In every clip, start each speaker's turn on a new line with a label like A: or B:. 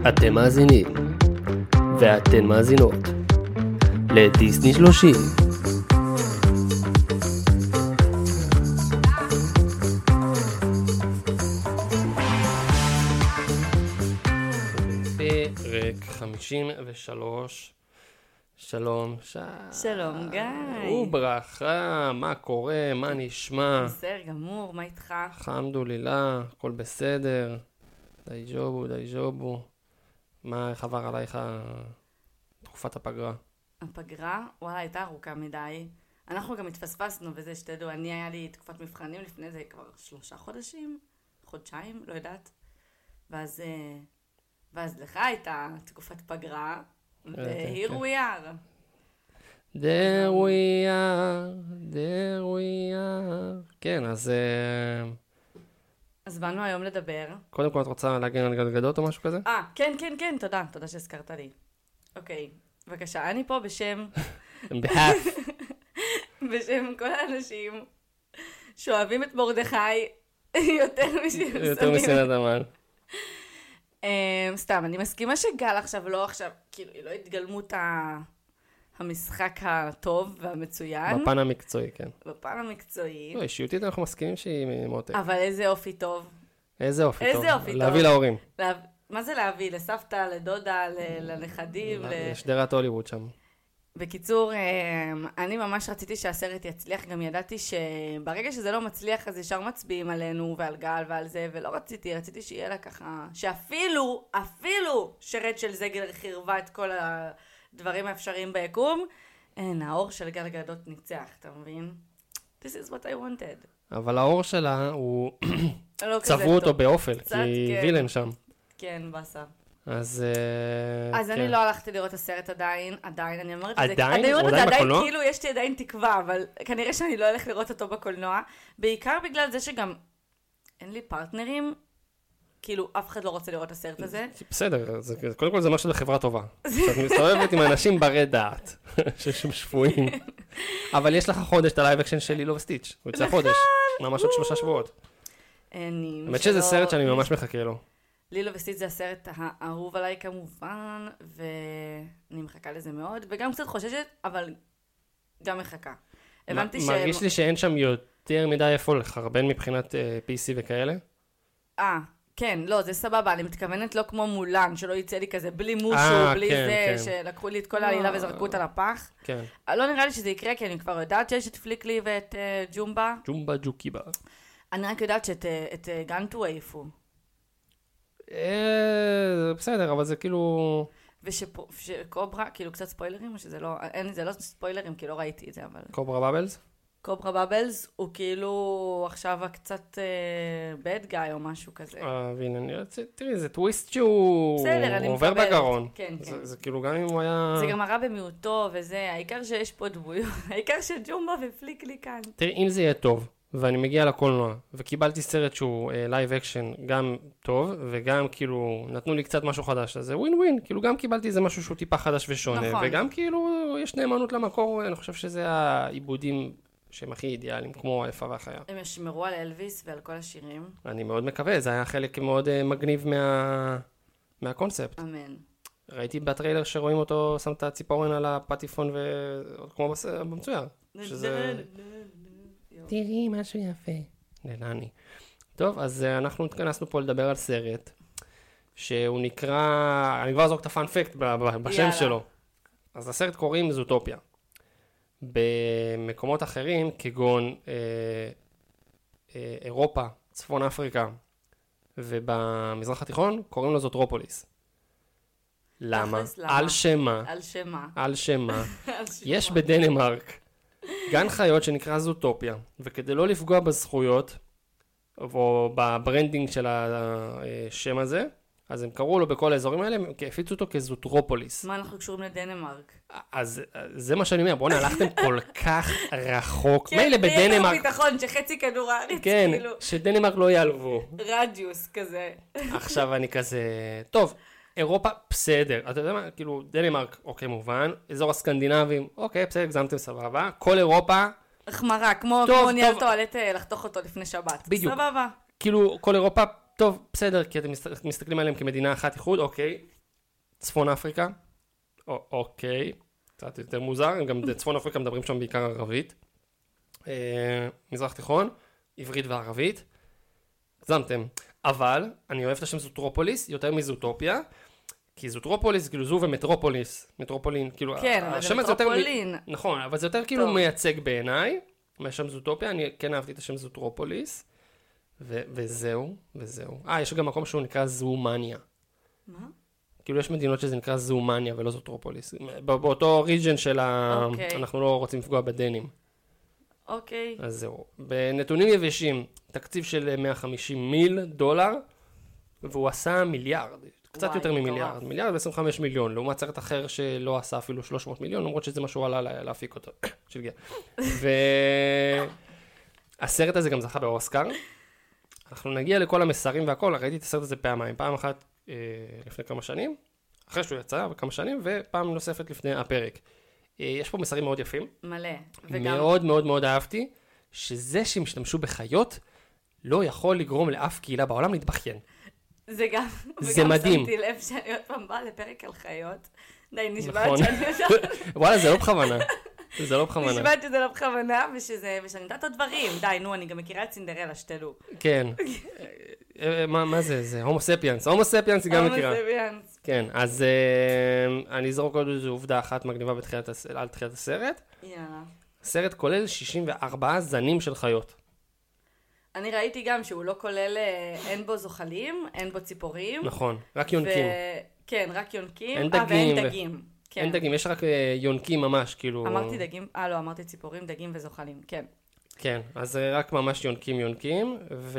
A: אתם מאזינים, ואתן מאזינות, לדיסני 30. פרק 53. שלום,
B: שלום גיא.
A: וברכה, מה קורה, מה נשמע?
B: בסדר גמור, מה איתך?
A: אלחמדולילה, הכל בסדר. די ג'ובו. איך עבר עלייך תקופת הפגרה?
B: הפגרה, וואלה, הייתה ארוכה מדי. אנחנו גם התפספסנו, וזה שתדעו, היה לי תקופת מבחנים לפני זה כבר 3 חודשים, חודשיים, לא יודעת. ואז לך הייתה תקופת פגרה, ו-here we are.
A: There we are. כן,
B: אז באנו היום לדבר.
A: קודם כל את רוצה להגן על גלגדות או משהו כזה?
B: כן, תודה שהזכרת לי. אוקיי, בבקשה, אני פה בשם... בשם כל האנשים שאוהבים את מרדכי יותר
A: משנאת המן.
B: סתם, אני מסכימה שגל עכשיו, כאילו, היא לא התגלמות המשחק הטוב והמצוין.
A: בפן המקצועי, כן.
B: בפן המקצועי.
A: לא, אישיותית אנחנו מסכימים שהיא מותק.
B: אבל איזה אופי טוב.
A: איזה אופי טוב. להביא להורים.
B: מה זה להביא? לסבתא, לדודה, לנכדים?
A: לשדרת הוליווד שם.
B: בקיצור, אני ממש רציתי שהסרט יצליח, גם ידעתי שברגע שזה לא מצליח, אז ישר מצביעים עלינו ועל גל ועל זה, ולא רציתי שיהיה לה ככה, שאפילו שרצ'ל זגר חירבה את כל הדברים האפשריים ביקום, האור של גל גדות ניצח, אתה מבין? This is what I wanted.
A: אבל האור שלה הוא... צברו אותו באופל, כי וילן שם.
B: כן, בסה.
A: אז
B: אני לא הלכתי לראות את הסרט עדיין, אני אומרת את זה.
A: עדיין? הוא עדיין בקולנוע?
B: כאילו יש לי עדיין תקווה, אבל כנראה שאני לא הולך לראות אותו בקולנוע, בעיקר בגלל זה שגם אין לי פרטנרים, כאילו אף אחד לא רוצה לראות את הסרט הזה.
A: בסדר, קודם כל זה משהו לחברה טובה. שאת מסתובבת עם אנשים ברי דעת, ששפויים. אבל יש לך חודש את הלייב אקשן של לילו וסטיץ', הוא יצא חודש, ממש עוד 3 שבועות. האמת שזה סרט שאני ממש מחכה לו.
B: לילו וסטיץ' זה הסרט האהוב עליי כמובן, ואני מחכה לזה מאוד, וגם קצת חוששת, אבל גם מחכה.
A: מרגיש לי שאין שם יותר מדי איפה לחרבן מבחינת PC וכאלה?
B: כן, לא, זה סבבה, אני מתכוונת לא כמו מולן, שלא יצא לי כזה בלי מושו, בלי זה, שלקחו לי את כל העלילה וזרקו אותה לפח.
A: כן.
B: לא נראה לי שזה יקרה, כי אני כבר יודעת שיש את פליקלי ואת ג'ומבה.
A: ג'ומבה ג'וקיבה. אני
B: רק יודעת שאת גנטו העיפו.
A: בסדר, אבל זה כאילו...
B: ושקוברה, כאילו קצת ספוילרים, או שזה לא... זה לא ספוילרים, כי לא ראיתי את זה, אבל...
A: קוברה בבלס?
B: קוברה בבלס הוא כאילו עכשיו קצת bad guy או משהו כזה.
A: תראי, זה טוויסט שהוא עובר בגרון.
B: כן.
A: זה כאילו גם אם הוא היה...
B: זה גם הרע במיעוטו וזה, העיקר שיש פה דמויות, העיקר שג'ומבה ופליקלי כאן.
A: תראי, אם זה יהיה טוב, ואני מגיע לקולנוע, וקיבלתי סרט שהוא לייב אקשן גם טוב, וגם כאילו נתנו לי קצת משהו חדש, אז זה ווין ווין, כאילו גם קיבלתי איזה משהו שהוא טיפה חדש ושונה,
B: נכון.
A: וגם כאילו יש נאמנות למקור, אני חושב שזה העיבודים שהם הכי אידיאליים, כמו היפה והחיה.
B: הם ישמרו על אלוויס ועל כל השירים.
A: אני מאוד מקווה, זה היה חלק מאוד מגניב מהקונספט.
B: אמן.
A: ראיתי בטריילר שרואים אותו, שם את הציפורן על הפטיפון, וכמו במצויר. תראי משהו יפה. ללני. טוב, אז אנחנו התכנסנו פה לדבר על סרט, שהוא נקרא, אני כבר אזרוק את הפאנפקט בשם שלו. אז הסרט קוראים זוטופיה. במקומות אחרים, כגון אירופה, צפון אפריקה, ובמזרח התיכון, קוראים לו זוטרופוליס. למה? על שמה. יש בדנמרק גן חיות שנקרא זוטופיה, וכדי לא לפגוע בזכויות, או בברנדינג של השם הזה, אז הם קראו לו בכל האזורים האלה, כי הפיצו אותו כזוטרופוליס.
B: מה אנחנו קשורים לדנמרק?
A: אז זה מה שאני אומר, בואו הלכתם כל כך רחוק.
B: כן, זה יהיה ביטחון שחצי כדור הארץ,
A: כן, שדנמרק לא יעלבו.
B: רדיוס כזה.
A: עכשיו אני כזה, טוב, אירופה בסדר, אתה יודע מה, כאילו דנמרק, אוקיי מובן, אזור הסקנדינבים, אוקיי בסדר, גזמתם סבבה, כל אירופה.
B: החמרה, כמו נייר טואלט לחתוך אותו לפני שבת.
A: בדיוק.
B: סבבה.
A: כאילו כל אירופה, טוב בסדר, כי אתם מסתכלים עליהם כמדינה אחת איחוד, אוקיי, צפון אפריקה, אוקיי, קצת יותר מוזר, גם בצפון אפריקה מדברים שם בעיקר ערבית. מזרח תיכון, עברית וערבית. זמתם. אבל אני אוהב את השם זוטרופוליס יותר מזוטופיה, כי זוטרופוליס, כאילו זו ומטרופוליס, מטרופולין, כאילו...
B: כן, אבל זה מטרופולין.
A: נכון, אבל זה יותר כאילו מייצג בעיניי, מהשם זוטופיה, אני כן אהבתי את השם זוטרופוליס, וזהו. יש גם מקום שהוא נקרא זומניה.
B: מה?
A: כאילו יש מדינות שזה נקרא זומניה ולא זוטרופוליס. באותו ריג'ן של אנחנו לא רוצים לפגוע בדנים.
B: אוקיי.
A: אז זהו. בנתונים יבשים, תקציב של $150 מיליון, והוא עשה מיליארד. קצת יותר ממיליארד. מיליארד ו-25 מיליון, לעומת סרט אחר שלא עשה אפילו 300 מיליון, למרות שזה מה שהוא עלה להפיק אותו. שתגיע. והסרט הזה גם זכה באוסקר. אנחנו נגיע לכל המסרים והכל, ראיתי את הסרט הזה פעמיים. פעם אחת לפני כמה שנים, אחרי שהוא יצא בכמה שנים, ופעם נוספת לפני הפרק. יש פה מסרים מאוד יפים.
B: מלא.
A: מאוד מאוד מאוד אהבתי, שזה שהם השתמשו בחיות, לא יכול לגרום לאף קהילה בעולם להתבכיין.
B: זה גם,
A: זה מדהים.
B: שמתי לב שאני עוד פעם באה לפרק על חיות. די, נשבעת שאני יודעת.
A: וואלה, זה לא בכוונה. זה לא בכוונה.
B: נשבעת שזה לא בכוונה, ושאני יודעת עוד דברים. די, נו, אני גם מכירה את סינדרלה, שתלו.
A: כן. מה זה? זה הומו ספיאנס. הומו ספיאנס היא גם מכירה.
B: הומו ספיאנס.
A: כן, אז אני אזרוק עוד איזו עובדה אחת מגניבה על תחילת הסרט.
B: יאללה.
A: הסרט כולל 64 זנים של חיות.
B: אני ראיתי גם שהוא לא כולל, אין בו זוחלים, אין בו ציפורים.
A: נכון, רק יונקים.
B: כן, רק יונקים.
A: אין דגים.
B: ואין דגים.
A: אין דגים, יש רק יונקים ממש, כאילו...
B: אמרתי דגים, לא, אמרתי ציפורים, דגים וזוחלים, כן.
A: כן, אז רק ממש יונקים,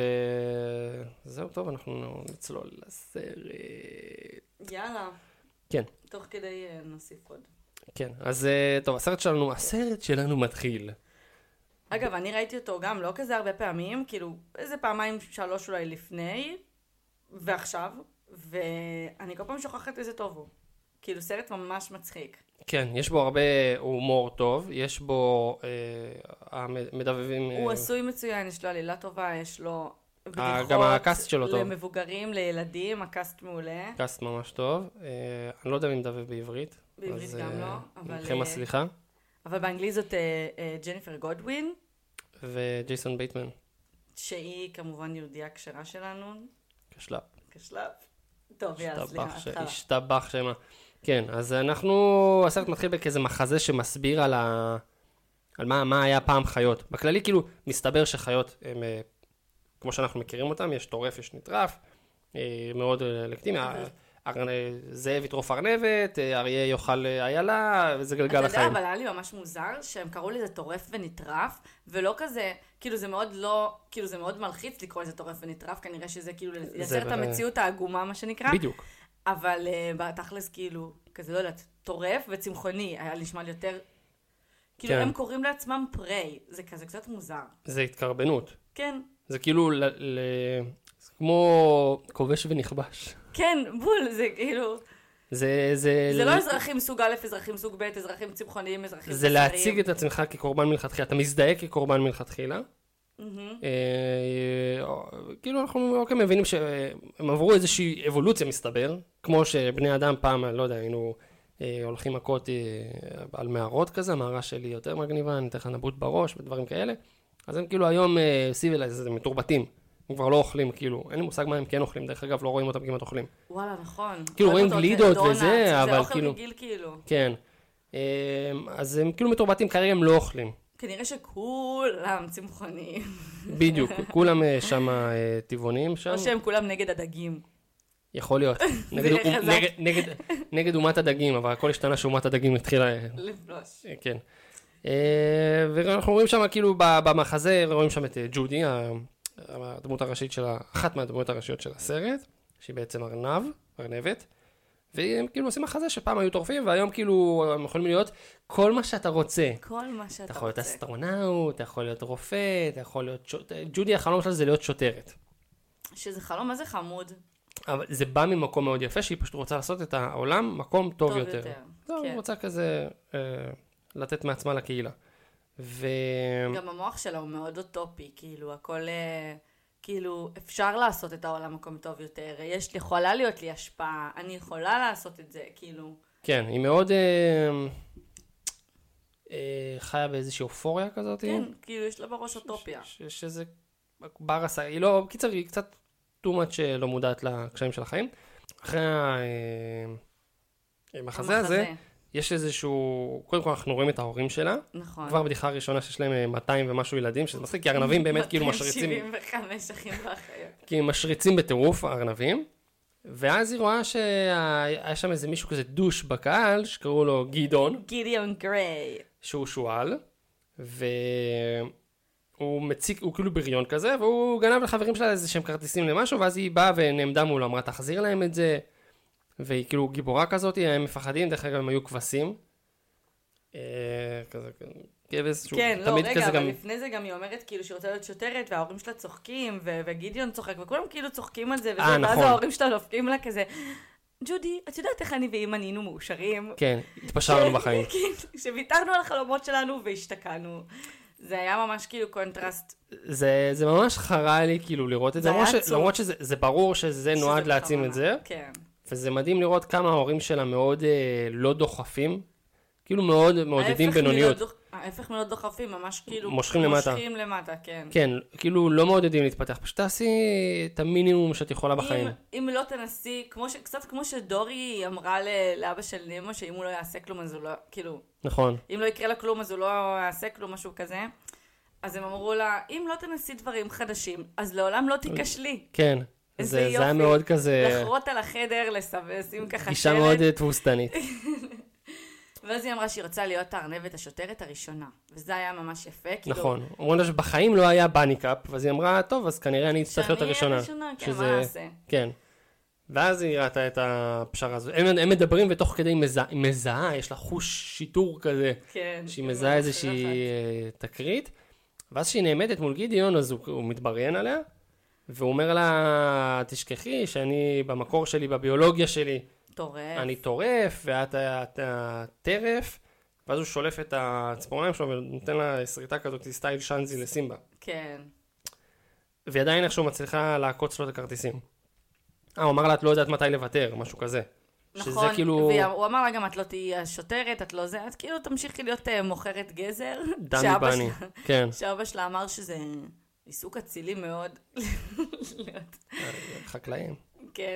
A: וזהו, טוב, אנחנו נצלול לסרט.
B: יאללה.
A: כן.
B: תוך כדי נוסיף עוד.
A: כן, אז טוב, הסרט שלנו מתחיל.
B: אגב, אני ראיתי אותו גם לא כזה הרבה פעמים, כאילו איזה פעמיים 3 אולי לפני, ועכשיו, ואני כל פעם שוכחת איזה טוב הוא. כאילו סרט ממש מצחיק.
A: כן, יש בו הרבה הומור טוב, יש בו המדבבים...
B: הוא עשוי מצוין, יש לו עלילה טובה, יש לו בדיחות...
A: גם הקאסט שלו טוב.
B: למבוגרים, לילדים, הקאסט מעולה.
A: קאסט ממש טוב. אני לא יודע מי מדבב בעברית.
B: בעברית גם לא, אבל...
A: לכם הסליחה.
B: אבל באנגלית זאת ג'ניפר גודווין.
A: וג'ייסון בייטמן.
B: שהיא כמובן יהודיה כשרה שלנו.
A: כשלב.
B: טוב, יאללה, סליחה, התחלה.
A: השתבח שמה. כן, אז הסרט מתחיל בכזה מחזה שמסביר על מה היה פעם חיות. בכללי, כאילו, מסתבר שחיות, כמו שאנחנו מכירים אותם, יש טורף, יש נטרף, מאוד לגיטימי. זאב יטרוף ארנבת, אריה יאכל איילה, וזה גלגל החיים.
B: אתה יודע, אבל היה לי ממש מוזר שהם קראו לזה טורף ונטרף, ולא כזה, כאילו זה מאוד לא, כאילו זה מאוד מלחיץ לקרוא לזה טורף ונטרף, כנראה שזה כאילו לייצר את המציאות העגומה, מה שנקרא.
A: בדיוק.
B: אבל בתכלס כאילו, כזה לא יודעת, טורף וצמחוני, היה נשמע לי יותר, כאילו הם קוראים לעצמם פריי, זה כזה קצת מוזר.
A: זה התקרבנות.
B: כן.
A: זה כאילו כמו כובש ונכבש.
B: כן, בול, זה כאילו...
A: זה
B: לא אזרחים סוג א', אזרחים סוג ב', אזרחים צמחוניים, אזרחים בשריים.
A: זה להציג את עצמך כקורבן מלכתחילה. אתה מזדהה כקורבן מלכתחילה. כאילו אנחנו מבינים שהם עברו איזושהי אבולוציה מסתבר. כמו שבני אדם פעם, לא יודע, היינו הולכים מכות על מערות כזה, המערה שלי יותר מגניבה, אני אתן לך נבוט בראש ודברים כאלה. אז הם כאילו היום סיביליז, הם מתורבתים. הם כבר לא אוכלים, כאילו, אין לי מושג מה הם כן אוכלים, דרך אגב, לא רואים אותם כמעט אוכלים.
B: וואלה, נכון.
A: כאילו, רואים גלידות וזה, אבל כאילו...
B: זה אוכל רגיל, כאילו.
A: כן. אז הם כאילו מתורבתים, כרגע הם לא אוכלים.
B: כנראה שכולם צמחוניים.
A: בדיוק, כולם שם טבעונים שם.
B: או שהם כולם נגד הדגים.
A: יכול להיות. נגד אומת הדגים, אבל הכל השתנה שאומת הדגים התחילה...
B: לפלוש.
A: כן. ואנחנו רואים שם, כאילו, במחזה, רואים שם את ג'ודי, הדמות הראשית שלה, אחת מהדמות הראשיות של הסרט, שהיא בעצם ארנבת, והם כאילו עושים מחזה שפעם היו טורפים, והיום כאילו הם יכולים להיות כל מה שאתה רוצה.
B: כל מה שאתה רוצה.
A: אתה יכול להיות אסטרונאוט, אתה יכול להיות רופא, אתה יכול להיות ג'ודי, החלום שלה זה להיות שוטרת.
B: שזה חלום, מה זה חמוד?
A: אבל זה בא ממקום מאוד יפה, שהיא פשוט רוצה לעשות את העולם מקום טוב יותר. זהו, היא רוצה כזה לתת מעצמה לקהילה.
B: גם המוח שלה הוא מאוד אוטופי, כאילו הכל כאילו, אפשר לעשות את העולם מקום טוב יותר, יכולה להיות לי השפעה, אני יכולה לעשות את זה, כאילו.
A: כן, היא מאוד חיה באיזושהי אופוריה כזאת.
B: כן, כאילו, יש לה בראש אוטופיה.
A: יש איזה בר עשה, היא לא, קיצר, היא קצת too much לא מודעת לקשיים של החיים. אחרי המחזה הזה, יש איזשהו, קודם כל אנחנו רואים את ההורים שלה.
B: נכון.
A: כבר בדיחה הראשונה שיש להם 200 ומשהו ילדים, שזה מצחיק, כי הארנבים באמת כאילו משריצים.
B: 275 אחים ואחיות.
A: כי הם משריצים בטירוף, הארנבים. ואז היא רואה שהיה שם איזה מישהו כזה דוש בקהל, שקראו לו
B: גידיון גריי.
A: שהוא שואל, והוא מציק, הוא כאילו בריון כזה, והוא גנב לחברים שלה איזה שהם כרטיסים למשהו, ואז היא באה ונעמדה מולו, אמרה, תחזיר להם את זה, והיא כאילו גיבורה כזאת, הם מפחדים, דרך אגב הם היו כבשים. כזה, כבש, שהוא
B: כן,
A: תמיד
B: לא, רגע,
A: כזה
B: אבל
A: גם...
B: לפני זה גם היא אומרת כאילו שהיא רוצה להיות שוטרת, וההורים שלה צוחקים, וגידיון צוחק, וכולם כאילו צוחקים על זה, ואז
A: נכון.
B: ההורים שלה דופקים לה כזה, ג'ודי, את יודעת איך אני ואמא נהיינו מאושרים?
A: כן, התפשרנו בחיים.
B: כן, שוויתרנו על החלומות שלנו והשתקענו. זה היה ממש כאילו קונטרסט.
A: זה ממש חרה לי כאילו לראות את זה, למרות שזה ברור שזה נועד להעצים את זה.
B: כן.
A: וזה מדהים לראות כמה ההורים שלה מאוד לא דוחפים, כאילו מאוד מעודדים בינוניות.
B: ההפך מאוד דוחפים, ממש כאילו...
A: מושכים למטה.
B: מושכים למטה, כן.
A: כן, כאילו לא מעודדים להתפתח, פשוט תעשי את המינימום שאת יכולה בחיים.
B: אם לא תנסי, קצת כמו שדורי אמרה לאבא של נימו, שאם הוא לא יעשה כלום, אז הוא לא, כאילו...
A: נכון.
B: אם לא יקרה לה כלום, אז הוא לא יעשה כלום, משהו כזה. אז הם אמרו לה, אם לא תנסי דברים חדשים, אז לעולם לא תיכשלי.
A: כן. זה היה מאוד כזה...
B: לחרות על החדר, לשים ככה שלט.
A: גישה מאוד תבוסתנית.
B: ואז היא אמרה שהיא רוצה להיות הארנבת השוטרת הראשונה. וזה היה ממש יפה.
A: נכון. אומרים לה שבחיים לא היה בניק-אפ, ואז היא אמרה, טוב, אז כנראה אני אצטרך להיות הראשונה.
B: שאני אהיה הראשונה, כן, מה נעשה?
A: כן. ואז היא ראתה את הפשרה הזו. הם מדברים ותוך כדי מזהה, יש לה חוש שיטור כזה.
B: כן.
A: שהיא מזהה איזושהי תקרית. ואז שהיא נעמדת מול גידיון, אז הוא מתבריין עליה. והוא אומר לה, תשכחי שאני במקור שלי, בביולוגיה שלי,
B: טורף.
A: אני טורף, ואת טרף, ואז הוא שולף את הציפורניים שלו, ונותן לה שריטה כזאת, סטייל שאנזי לסימבה.
B: כן.
A: ועדיין איכשהו מצליחה לעקוץ לו את הכרטיסים. הוא אמר לה, את לא יודעת מתי לוותר, משהו כזה.
B: נכון,
A: כאילו...
B: והוא אמר לה גם, את לא תהיי השוטרת, את לא זה, את כאילו תמשיכי להיות מוכרת גזר.
A: דמי בני, כן.
B: שאבא שלה אמר שזה... עיסוק אצילי מאוד.
A: חקלאים.
B: כן.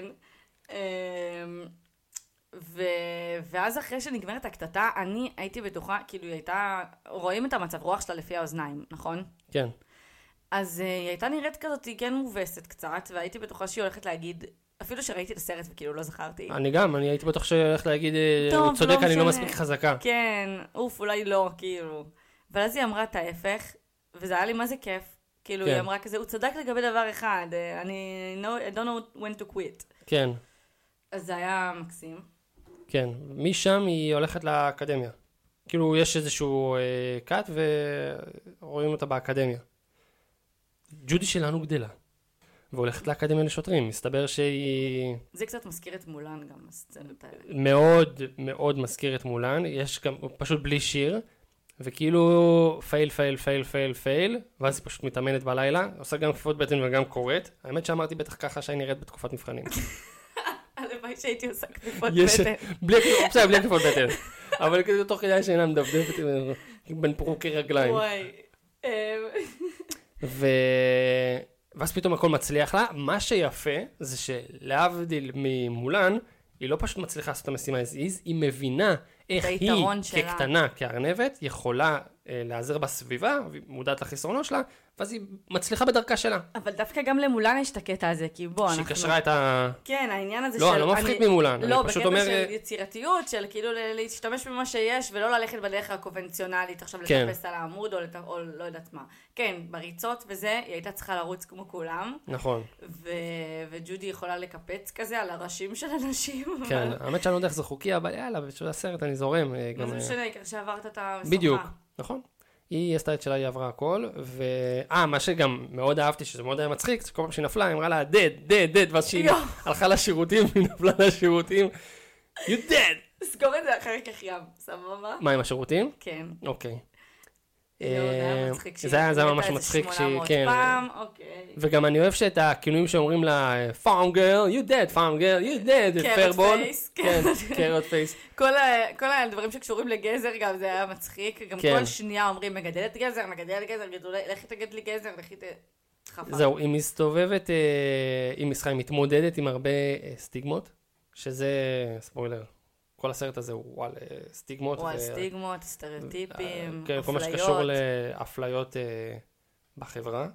B: ואז אחרי שנגמרת הקטטה, אני הייתי בטוחה, כאילו היא הייתה, רואים את המצב רוח שלה לפי האוזניים, נכון?
A: כן.
B: אז היא הייתה נראית כזאת, היא כן מובסת קצת, והייתי בטוחה שהיא הולכת להגיד, אפילו שראיתי את הסרט וכאילו לא זכרתי.
A: אני הייתי בטוח שהיא הולכת להגיד, הוא צודק, אני לא מספיק חזקה.
B: כן, אולי לא, כאילו. אבל אז היא אמרה את ההפך, וזה היה לי מה זה כיף. כאילו, היא אמרה כזה, הוא צדק לגבי דבר אחד, I don't know when to quit.
A: כן.
B: אז זה היה מקסים.
A: כן, משם היא הולכת לאקדמיה. כאילו, יש איזשהו קאט, ורואים אותה באקדמיה. ג'ודי שלנו גדלה, והולכת לאקדמיה לשוטרים. מסתבר שהיא...
B: זה קצת מזכיר את מולן גם, הסצנות האלה.
A: מאוד מאוד מזכיר את מולן. יש גם, פשוט בלי שיר. וכאילו פייל, ואז היא פשוט מתאמנת בלילה, עושה גם כפות בטן וגם קוראת. האמת שאמרתי בטח ככה שאני נראית בתקופת מבחנים.
B: הלוואי שהייתי עושה כפות בטן.
A: בלי כפות בטן. אבל כזה תוך כדי שינה מדפדפת בין פרוקי רגליים.
B: וואי.
A: ואז פתאום הכל מצליח לה. מה שיפה זה שלהבדיל ממולן, היא לא פשוט מצליחה לעשות את המשימה הזיז, היא מבינה איך היא כקטנה, כארנבת, יכולה לעזר בסביבה, והיא מודעת לחיסרונות שלה, ואז היא מצליחה בדרכה שלה.
B: אבל דווקא גם למולן יש את הקטע הזה, כי בוא, אנחנו...
A: שהיא קשרה את ה...
B: כן, העניין הזה
A: לא, אני לא מפחית ממולן.
B: לא, בקטע של יצירתיות, של כאילו להשתמש במה שיש, ולא ללכת בדרך הקונבנציונלית, עכשיו לטפס על העמוד, או לא יודעת מה. כן, בריצות וזה, היא הייתה צריכה לרוץ כמו כולם.
A: נכון.
B: וג'ודי יכולה לקפץ כזה על הראשים של אנשים.
A: כן, האמת שאני לא יודע איך זה חוקי, אבל יאללה, בשביל הסרט אני זורם.
B: מה זה משנה, עיקר שעברת את המשוכה.
A: בדיוק, נכון. היא עשתה את שלה, היא עברה הכל, מה שגם מאוד אהבתי, שזה מאוד היה מצחיק, כל פעם שהיא נפלה, היא אמרה לה, dead, ואז שהיא הלכה לשירותים, היא נפלה לשירותים, you dead!
B: סגור את זה אחרי כך ים, סבבה?
A: מה, עם השירותים?
B: כן.
A: אוקיי. זה היה ממש מצחיק שהיא, כן. וגם אני אוהב שאת הכינויים שאומרים לה, farm girl, you dead, farm girl, you dead, fair ball. כן, carrot face.
B: כל הדברים שקשורים לגזר גם זה היה מצחיק, גם כל שנייה אומרים, מגדלת גזר, לכי תגד לי גזר, לכי חפה.
A: זהו, היא מסתובבת, היא מתמודדת עם הרבה סטיגמות, שזה ספוילר. כל הסרט הזה הוא על סטיגמות.
B: הוא על סטיגמות, סטריאוטיפים,
A: אפליות. כל מה שקשור לאפליות בחברה.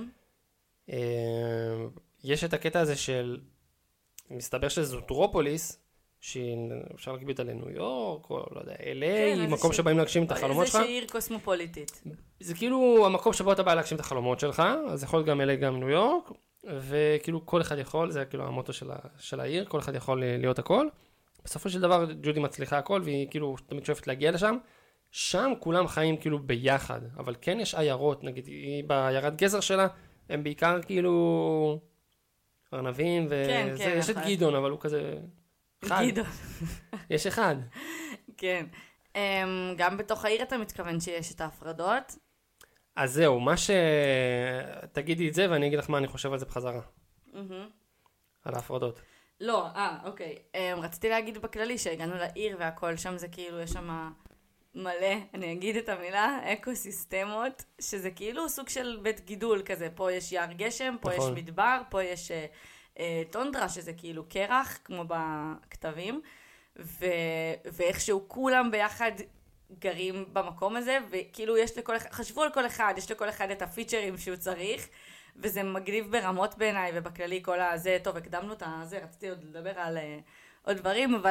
A: יש את הקטע הזה של, מסתבר שזוטרופוליס, שאפשר להגיד אותה לניו יורק, או לא יודע, LA, מקום שבאים להגשים את החלומות שלך.
B: איזה שעיר קוסמופוליטית.
A: זה כאילו המקום שבו אתה בא להגשים את החלומות שלך, אז יכול להיות גם LA, גם ניו יורק, וכאילו כל אחד יכול, זה כאילו המוטו של העיר, כל אחד יכול להיות הכל. בסופו של דבר ג'ודי מצליחה הכל, והיא כאילו תמיד שואפת להגיע לשם. שם כולם חיים כאילו ביחד, אבל כן יש עיירות, נגיד, היא בעיירת גזר שלה, הם בעיקר כאילו ארנבים, וזה, יש את גדעון, אבל הוא כזה אחד. גדעון. יש אחד.
B: כן. גם בתוך העיר אתה מתכוון שיש את ההפרדות?
A: אז זהו, מה תגידי את זה, ואני אגיד לך מה אני חושב על זה בחזרה. על ההפרדות.
B: לא, אוקיי. רציתי להגיד בכללי שהגענו לעיר והכל שם זה כאילו, יש שם מלא, אני אגיד את המילה, אקוסיסטמות, שזה כאילו סוג של בית גידול כזה. פה יש יער גשם, פה יש מדבר, פה יש טונדרה, שזה כאילו קרח, כמו בכתבים, ואיכשהו כולם ביחד גרים במקום הזה, וכאילו יש לכל אחד, חשבו על כל אחד, יש לכל אחד את הפיצ'רים שהוא צריך, וזה מגניב ברמות בעיניי, ובכללי כל הזה, טוב, הקדמנו את זה, רציתי עוד לדבר על עוד דברים, אבל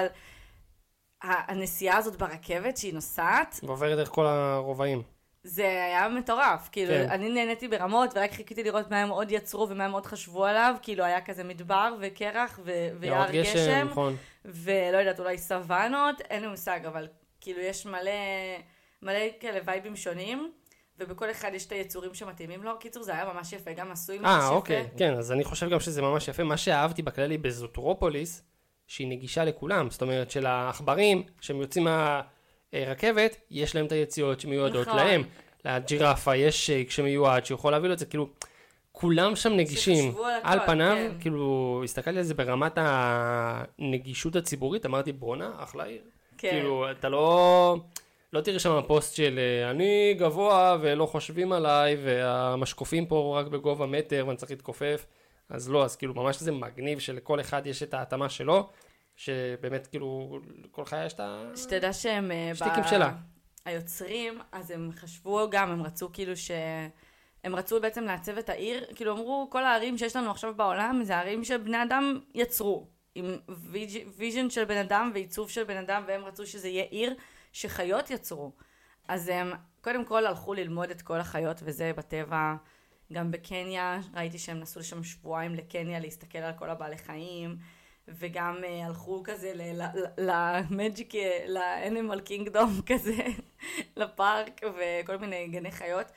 B: הנסיעה הזאת ברכבת שהיא נוסעת,
A: ועוברת דרך כל הרובעים.
B: זה היה מטורף, כאילו, אני נהניתי ברמות, ורק חיכיתי לראות מה הם עוד יצרו, ומה הם עוד חשבו עליו, כאילו היה כזה מדבר וקרח, ויער גשם, ולא יודעת, אולי סוונות, אין לי מושג, אבל כאילו יש מלא כאלה וייבים שונים, ובכל אחד יש את היצורים שמתאימים לו. קיצור, זה היה ממש יפה, גם עשוי ממש יפה.
A: אוקיי, כן, אז אני חושב גם שזה ממש יפה. מה שאהבתי בכללי בזוטרופוליס, שהיא נגישה לכולם, זאת אומרת של העכברים, שהם יוצאים מהרכבת, יש להם את היציאות שמיועדות להם. לג'ירפה יש שייק שמיועד, שיכול להביא לו את זה, כאילו, כולם שם נגישים. על פניו, כאילו, הסתכלתי על זה ברמת הנגישות הציבורית, אמרתי, בונה, אחלה עיר. כאילו, אתה לא תראי שם הפוסט של אני גבוה ולא חושבים עליי, והמשקופים פה רק בגובה מטר ואני צריך להתכופף. אז לא, אז כאילו ממש זה מגניב שלכל אחד יש את ההתאמה שלו, שבאמת כאילו כל חיה יש את
B: שתדע שהם
A: שטיקים שלה.
B: היוצרים, אז הם חשבו גם, הם רצו כאילו הם רצו בעצם לעצב את העיר, כאילו אמרו כל הערים שיש לנו עכשיו בעולם, זה הערים שבני אדם יצרו, עם ויז'ן של בן אדם ועיצוב של בן אדם, והם רצו שזה יהיה עיר שחיות יצרו. אז הם קודם כל הלכו ללמוד את כל החיות, וזה בטבע. גם בקניה, ראיתי שהם נסעו לשם שבועיים לקניה להסתכל על כל הבעלי חיים, וגם הלכו כזה למג'יק, לאנימל קינגדום כזה, לפארק וכל מיני גני חיות.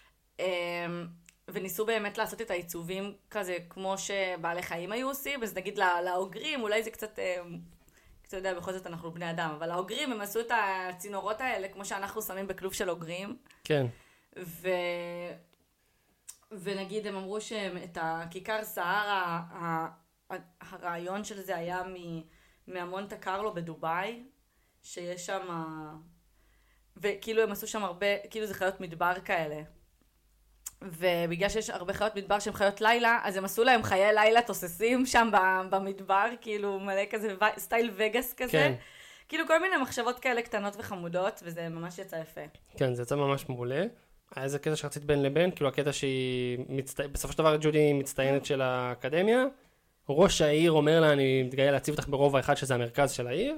B: וניסו באמת לעשות את העיצובים כזה כמו שבעלי חיים היו עושים, אז נגיד לאוגרים, אולי זה קצת... אתה יודע, בכל זאת אנחנו בני אדם, אבל האוגרים הם עשו את הצינורות האלה, כמו שאנחנו שמים בכלוב של אוגרים.
A: כן.
B: ונגיד, הם אמרו שאת הכיכר סהרה, הרעיון של זה היה מהמונטה קרלו בדוביי, שיש שם, וכאילו הם עשו שם הרבה, כאילו זה חיות מדבר כאלה. ובגלל שיש הרבה חיות מדבר שהן חיות לילה, אז הם עשו להם חיי לילה תוססים שם במדבר, כאילו מלא כזה סטייל וגאס כזה. כן. כאילו כל מיני מחשבות כאלה קטנות וחמודות, וזה ממש יצא יפה.
A: כן, זה יצא ממש מעולה. היה איזה קטע שרצית בין לבין, כאילו הקטע שהיא, בסופו של דבר ג'ודי מצטיינת של האקדמיה, ראש העיר אומר לה, אני מתגאה להציב אותך ברובע אחד שזה המרכז של העיר,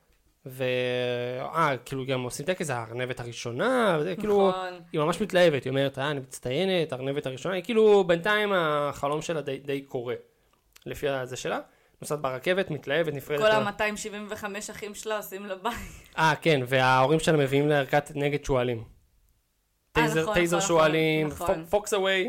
A: כאילו גם עושים טקס, הארנבת הראשונה, וזה כאילו, היא ממש מתלהבת, היא אומרת, אני מצטיינת, הארנבת הראשונה, היא כאילו בינתיים החלום שלה די קורה, לפי זה שלה, נוסעת ברכבת, מתלהבת, נפרדת.
B: כל ה-275 אחים שלה עושים לבית.
A: כן, וההורים שלה מביאים לערכת נגד שואלים. טייזר שואלים, פוקס אווי,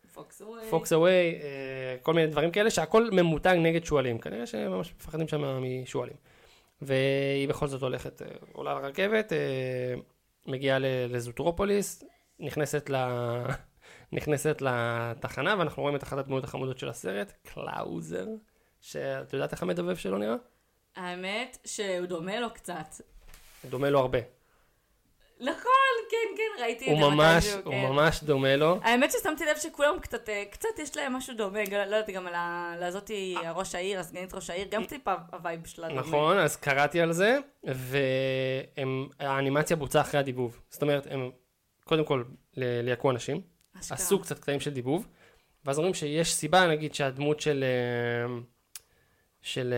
A: כל מיני דברים כאלה, שהכל ממותג נגד שואלים, כנראה שממש מפחדים שם משואלים. והיא בכל זאת עולה לרכבת, מגיעה לזוטרופוליס, נכנסת לתחנה, ואנחנו רואים את אחת הדמויות החמודות של הסרט, קלאוזר, שאת יודעת איך המדבב שלו נראה?
B: האמת שהוא דומה לו קצת.
A: הוא דומה לו הרבה.
B: נכון, כן, ראיתי את
A: זה. הוא ממש דומה לו.
B: האמת ששמתי לב שכולם קצת יש להם משהו דומה, לא יודעת, גם על הזאתי ראש העיר, הסגנית ראש העיר, גם טיפה הווייב שלה דומה.
A: נכון, אז קראתי על זה, והאנימציה בוצעה אחרי הדיבוב. זאת אומרת, הם קודם כל ליעקו אנשים, עשו קצת קטעים של דיבוב, ואז אומרים שיש סיבה, נגיד שהדמות של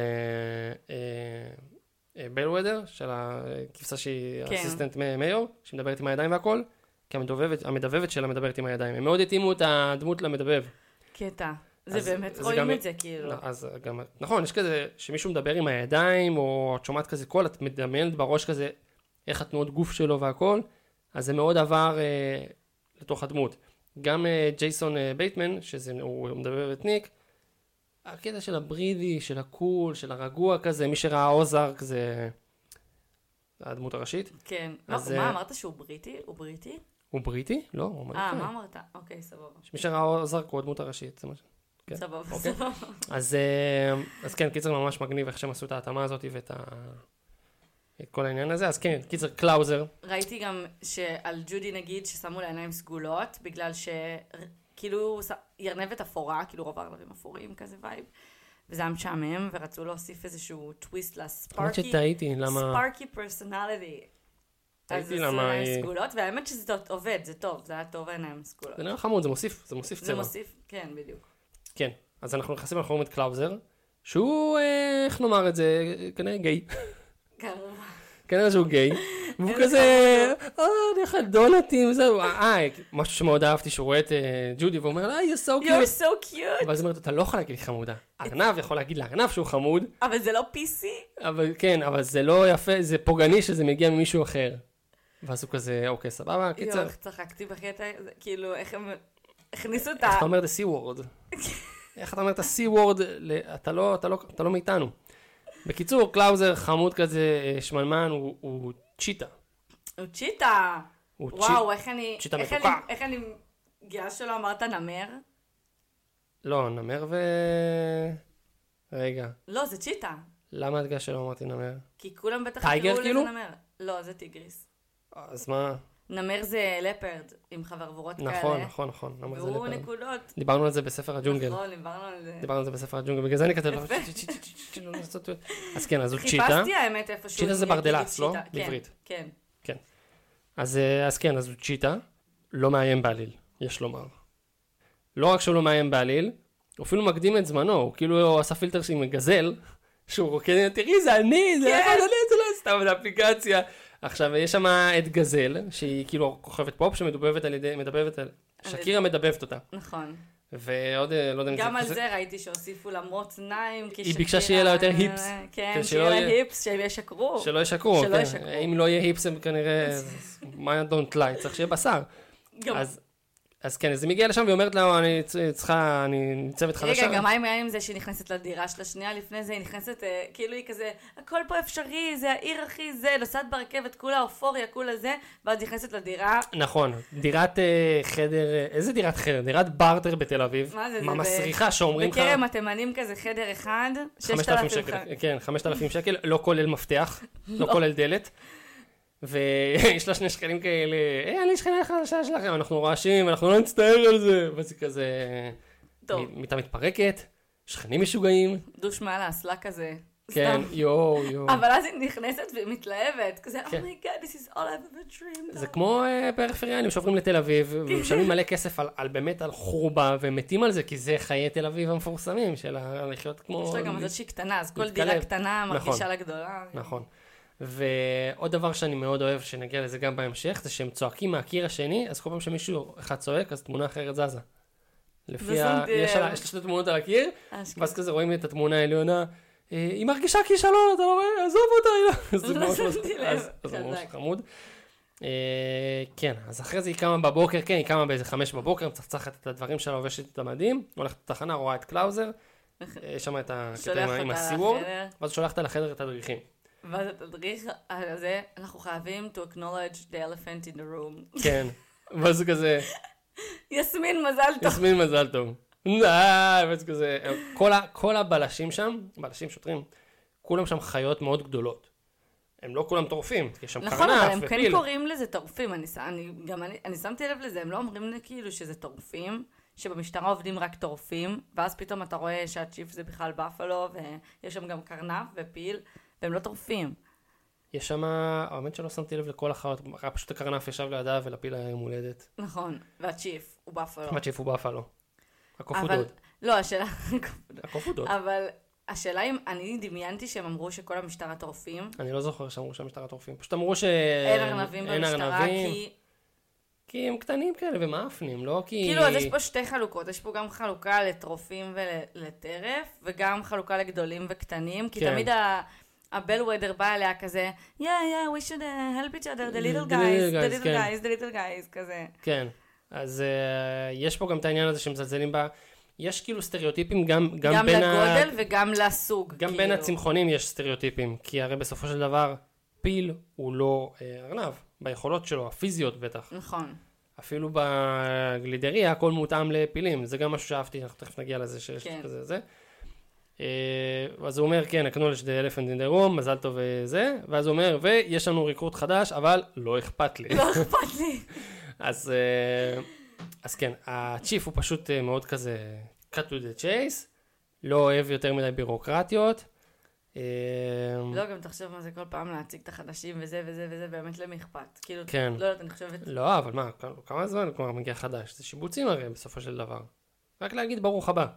A: בלוודר, של הכבשה שהיא אסיסטנט מאיור, שמדברת עם הידיים והכל, כי המדבבת שלה מדברת עם הידיים. הם מאוד התאימו את הדמות למדבב.
B: קטע. זה באמת רואים את זה, כאילו.
A: אז גם, נכון, יש כזה, שמישהו מדבר עם הידיים, או את שומעת כזה קול, את מדמיינת בראש כזה, איך התנועות גוף שלו והכל, אז זה מאוד עבר לתוך הדמות. גם ג'ייסון בייטמן, שהוא מדבר את ניק, הקטע של הברידי, של הקול, של הרגוע כזה, מי שראה אוזארק זה הדמות הראשית.
B: כן. מה אמרת שהוא בריטי? הוא בריטי?
A: הוא בריטי? לא, הוא אמריקאי.
B: מה אמרת? אוקיי, סבבה.
A: מי שראה אוזארק הוא הדמות הראשית, זה מה ש...
B: סבבה.
A: אז כן, קיצר ממש מגניב איך שהם עשו את ההתאמה הזאת ואת כל העניין הזה. אז כן, קיצר, קלאוזר.
B: ראיתי גם שעל ג'ודי נגיד ששמו לה עיניים סגולות, בגלל כאילו היא ארנבת אפורה, כאילו רוב הארנבים אפורים, כזה וייב. וזה היה משעמם, ורצו להוסיף איזשהו טוויסט לספארקי.
A: האמת שטעיתי, למה...
B: ספארקי פרסונליטי.
A: טעיתי למה...
B: אז זה עיניים סגולות, והאמת שזה עובד, זה טוב, זה היה טוב העיניים סגולות.
A: זה נראה חמוד, זה מוסיף צבע.
B: זה מוסיף, כן, בדיוק.
A: כן, אז אנחנו נכנסים לחום את קלאוזר, שהוא, איך נאמר את זה, כנראה גיי. כנראה שהוא גיי. והוא כזה, אני אוכל דונטים, זהו. משהו שמאוד אהבתי, שהוא רואה את ג'ודי, ואומר לה, you're so cute.
B: You're so cute.
A: ואז אומרת, אתה לא יכול להגיד לי חמודה. ארנב יכול להגיד לארנב שהוא חמוד.
B: אבל זה לא PC.
A: אבל כן, אבל זה לא יפה, זה פוגעני שזה מגיע ממישהו אחר. ואז הוא כזה, אוקיי, סבבה, קיצר.
B: איך צחקתי בקטע, כאילו, איך הם הכניסו אותה.
A: איך אתה אומר את ה-C-word? איך אתה אומר את ה-C-word? אתה לא מאיתנו. בקיצור, קלאוזר חמוד כזה, שמנמן, הוא צ'יטה.
B: הוא צ'יטה. וואו, איך אני גאה שלא אמרת נמר?
A: לא, נמר רגע.
B: לא, זה צ'יטה.
A: למה את גאה שלא אמרתי נמר?
B: כי כולם בטח
A: טייגר כאילו?
B: נמר. לא, זה טיגריס.
A: אז מה?
B: נמר זה לפרד, עם חברבורות כאלה.
A: נכון. נמר זה
B: והוא
A: לפרד.
B: נקודות.
A: דיברנו על זה בספר הג'ונגל.
B: נכון, דיברנו על זה
A: בספר הג'ונגל, בגלל זה אני כתב לו. אז כן, אז הוא צ'יטה.
B: חיפשתי האמת איפשהו.
A: צ'יטה זה ברדלס, לא? בעברית.
B: כן.
A: אז כן, אז הוא צ'יטה, לא מאיים בעליל, יש לומר. לא רק שהוא לא מאיים בעליל, הוא אפילו מקדים את זמנו, הוא כאילו עשה פילטר שהיא מגזל, שהוא רוקד, תראי, זה אני, זה לא סתם, זה אפליקציה. עכשיו, יש שם את גזל, שהיא כאילו כוכבת פופ, שמדובבת על ידי, מדבבת על... שקירה מדבבת אותה.
B: נכון.
A: ועוד, לא יודע...
B: גם על זה ראיתי שהוסיפו לה מותניים,
A: היא ביקשה שיהיה לה יותר היפס.
B: כן, שיהיה לה היפס, שהם ישקרו.
A: שלא ישקרו, אם לא יהיה היפס, הם כנראה... מה don't lie, צריך שיהיה בשר. אז כן, אז היא מגיעה לשם והיא אומרת לה, אני ניצבת חדשה.
B: רגע, גם מה עם זה שהיא נכנסת לדירה שלה שנייה לפני זה, היא נכנסת, כאילו היא כזה, הכל פה אפשרי, זה העיר הכי זה, נוסעת ברכבת, כולה אופוריה, כולה זה, ואז נכנסת לדירה.
A: נכון, דירת חדר, איזה דירת חדר? דירת בארטר בתל אביב.
B: מה זה?
A: מה מסריחה שאומרים לך...
B: בכרם התימנים כזה חדר אחד,
A: 5,000 שקל, כן, 5,000 שקל, לא כולל מפתח, לא כולל דלת. ויש לה 2 שקלים כאלה, אני שכנה חדשה שלכם, אנחנו רועשים, אנחנו לא נצטער על זה, ואז היא כזה, מיטה מתפרקת, שכנים משוגעים.
B: דוש מעל האסלה כזה.
A: כן, יו.
B: אבל אז היא נכנסת ומתלהבת, כזה, Oh my God, this is all I've ever dreamed.
A: זה כמו פריפריאנים שעוברים לתל אביב, ומשלמים מלא כסף על באמת על חורבה, ומתים על זה, כי זה חיי תל אביב המפורסמים, של לחיות כמו...
B: יש לה גם זאת שהיא קטנה, אז כל דירה קטנה מרגישה לה גדולה.
A: נכון. ועוד דבר שאני מאוד אוהב, שנגיע לזה גם בהמשך, זה שהם צועקים מהקיר השני, אז כל פעם שמישהו אחד צועק, אז תמונה אחרת זזה. יש לה 2 תמונות על הקיר, ואז כזה רואים את התמונה העליונה, היא מרגישה כישלון, אתה לא רואה, עזוב אותה, אז זה ממש חמוד. כן, אז אחרי זה היא קמה בבוקר, כן, היא קמה באיזה 5 בבוקר, מצחצחת את הדברים שלה, לובשת את המדים, הולכת לתחנה, רואה את קלאוזר, יש שם את הקטע עם הסיוורד, ואז שולחת לחדר את הדריכים.
B: ואז התדריך הזה, אנחנו חייבים to acknowledge the elephant in the room.
A: כן, ואז כזה...
B: יסמין מזל טוב.
A: יסמין מזל טוב. ואז כזה... כל הבלשים שם, בלשים שוטרים, כולם שם חיות מאוד גדולות. הם לא כולם טורפים, יש שם קרנף ופיל.
B: נכון, אבל הם כן קוראים לזה טורפים. אני שמתי לב לזה, הם לא אומרים לי כאילו שזה טורפים, שבמשטרה עובדים רק טורפים, ואז פתאום אתה רואה שהצ'יף זה בכלל בפלו, ויש שם גם קרנף ופיל, והם לא טורפים.
A: יש שם, האמת שלא שמתי לב לכל החיות, פשוט הקרנף ישב לידה ולפיל היה יום הולדת.
B: נכון, והצ'יף הוא בפלו.
A: והצ'יף הוא בפלו. הקוף הוא דוד.
B: לא, השאלה...
A: הקוף הוא דוד.
B: אבל השאלה אם אני דמיינתי שהם אמרו שכל המשטרה טורפים.
A: אני לא זוכר שאמרו שהמשטרה טורפים. פשוט אמרו
B: אין ארנבים במשטרה
A: כי הם קטנים כאלה ומאפנים, לא כי...
B: כאילו, אז יש פה שתי חלוקות. יש פה גם חלוקה לטרופים ולטרף, וגם חלוקה לגדולים וקטנים, כי תמיד הבלוודר בא אליה כזה, yeah, we should help each other, the little guys, the little guys, כזה.
A: כן, אז יש פה גם את העניין הזה שמזלזלים בה. יש כאילו סטריאוטיפים גם בין
B: לגודל וגם לסוג.
A: גם בין הצמחונים יש סטריאוטיפים, כי הרי בסופו של דבר פיל הוא לא ארנב, ביכולות שלו, הפיזיות בטח.
B: נכון.
A: אפילו בגלידריה הכל מותאם לפילים, זה גם משהו שאהבתי, אנחנו תכף נגיע לזה שיש כזה זה. אז הוא אומר, כן, acknowledge the elephant in the room, מזל טוב וזה, ואז הוא אומר, ויש לנו ריקרוט חדש, אבל לא אכפת לי.
B: לא אכפת לי.
A: אז כן, הצ'יף הוא פשוט מאוד כזה cut to the chase, לא אוהב יותר מדי בירוקרטיות.
B: לא, גם תחשוב מה זה כל פעם להציג את החדשים וזה וזה וזה, באמת למי אכפת. כאילו,
A: כן.
B: לא יודעת, אני חושבת...
A: לא, אבל מה, כמה זמן כבר מגיע חדש? זה שיבוצים הרי בסופו של דבר. רק להגיד ברוך הבא.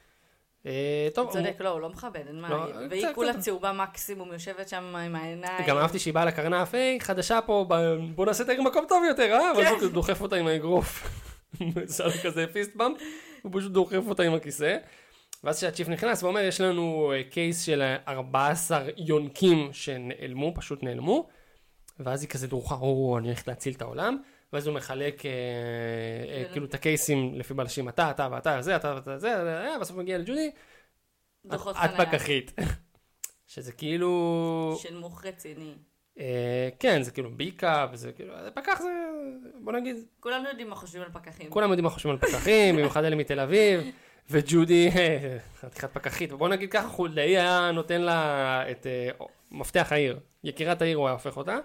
A: טוב.
B: צודק, לא, הוא לא מכבד, אין מה. והיא כולה צהובה מקסימום, יושבת שם עם העיניים.
A: גם אהבתי שהיא באה לקרנף, חדשה פה, בוא נעשה את העיר מקום טוב יותר, ואז הוא דוחף אותה עם האגרוף. זה כזה פיסט באמפ, הוא פשוט דוחף אותה עם הכיסא. ואז שהצ'יף נכנס ואומר, יש לנו קייס של 14 יונקים שנעלמו, פשוט נעלמו. ואז היא כזה דרוכה, אני הולכת להציל את העולם. ואז הוא מחלק כאילו את הקייסים לפי בלשים, אתה ואתה, זה, בסוף מגיע לג'ודי, את פקחית. שזה כאילו...
B: של מוח רציני.
A: כן, זה כאילו ביקה, וזה כאילו, פקח זה, בוא נגיד...
B: כולנו יודעים מה חושבים על פקחים.
A: כולם יודעים מה חושבים על פקחים, במיוחד אלה מתל אביב, וג'ודי, חתיכת פקחית, ובוא נגיד ככה, חולדאי היה נותן לה את מפתח העיר, יקירת העיר הוא היה הופך אותה.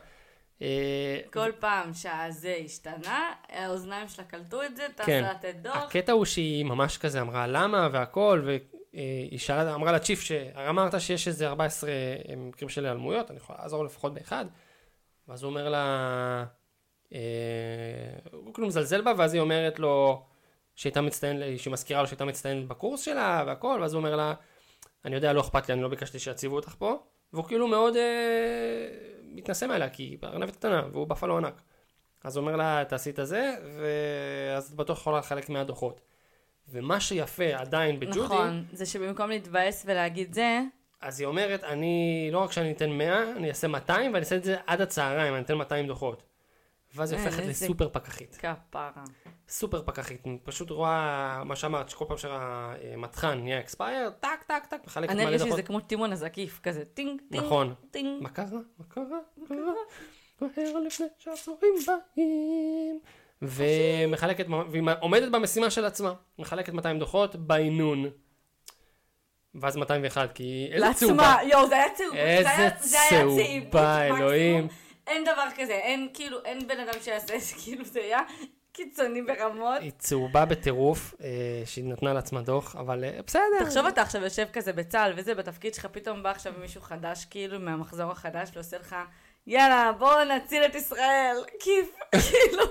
B: כל פעם שהזה השתנה, האוזניים שלה קלטו את זה, תעשה לתת דוח.
A: הקטע הוא שהיא ממש כזה אמרה למה והכל, והיא שאלה, אמרה לצ'יף שאמרת שיש איזה 14 מקרים של העלמויות, אני יכולה לעזור לפחות באחד, ואז הוא אומר לה, הוא כאילו מזלזל בה, ואז היא אומרת לו שהיא מזכירה לו שהייתה מצטיינת בקורס שלה והכל, ואז הוא אומר לה, אני יודע, לא אכפת לי, אני לא ביקשתי שיציבו אותך פה, והוא כאילו מאוד מתנסה מעלה, כי היא ארנבת קטנה, והוא בפלו ענק. אז הוא אומר לה, תעשי את זה, ואז את בטוח יכולה לחלק מהדוחות. ומה שיפה עדיין בג'ודי...
B: נכון, זה שבמקום להתבאס ולהגיד זה...
A: אז היא אומרת, לא רק שאני אתן 100, אני אעשה 200, ואני אעשה את זה עד הצהריים, אני אתן 200 דוחות. ואז היא הופכת לסופר פקחית.
B: כפרה.
A: סופר פקחית, אני פשוט רואה מה שאמרת, שכל פעם שהמתחן נהיה אקספייר, טק, טק, טק, מחלקת מלא דוחות.
B: אני חושב שזה כמו טימון הזקיף, כזה טינג, טינג,
A: נכון.
B: טינג.
A: מה קרה? מה קרה? מהר לפני שהצורים באים. ומחלקת, והיא עומדת במשימה של עצמה, מחלקת 200 דוחות בעינון. ואז 201, כי איזה צהובה.
B: לעצמה, יואו, זה היה צהובה.
A: איזה צהובה, אלוהים.
B: אין דבר כזה, אין בן אדם שיעשה, כאילו זה היה קיצוני ברמות.
A: היא צהובה בטירוף, שהיא נתנה לעצמה דוח, אבל בסדר.
B: תחשוב אתה עכשיו יושב כזה בצהל, וזה בתפקיד שלך, פתאום בא עכשיו מישהו חדש, כאילו מהמחזור החדש, ועושה לך, יאללה, בוא נציל את ישראל, כיף, כאילו.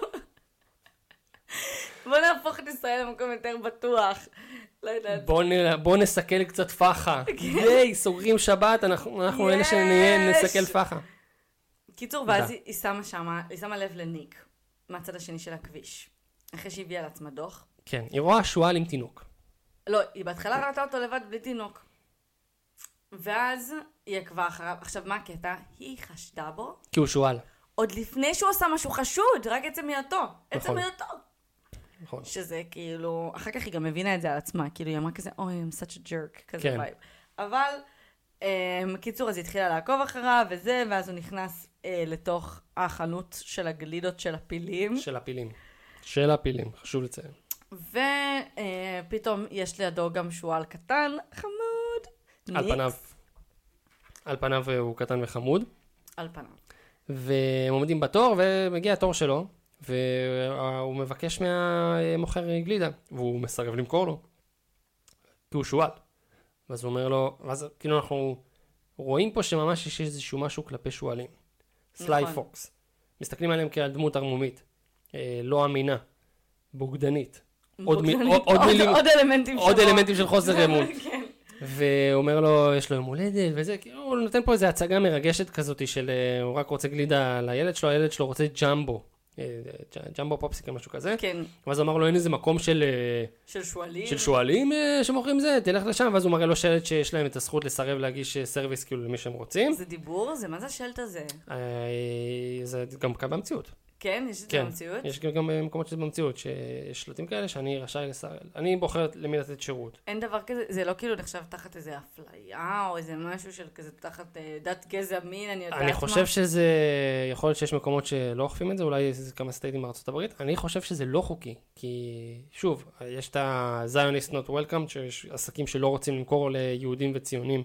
B: בוא נהפוך את ישראל למקום יותר בטוח. לא יודעת.
A: בוא נסכל קצת פחה. ייי, סוגרים שבת, אנחנו אלה שנהיה נסכל פחה.
B: קיצור, ואז היא שמה לב לניק, מהצד השני של הכביש. אחרי שהיא הביאה לעצמה דוח.
A: כן, היא רואה שואל עם תינוק.
B: לא, היא בהתחלה ראתה אותו לבד בלי תינוק. ואז היא עקבה אחריו. עכשיו, מה הקטע? היא חשדה בו.
A: כי הוא שואל.
B: עוד לפני שהוא עושה משהו חשוד, רק עצם היותו. עצם היותו.
A: נכון.
B: שזה כאילו, אחר כך היא גם מבינה את זה על עצמה. כאילו, היא אמרה כזה, אוי, I'm such a jerk, כזה
A: כן.
B: וייב. אבל, קיצור, אז היא התחילה לעקוב אחריו וזה, ואז הוא נכנס לתוך החנות של הגלידות של הפילים.
A: של הפילים. של הפילים, חשוב לציין.
B: ופתאום יש לידו גם שועל קטן, חמוד.
A: על פניו הוא קטן וחמוד.
B: על פניו.
A: והם עומדים בתור, ומגיע התור שלו, והוא מבקש מהמוכר גלידה, והוא מסרב למכור לו. כי הוא שועל. ואז הוא אומר לו, ואז כאילו אנחנו רואים פה שממש יש איזשהו משהו כלפי שועלים. סליי פוקס. מסתכלים עליהם כעל דמות ערמומית. לא אמינה. בוגדנית. עוד אלמנטים של חוסר אמון. והוא אומר לו, יש לו יום הולדת, וזה, הוא נותן פה איזו הצגה מרגשת כזאת של, הוא רק רוצה גלידה לילד שלו, הילד שלו רוצה ג'מבו. ג'מבו פופסיקל, משהו כזה.
B: כן.
A: ואז הוא אמר לו, אין איזה מקום של
B: שועלים.
A: של שועלים שמוכרים זה, תלך לשם, ואז הוא מראה לו שלט שיש להם את הזכות לסרב להגיש סרוויס כאילו למי שהם רוצים.
B: זה דיבור? זה מה זה השלט הזה?
A: זה גם קיים במציאות.
B: כן? יש את זה במציאות?
A: יש גם מקומות שזה במציאות, שיש שלטים כאלה שאני רשאי לסרב. אני בוחרת למי לתת שירות.
B: אין דבר כזה, זה לא כאילו נחשב תחת איזה אפליה, או איזה משהו של כזה תחת דת גזע מין, אני יודעת מה.
A: אני חושב שזה, יכול להיות שיש מקומות שלא אוכפים את זה, אולי יש כמה סטייטים בארצות הברית. אני חושב שזה לא חוקי, כי שוב, יש את ה-Zionist Not Welcome, שיש עסקים שלא רוצים למכור ליהודים וציונים,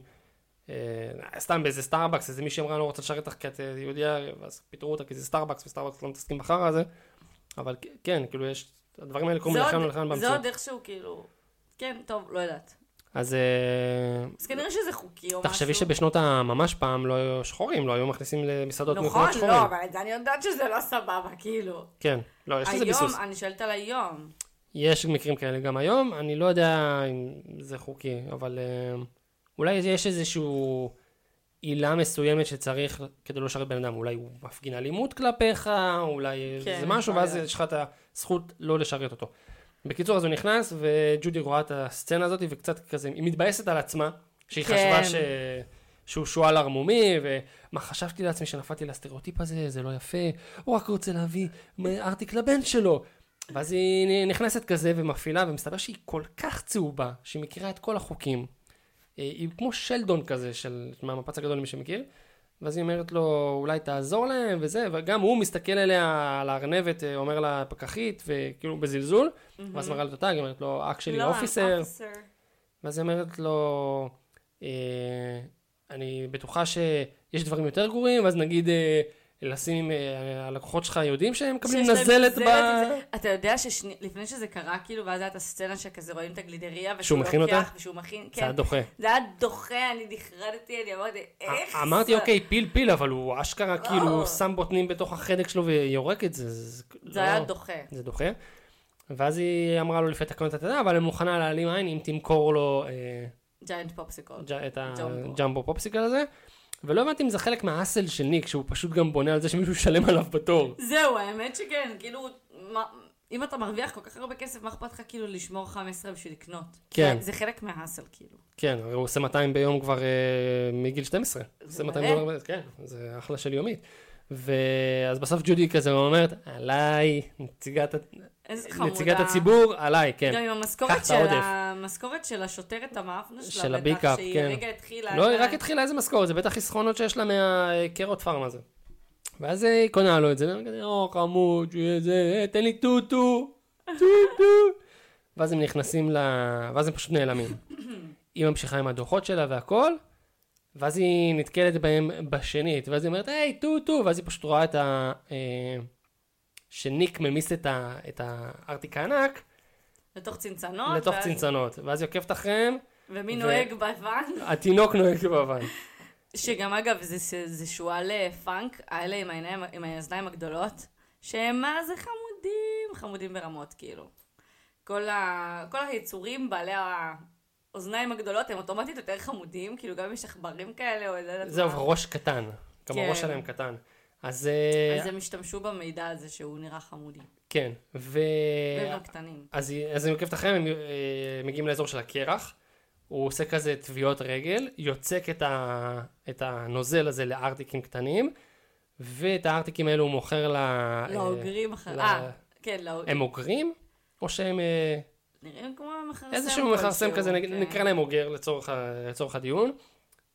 A: סתם באיזה סטארבקס, איזה מישהי אמרה לא רוצה לשרת לך כי את יהודיה, ואז פיתרו אותה כי זה סטארבקס, וסטארבקס לא מתעסקים בחרא הזה, אבל כן, כאילו יש, הדברים האלה קוראים לכאן ולכאן במציאות.
B: זה עוד איכשהו כאילו, כן, טוב, לא יודעת.
A: אז
B: כנראה שזה חוקי או משהו.
A: תחשבי שבשנות הממש פעם לא היו שחורים, לא היו מכניסים למסעדות מקומות שחורים.
B: נכון, לא, אבל אני יודעת שזה לא סבבה, כאילו.
A: כן, לא, יש לזה ביסוס.
B: היום, אני שואלת על היום.
A: יש מקרים כאלה גם היום, אני לא יודע אם זה חוקי, אבל אולי יש איזשהו עילה מסוימת שצריך כדי לא לשרת בן אדם, אולי הוא מפגין אלימות כלפיך, אולי זה משהו, ואז יש לך את הזכות לא לשרת אותו. בקיצור, אז הוא נכנס, וג'ודי רואה את הסצנה הזאת, וקצת כזה, היא מתבאסת על עצמה, שהיא חשבה שהוא שועל ערמומי, ומה חשבתי לעצמי שנפלתי לסטריאוטיפ הזה, זה לא יפה, הוא רק רוצה להביא ארטיק לבן שלו. ואז היא נכנסת כזה ומפעילה, ומסתבר שהיא כל כך צהובה, שהיא מכירה את כל החוקים. היא כמו שלדון כזה, מהמפץ הגדול למי שמכיר, ואז היא אומרת לו, אולי תעזור להם וזה, וגם הוא מסתכל עליה, על הארנבת, אומר לה פקחית, וכאילו בזלזול, ואז מראה לו את הטאג, היא אומרת לו, actually officer, ואז היא אומרת לו, אני בטוחה שיש דברים יותר גרועים, ואז נגיד, לשים, הלקוחות שלך יודעים שהם מקבלים נזלת
B: אתה יודע שלפני שזה קרה, כאילו, ואז הייתה הסצנה שכזה רואים את הגלידריה,
A: ושהוא מכין אותה?
B: ושהוא מכין,
A: זה היה דוחה.
B: זה היה דוחה, אני נחרדתי, אני אמרתי, איך?
A: אמרתי, אוקיי, פיל, אבל הוא אשכרה כאילו שם בוטנים בתוך החדק שלו ויורק את זה.
B: זה היה דוחה.
A: זה דוחה. ואז היא אמרה לו לפי תקנות התדע, אבל היא מוכנה להעלים עין אם תמכור לו
B: ג'יינט פופסיקל.
A: את הג'מבו פופסיקל הזה. ולא הבנתי אם זה חלק מהאסל של ניק, שהוא פשוט גם בונה על זה שמישהו ישלם עליו בתור.
B: זהו, האמת שכן, כאילו, אם אתה מרוויח כל כך הרבה כסף, מה אכפת לך כאילו לשמור 15 בשביל לקנות?
A: כן.
B: זה חלק מהאסל, כאילו.
A: כן, הוא עושה 200 ביום כבר מגיל 12. עושה 200 ביום, כן, זה אחלה של יומית. ואז בסוף ג'ודי כזה אומרת, עליי, נציגת הציבור, עליי, כן.
B: גם עם המשכורת של השוטרת המאפנה שלה,
A: של הביקאפ, כן.
B: שהיא רגע התחילה.
A: לא, היא רק התחילה איזה משכורת, זה בטח חסכונות שיש לה מהקרות פארם הזה. ואז היא קונה לו את זה, ואני כזה, חמוד, תן לי טוטו. ואז הם נכנסים ואז הם פשוט נעלמים. היא ממשיכה עם הדוחות שלה והכל, ואז היא נתקלת בהם בשנית, ואז היא אומרת, היי, טוטו, ואז היא פשוט רואה שניק ממיס את הארטיק הענק.
B: לתוך צנצנות.
A: לתוך צנצנות, ואז היא עוקבת אחריהם.
B: ומי נוהג בוון?
A: התינוק נוהג בוון.
B: שגם אגב, זה שועל פאנק, האלה עם האזניים הגדולות, שהם מה זה חמודים ברמות, כאילו. כל היצורים בעלי האוזניים הגדולות הם אוטומטית יותר חמודים, כאילו גם יש עכברים כאלה או איזה...
A: זהו, ראש קטן. גם הראש שלהם קטן. אז
B: הם השתמשו במידע הזה שהוא נראה חמודי.
A: כן,
B: והם קטנים.
A: אז הם עוקבת אחריהם, הם מגיעים לאזור של הקרח, הוא עושה כזה טביעות רגל, יוצק את הנוזל הזה לארטיקים קטנים, ואת הארטיקים האלו הוא מוכר
B: לאוגרים אחר. כן, לאוגרים.
A: הם אוגרים? או שהם...
B: נראים כמו מכרסם.
A: איזשהו מכרסם כזה, נקרא להם אוגר לצורך הדיון.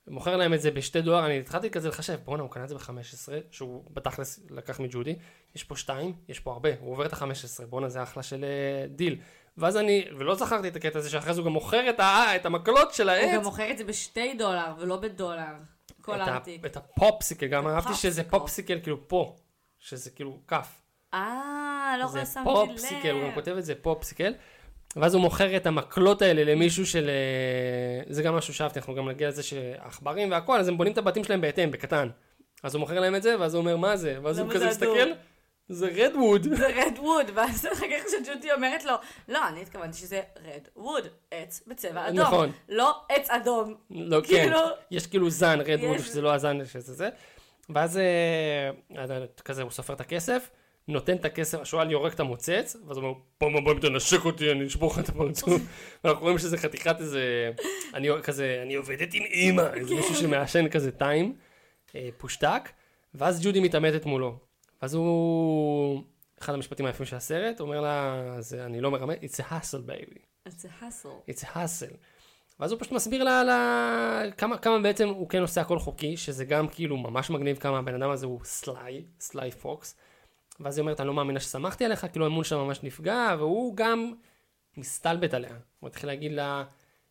A: מוכר להם את זה $2, אני התחלתי כזה לחשב, בוא'נה, הוא קנה את זה ב-15, שהוא בתכלס לקח מג'ודי, יש פה 2, יש פה הרבה, הוא עובר את ה-15, בוא'נה, זה אחלה של דיל. ואז ולא זכרתי את הקטע הזה, שאחרי זה הוא גם מוכר את המקלות של העץ.
B: הוא גם מוכר את זה $2 ולא $1, כל ארטיק.
A: את הפופסיקל, גם אהבתי שזה פופסיקל כאילו פה, שזה כאילו כף.
B: לא רואה שמתי לב.
A: זה פופסיקל, הוא גם כותב את זה פופסיקל. ואז הוא מוכר את המקלות האלה למישהו זה גם משהו שאהבתי, אנחנו גם נגיע לזה שעכברים והכל, אז הם בונים את הבתים שלהם בהתאם, בקטן. אז הוא מוכר להם את זה, ואז הוא אומר, מה זה? ואז הוא כזה מסתכל, זה רדווד.
B: זה רדווד, ואז אחר כך שג'ודי אומרת לו, לא, אני התכוונתי שזה רדווד, עץ בצבע אדום.
A: נכון.
B: לא עץ אדום.
A: לא, כן. יש כאילו זן, רדווד, שזה לא הזן שזה זה. ואז כזה הוא סופר את הכסף, נותן את הכסף, השואל יורק את המוצץ, ואז הוא אומר, פעם הבאה אם תנשק אותי, אני אשבור לך את הפרצוף. ואנחנו רואים שזה חתיכת איזה, אני עובדת עם אמא, איזה מישהו שמעשן כזה טיים, פושטק, ואז ג'ודי מתעמתת מולו. ואז הוא, אחד המשפטים היפים של הסרט, הוא אומר לה, אני לא מרמה, it's a hustle baby.
B: It's a hustle.
A: It's a hustle. ואז הוא פשוט מסביר לה כמה בעצם הוא כן עושה הכל חוקי, שזה גם כאילו ממש מגניב כמה הבן אדם הזה הוא סליי פוקס. ואז היא אומרת, אני לא מאמינה ששמחתי עליך, כאילו האמון שם ממש נפגע, והוא גם מסתלבט עליה. הוא מתחיל להגיד לה,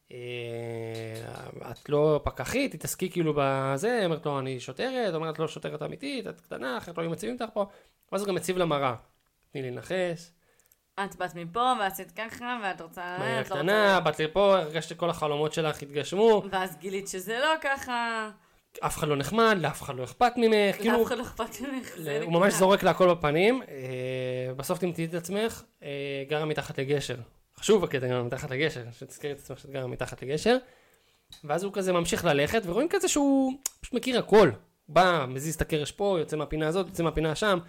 A: את לא פקחית, תתעסקי כאילו בזה, אומרת לו, אני שוטרת, אומרת לו, שוטרת אמיתית, את קטנה, אחרת לא מציבים אותך פה. ואז הוא גם מציב לה מראה. תני לי לנחש.
B: את באת מפה, ועשית ככה, ואת רוצה...
A: מה קטנה, באת לפה, הרגשת שכל החלומות שלך התגשמו.
B: ואז גילית שזה לא ככה.
A: אף אחד לא נחמד, לאף אחד לא אכפת ממך.
B: לאף אחד לא אכפת ממך.
A: הוא ממש זורק לה הכל בפנים. בסוף תמצאי את עצמך, גרה מתחת לגשר. חשוב הקטע, גרה מתחת לגשר, שתזכרי את עצמך שאת גרה מתחת לגשר. ואז הוא כזה ממשיך ללכת, ורואים כזה שהוא פשוט מכיר הכל. בא, מזיז את הקרש פה, יוצא מהפינה הזאת, יוצא מהפינה שם.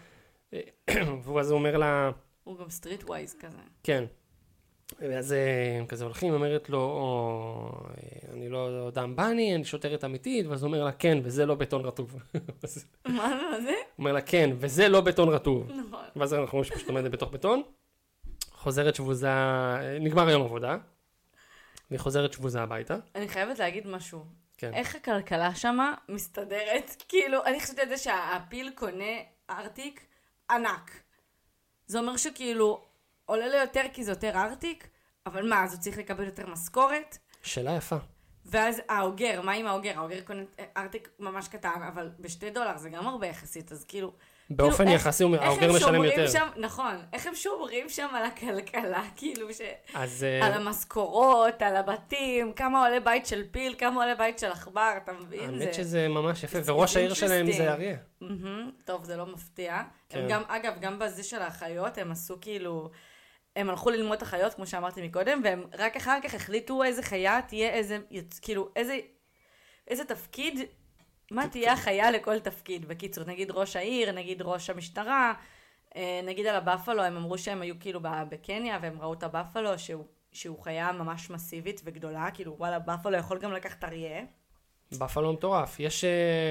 A: ואז הוא אומר לה...
B: הוא גם סטריט ווייז כזה.
A: כן. ואז הם כזה הולכים, אומרת לו, אני לא דם בני, אני שוטרת אמיתית, ואז הוא אומר לה, כן, וזה לא בטון רטוב.
B: מה זה?
A: הוא אומר לה, כן, וזה לא בטון רטוב.
B: נכון.
A: ואז אנחנו רואים שפשוט עומדת בתוך בטון, חוזרת שבוזה, נגמר היום עבודה, והיא חוזרת שבוזה הביתה.
B: אני חייבת להגיד משהו.
A: כן.
B: איך הכלכלה שמה מסתדרת? כאילו, אני חושבת את זה שהפיל קונה ארטיק ענק. זה אומר שכאילו... עולה לו יותר כי זה יותר ארטיק, אבל מה, אז הוא צריך לקבל יותר משכורת?
A: שאלה יפה.
B: ואז האוגר, מה עם האוגר? האוגר קונה ארטיק ממש קטן, אבל $2 זה גם הרבה יחסית, אז כאילו...
A: באופן כאילו, יחסי האוגר משלם יותר.
B: שם, נכון, איך הם שומרים שם על הכלכלה, כאילו
A: אז,
B: על המשכורות, על הבתים, כמה עולה בית של פיל, כמה עולה בית של עכבר, אתה מבין?
A: האמת שזה ממש יפה, וראש העיר שלהם זה אריה.
B: טוב, זה לא מפתיע. גם, אגב, גם בזה של החיות, הם עשו כאילו... הם הלכו ללמוד את החיות, כמו שאמרתי מקודם, והם רק אחר כך החליטו איזה חיה תהיה איזה, כאילו, איזה תפקיד, מה תהיה החיה לכל תפקיד. בקיצור, נגיד ראש העיר, נגיד ראש המשטרה, נגיד על הבאפלו, הם אמרו שהם היו כאילו בקניה, והם ראו את הבאפלו, שהוא חיה ממש מסיבית וגדולה, כאילו, וואלה, באפלו יכול גם לקחת אריה.
A: באפלו מטורף. יש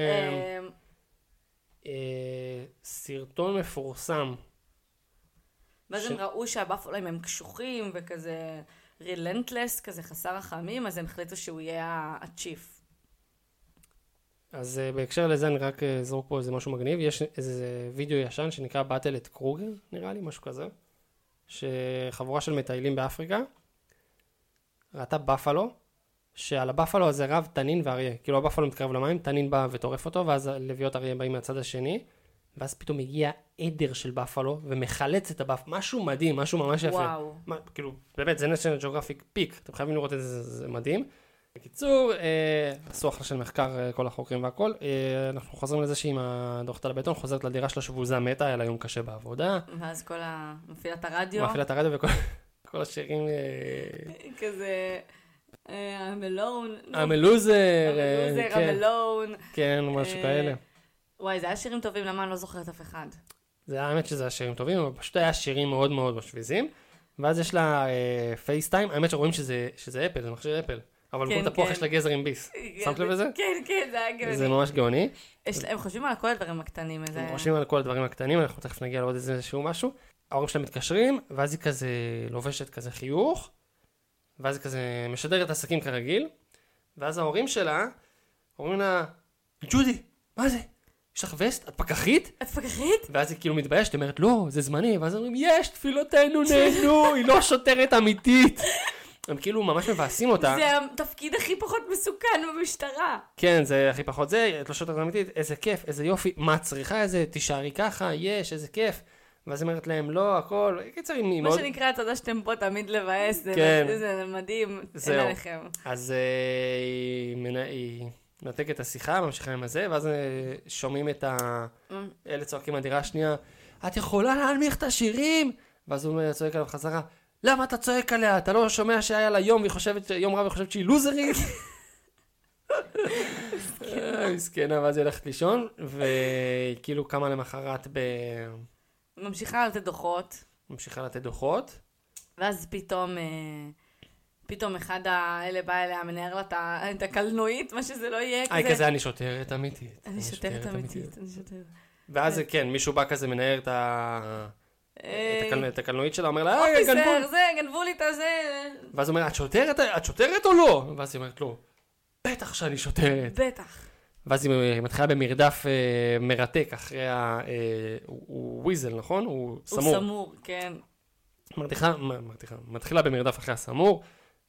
A: סרטון מפורסם,
B: ואז הם ראו שהבאפלו הם קשוחים וכזה רילנטלס, כזה חסר רחמים, אז הם החליטו שהוא יהיה הצ'יף.
A: אז בהקשר לזה אני רק אזרוק פה איזה משהו מגניב. יש איזה וידאו ישן שנקרא באטל את קרוגר, נראה לי, משהו כזה. שחבורה של מטיילים באפריקה ראתה באפלו, שעל הבאפלו הזה רב תנין ואריה. כאילו הבאפלו מתקרב למים, תנין בא וטורף אותו, ואז לוויות אריה באים מהצד השני. ואז פתאום הגיע עדר של באפלו, ומחלץ את הבאפלו, משהו מדהים, משהו ממש יפה.
B: וואו.
A: כאילו, באמת, זה נשיונל ג'אוגרפיק פיק, אתם חייבים לראות את זה, זה מדהים. בקיצור, עשו אחלה של מחקר, כל החוקרים והכל. אנחנו חוזרים לזה שהיא דוחת על הבטון, חוזרת לדירה שלה שבוזה מתה, היה לה יום קשה בעבודה.
B: ואז כל מפעילת הרדיו.
A: מפעילת הרדיו וכל השירים...
B: כזה... I'm alone.
A: I'm a loser.
B: I'm alone.
A: כן, משהו כאלה.
B: וואי, זה היה שירים טובים, למה אני לא זוכרת אף אחד?
A: זה האמת שזה היה שירים טובים, אבל פשוט היה שירים מאוד מאוד משוויזים. ואז יש לה פייסטיים, האמת שרואים שזה אפל, זה מכשיר אפל. אבל כל תפוח יש לה גזר עם ביס. שמת לב לזה?
B: כן, כן, זה היה גאוני.
A: זה ממש גאוני.
B: הם חושבים על כל הדברים הקטנים.
A: הם חושבים על כל הדברים הקטנים, אנחנו תכף נגיע לעוד איזשהו משהו. ההורים שלהם מתקשרים, ואז היא כזה לובשת כזה חיוך, ואז היא כזה משדרת עסקים כרגיל, ואז ההורים שלה אומרים לה, ג'ודי, מה זה? יש לך וסט? את פקחית?
B: את פקחית?
A: ואז היא כאילו מתביישת, היא אומרת, לא, זה זמני. ואז אומרים, יש, תפילותינו נהנו, היא לא שוטרת אמיתית. הם כאילו ממש מבאסים אותה.
B: זה התפקיד הכי פחות מסוכן במשטרה.
A: כן, זה הכי פחות זה, את לא שוטרת אמיתית, איזה כיף, איזה יופי, מה צריכה איזה, תישארי ככה, יש, איזה כיף. ואז היא אומרת להם, לא, הכל, קיצר, היא
B: מה
A: מאוד...
B: שנקרא, תודה שאתם פה תמיד לבאס, זה מדהים, אין עליכם.
A: אז היא נתקת את השיחה, ממשיכה עם הזה, ואז שומעים את אלה צועקים הדירה השנייה, את יכולה להנמיך את השירים? ואז הוא צועק עליו חזרה, למה אתה צועק עליה? אתה לא שומע שהיה לה יום רב וחושבת שהיא לוזרית? מסכנה, ואז היא הולכת לישון, וכאילו קמה למחרת
B: ממשיכה לתת דוחות. ואז פתאום אחד האלה בא אליה, מנער לה את הקלנועית, מה שזה לא יהיה כזה.
A: כזה אני שוטרת אמיתית.
B: אני שוטרת אמיתית.
A: ואז כן, מישהו בא כזה מנער את הקלנועית שלה, אומר לה,
B: גנבו לי את הזה.
A: ואז הוא אומר, את שוטרת או לא? ואז היא אומרת לו, בטח שאני שוטרת.
B: בטח.
A: ואז היא מתחילה במרדף מרתק אחרי הוא וויזל, נכון? הוא סמור.
B: הוא סמור, כן.
A: מתחילה במרדף אחרי הסמור.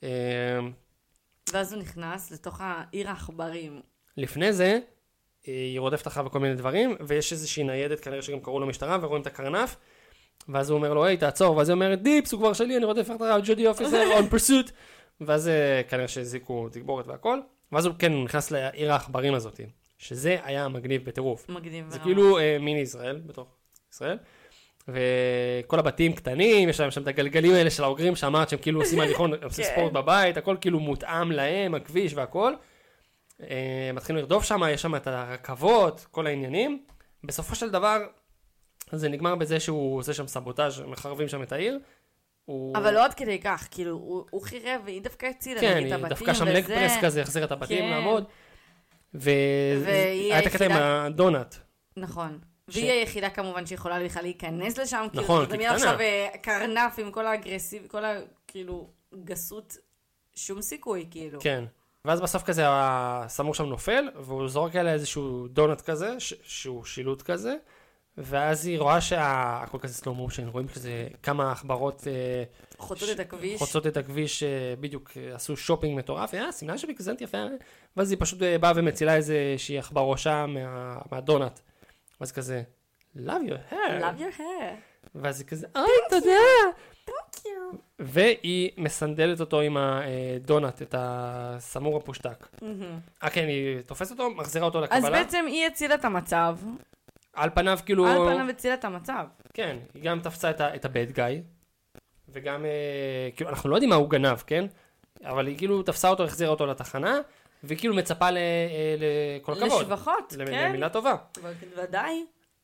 B: ואז הוא נכנס לתוך העיר העכברים.
A: לפני זה, היא רודפת אחריו בכל מיני דברים, ויש איזושהי ניידת, כנראה שגם קראו למשטרה, ורואים את הקרנף, ואז הוא אומר לו, היי, תעצור, ואז היא אומרת, דיפס, הוא כבר שלי, אני רודף אחריו, ג'ודי אופיסר, on pursuit. ואז כנראה שהזיקו תגבורת והכל. ואז הוא כן נכנס לעיר העכברים הזאת, שזה היה מגניב בטירוף.
B: מגניב.
A: זה כאילו מיני ישראל, בתוך ישראל. וכל הבתים קטנים, יש להם שם את הגלגלים האלה של האוגרים, שאמרת שהם כאילו עושים הליכון, עושים ספורט בבית, הכל כאילו מותאם להם, הכביש והכל. מתחילים לרדוף שם, יש שם את הרכבות, כל העניינים. בסופו של דבר, זה נגמר בזה שהוא עושה שם סבוטאז', מחרבים שם את העיר.
B: אבל לא עד כדי כך, כאילו, הוא חירב, והיא דווקא הצילה,
A: כן, היא דווקא שם לג פרס כזה, החזיר את הבתים לעמוד. והיה את הקטע עם הדונט.
B: נכון. והיא היחידה כמובן שיכולה בכלל להיכנס לשם.
A: נכון, כי קטנה.
B: עכשיו קרנף עם כל האגרסיב, כל כאילו גסות, שום סיכוי, כאילו.
A: כן. ואז בסוף כזה הסמור שם נופל, והוא זורק עליה איזשהו דונט כזה, שהוא שילוט כזה, ואז היא רואה שהכל כזה סלו מושן, רואים כזה כמה עכברות חוצות את הכביש, בדיוק עשו שופינג מטורף, סימנה שלי כזה יפה, ואז היא פשוט באה ומצילה איזושהי עכבר ראשה מהדונט. ואז כזה, love your hair. ואז היא כזה, אוי, תודה.
B: Thank you.
A: והיא מסנדלת אותו עם הדונט, את הסמור הפושטק. כן, היא תופסת אותו, מחזירה אותו לקבלה.
B: אז בעצם היא הצילה את המצב.
A: על פניו כאילו...
B: על פניו הצילה את המצב.
A: כן, היא גם תפסה את הבד גאי, וגם, כאילו, אנחנו לא יודעים מה הוא גנב, כן? אבל היא כאילו תפסה אותו, החזירה אותו לתחנה, והיא כאילו מצפה לכל הכבוד.
B: לשבחות, כן.
A: למילה טובה.
B: ודאי.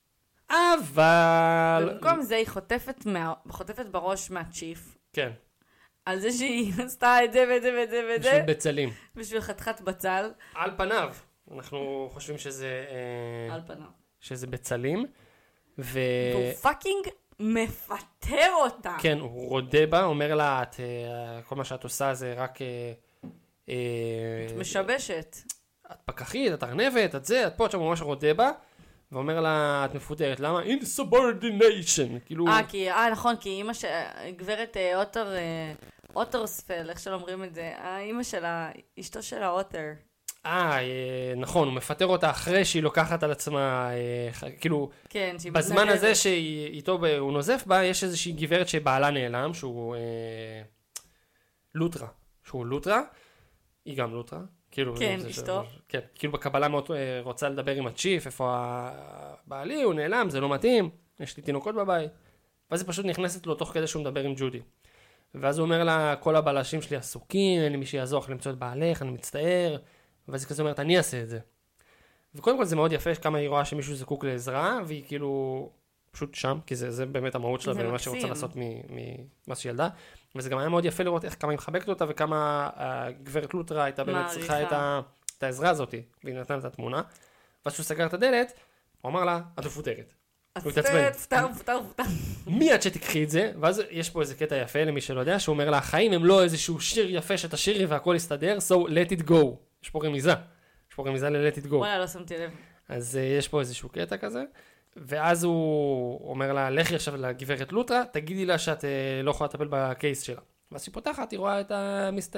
A: אבל...
B: במקום זה היא חוטפת בראש מהצ'יף.
A: כן.
B: על זה שהיא עשתה את זה ואת זה ואת זה ואת זה.
A: בשביל בצלים.
B: בשביל חתיכת בצל.
A: על פניו. אנחנו חושבים שזה...
B: על פניו.
A: שזה בצלים.
B: והוא פאקינג מפטר אותה.
A: כן, הוא רודה בה, אומר לה, כל מה שאת עושה זה רק...
B: את משבשת.
A: את פקחית, את ארנבת, את זה, את פה, את שם ממש רודה בה. ואומר לה, את מפוטרת, למה? insubordination, כאילו...
B: נכון, כי אמא של... גברת אוטרספל, איך שלא אומרים את זה, האמא שלה, אשתו של האוטר.
A: נכון, הוא מפטר אותה אחרי שהיא לוקחת על עצמה, כאילו,
B: כן,
A: בזמן הזה שאיתו הוא נוזף בה, יש איזושהי גברת שבעלה נעלם, שהוא לוטרה, היא גם לוטרה.
B: כן, אשתו.
A: כן, כאילו בקבלה מאוד רוצה לדבר עם הצ'יף, איפה הבעלי, הוא נעלם, זה לא מתאים, יש לי תינוקות בבית. ואז היא פשוט נכנסת לו תוך כדי שהוא מדבר עם ג'ודי. ואז הוא אומר לה, כל הבלשים שלי עסוקים, אין לי מי שיעזור לך למצוא את בעלך, אני מצטער. ואז היא כזה אומרת, אני אעשה את זה. וקודם כל זה מאוד יפה, כמה היא רואה שמישהו זקוק לעזרה, והיא כאילו פשוט שם, כי זה באמת המהות שלה, ומה שהיא רוצה לעשות ממה שהיא ילדה. וזה גם היה מאוד יפה לראות כמה היא מחבקת אותה, וכמה הגברת לוטרה הייתה באמת צריכה את העזרה הזאת, והיא נתנה את התמונה. ואז שהוא סגר את הדלת, הוא אמר לה, את מפוטרת.
B: פוטר.
A: מי עד שתקחי את זה? ואז יש פה איזה קטע יפה למי שלא יודע, שהוא אומר לה, החיים הם לא איזשהו שיר יפה שתשירי והכל יסתדר, so let it go. יש פה רמיזה. יש יש פה רמיזה ל-let it go.
B: וואלה, לא שמתי לב.
A: אז יש פה איזשהו קטע כזה, ואז הוא אומר לה, לכי עכשיו לגברת לוטרה, תגידי לה שאת לא יכולה לטפל בקייס שלה. ואז שהיא פותחת, היא רואה את המיסטר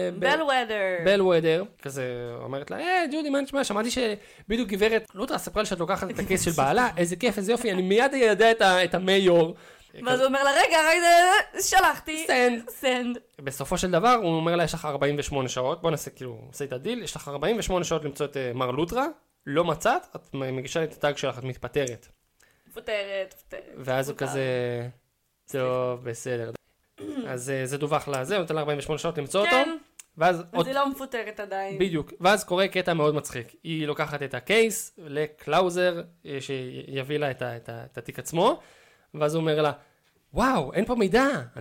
A: בלוודר, כזה אומרת לה, ג'ודי, מה נשמע? שמעתי שבדיוק גברת לוטרה ספרה לי שאת לוקחת את הקייס של בעלה, איזה כיף, איזה יופי, אני מיד יודע את המיור.
B: ואז הוא אומר לה, רגע, שלחתי. סנד.
A: בסופו של דבר, הוא אומר לה, יש לך 48 שעות, בוא נעשה כאילו, עושה את הדיל, יש לך 48 שעות למצוא את מר לוטרה, לא מצאת, את מגישה את הטאג שלך, את מתפטרת.
B: מפוטרת.
A: ואז הוא כזה, טוב, בסדר. אז זה דווח לה, הוא נותן לה 48 שעות למצוא אותו.
B: אז היא לא מפוטרת עדיין.
A: בדיוק. ואז קורה קטע מאוד מצחיק. היא לוקחת את הקייס לקלאוזר, שיביא לה את התיק עצמו, ואז הוא אומר לה, וואו, אין פה מידע. אני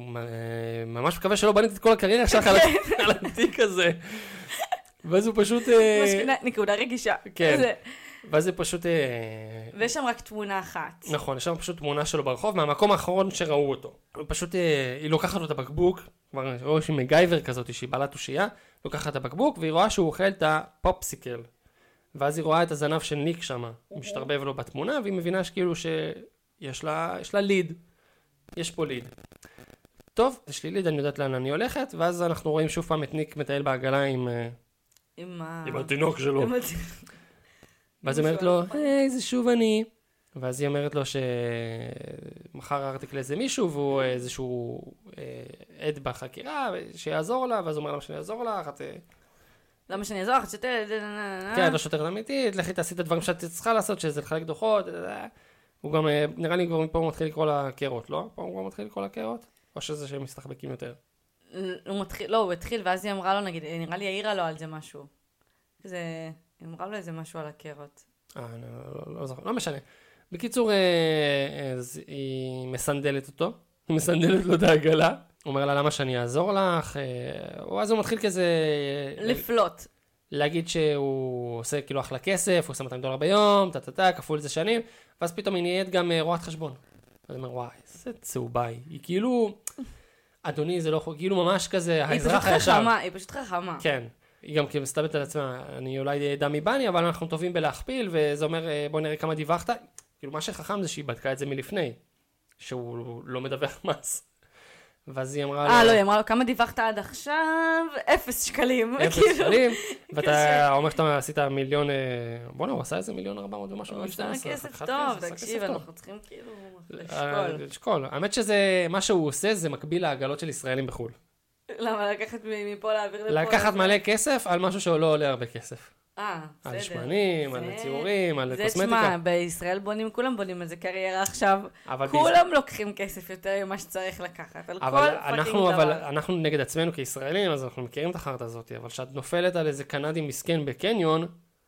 A: ממש מקווה שלא בנית את כל הקריירה שלך על התיק הזה. ואז הוא פשוט...
B: נקודה רגישה.
A: כן. ואז זה פשוט...
B: ויש שם רק תמונה אחת.
A: נכון, יש שם פשוט תמונה שלו ברחוב, מהמקום האחרון שראו אותו. פשוט היא לוקחת לו את הבקבוק, כבר רואה שהיא מגייבר כזאת, שהיא בעלת תושייה, לוקחת את הבקבוק, והיא רואה שהוא אוכל את הפופסיקל. ואז היא רואה את הזנב של ניק שם, משתרבב לו בתמונה, והיא מבינה שכאילו שיש לה ליד. יש פה ליד. טוב, יש לי ליד, אני יודעת לאן אני הולכת, ואז אנחנו רואים שוב פעם את ניק מטייל בעגלה עם התינוק שלו. ואז היא אומרת לו, זה שוב אני. ואז היא אומרת לו שמחר ארטיק לאיזה מישהו, והוא איזשהו עד בחקירה, שיעזור לה, ואז הוא אומר לה שאני אעזור לך.
B: למה שאני אעזור לך? שוטרת.
A: כן, את לא שוטרת אמיתית, לכי תעשי את הדברים שאת צריכה לעשות, שזה לחלק דוחות. הוא גם, נראה לי כבר מפה הוא מתחיל לקרוא לה קרות, לא? פה הוא כבר מתחיל לקרוא לה קרות? או שזה שהם מסתחבקים יותר?
B: הוא התחיל, ואז היא אמרה לו, נגיד, נראה לי העירה לו על זה משהו. היא אמרה לו איזה משהו על הקרות.
A: לא זוכר, לא משנה. בקיצור, היא מסנדלת אותו, היא מסנדלת לו את העגלה, הוא אומר לה למה שאני אעזור לך, אז הוא מתחיל כזה...
B: לפלוט.
A: להגיד שהוא עושה כאילו אחלה כסף, הוא עושה $200 ביום, כפול איזה שנים, ואז פתאום היא נהיית גם רואת חשבון. אז הוא אומר, וואי, איזה צהובה היא כאילו, אדוני, זה לא כאילו ממש כזה, האזרח הישר.
B: היא פשוט חכמה.
A: כן. היא גם כאילו מסתברת על עצמה, אני אולי דמי בני, אבל אנחנו טובים בלהכפיל, וזה אומר, בוא נראה כמה דיווחת. כאילו, מה שחכם זה שהיא בדקה את זה מלפני, שהוא לא מדווח מס. ואז היא אמרה לו...
B: לא, היא אמרה לו, כמה דיווחת עד עכשיו? 0 שקלים.
A: 0 שקלים, ואתה אומר שאתה עשית מיליון, בוא'נה, הוא עשה איזה 1,400,000 ומשהו.
B: הוא עושה כסף טוב, תקשיב, אנחנו צריכים כאילו
A: לשקול. האמת שזה, מה שהוא עושה, זה מקביל לעגלות של ישראלים בחו"ל.
B: למה? לקחת מפה להעביר לפה?
A: לקחת מלא כסף על משהו שלא עולה הרבה כסף.
B: בסדר.
A: על שמנים, על ציורים, על קוסמטיקה.
B: זה תשמע, בישראל כולם בונים איזה קריירה עכשיו. כולם לוקחים כסף יותר ממה שצריך לקחת.
A: אבל אנחנו נגד עצמנו כישראלים, אז אנחנו מכירים את החרטה הזאת, אבל כשאת נופלת על איזה קנדי מסכן בקניון,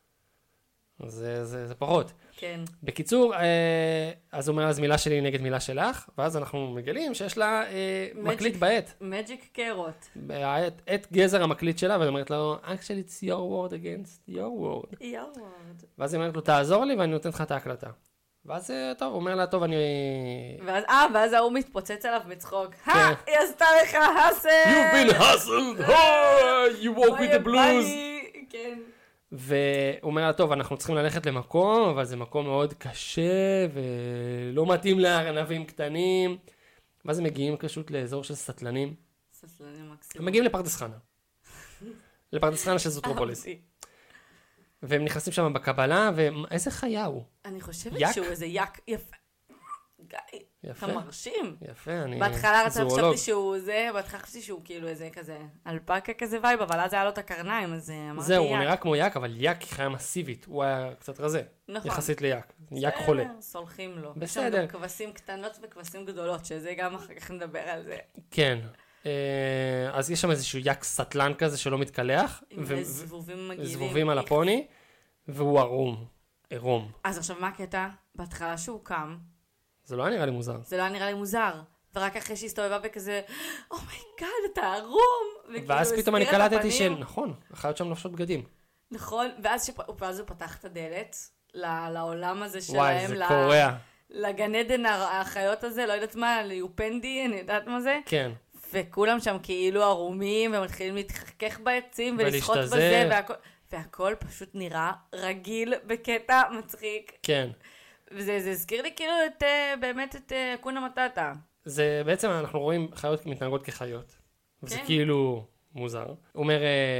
A: זה פחות.
B: כן.
A: בקיצור, אז הוא אומר, אז מילה שלי נגד מילה שלך, ואז אנחנו מגלים שיש לה מקליט בעט.
B: מג'יק קרות.
A: את גזר המקליט שלה, ואני אומרת לו, actually it's your word against your word.
B: your word.
A: ואז היא אומרת לו, תעזור לי ואני נותן לך את ההקלטה. ואז טוב, הוא אומר לה, טוב, אני...
B: ואז הוא מתפוצץ עליו מצחוק. היא עשתה לך הסל!
A: You've been hustled! You walk with the blues!
B: כן.
A: והוא אומר לה, טוב, אנחנו צריכים ללכת למקום, אבל זה מקום מאוד קשה, ולא מתאים לארנבים קטנים. ואז הם מגיעים פשוט לאזור של סטלנים.
B: סטלנים מקסימום.
A: הם מגיעים לפרדס חנה. לפרדס חנה של זוטרופוליס. והם נכנסים שם בקבלה, ואיזה חיה הוא?
B: אני חושבת שהוא איזה יק. יפה. גיא.
A: יפה.
B: אתה מרשים.
A: יפה, אני
B: בהתחלה חשבתי שהוא זה, בהתחלה חשבתי שהוא כאילו איזה כזה אלפקה כזה וייב, אבל אז היה לו את הקרניים, אז אמרתי
A: זהו, הוא נראה כמו יק, אבל יק היא חיה מסיבית, הוא היה קצת רזה.
B: נכון.
A: יחסית ליק. יק חולה.
B: סולחים לו.
A: בסדר.
B: יש שם גם כבשים קטנות וכבשים גדולות, שזה גם אחר כך נדבר על זה.
A: כן. אז יש שם איזשהו יק סטלן כזה שלא מתקלח.
B: עם זבובים מגעילים.
A: זבובים על הפוני, והוא ערום.
B: אז עכשיו מה הקטע? בהתחלה שהוא קם,
A: זה לא היה נראה לי מוזר.
B: זה לא היה נראה לי מוזר. ורק אחרי שהסתובבה בכזה, אומייגאד, אתה ערום.
A: ואז פתאום אני קלטתי נכון, החיות שם לובשות בגדים.
B: נכון, ואז הוא פתח את הדלת לעולם הזה שלהם.
A: וואי, זה קורע.
B: לגן עדן החיות הזה, לא יודעת מה, ליופנדי, אני יודעת מה זה.
A: כן.
B: וכולם שם כאילו ערומים, ומתחילים להתחכך בעצים, ולשחות בזה, והכל פשוט נראה רגיל בקטע מצחיק.
A: כן.
B: וזה הזכיר לי כאילו באמת את קונה מטאטה.
A: זה בעצם אנחנו רואים חיות מתנהגות כחיות. וזה כאילו מוזר. הוא אומר,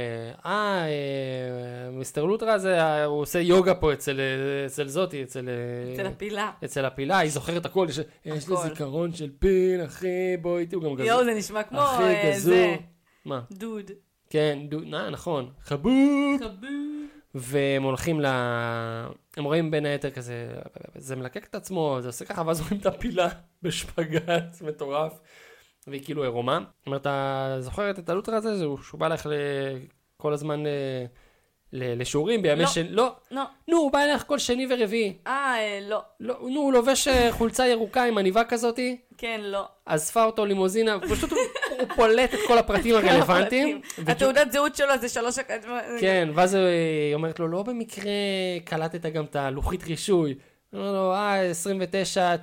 A: מיסטר לוטרה הוא עושה יוגה פה אצל זאתי, אצל
B: הפילה.
A: אצל הפילה, היא זוכרת הכל, יש לה זיכרון של פיל, אחי, בואי איתי, הוא גם גזור.
B: יואו, זה נשמע כמו זה.
A: מה?
B: דוד.
A: כן, נכון. חבוב. והם הולכים הם רואים בין היתר כזה, זה מלקק את עצמו, זה עושה ככה, ואז רואים את הפילה בשפגת, מטורף. והיא כאילו עירומה. זאת אומרת, אתה זוכרת את הלוטרה הזה, שהוא בא לך כל הזמן לשיעורים בימי
B: לא.
A: נו, הוא בא אליך כל שני ורביעי.
B: לא.
A: נו, הוא לובש חולצה ירוקה עם עניבה כזאתי.
B: כן, לא.
A: אספה אותו לימוזינה, פשוט הוא פולט את כל הפרטים הרלוונטיים.
B: התעודת זהות שלו זה 3...
A: כן, ואז היא אומרת לו, לא במקרה קלטת גם את הלוחית רישוי. הוא אומר לו, 29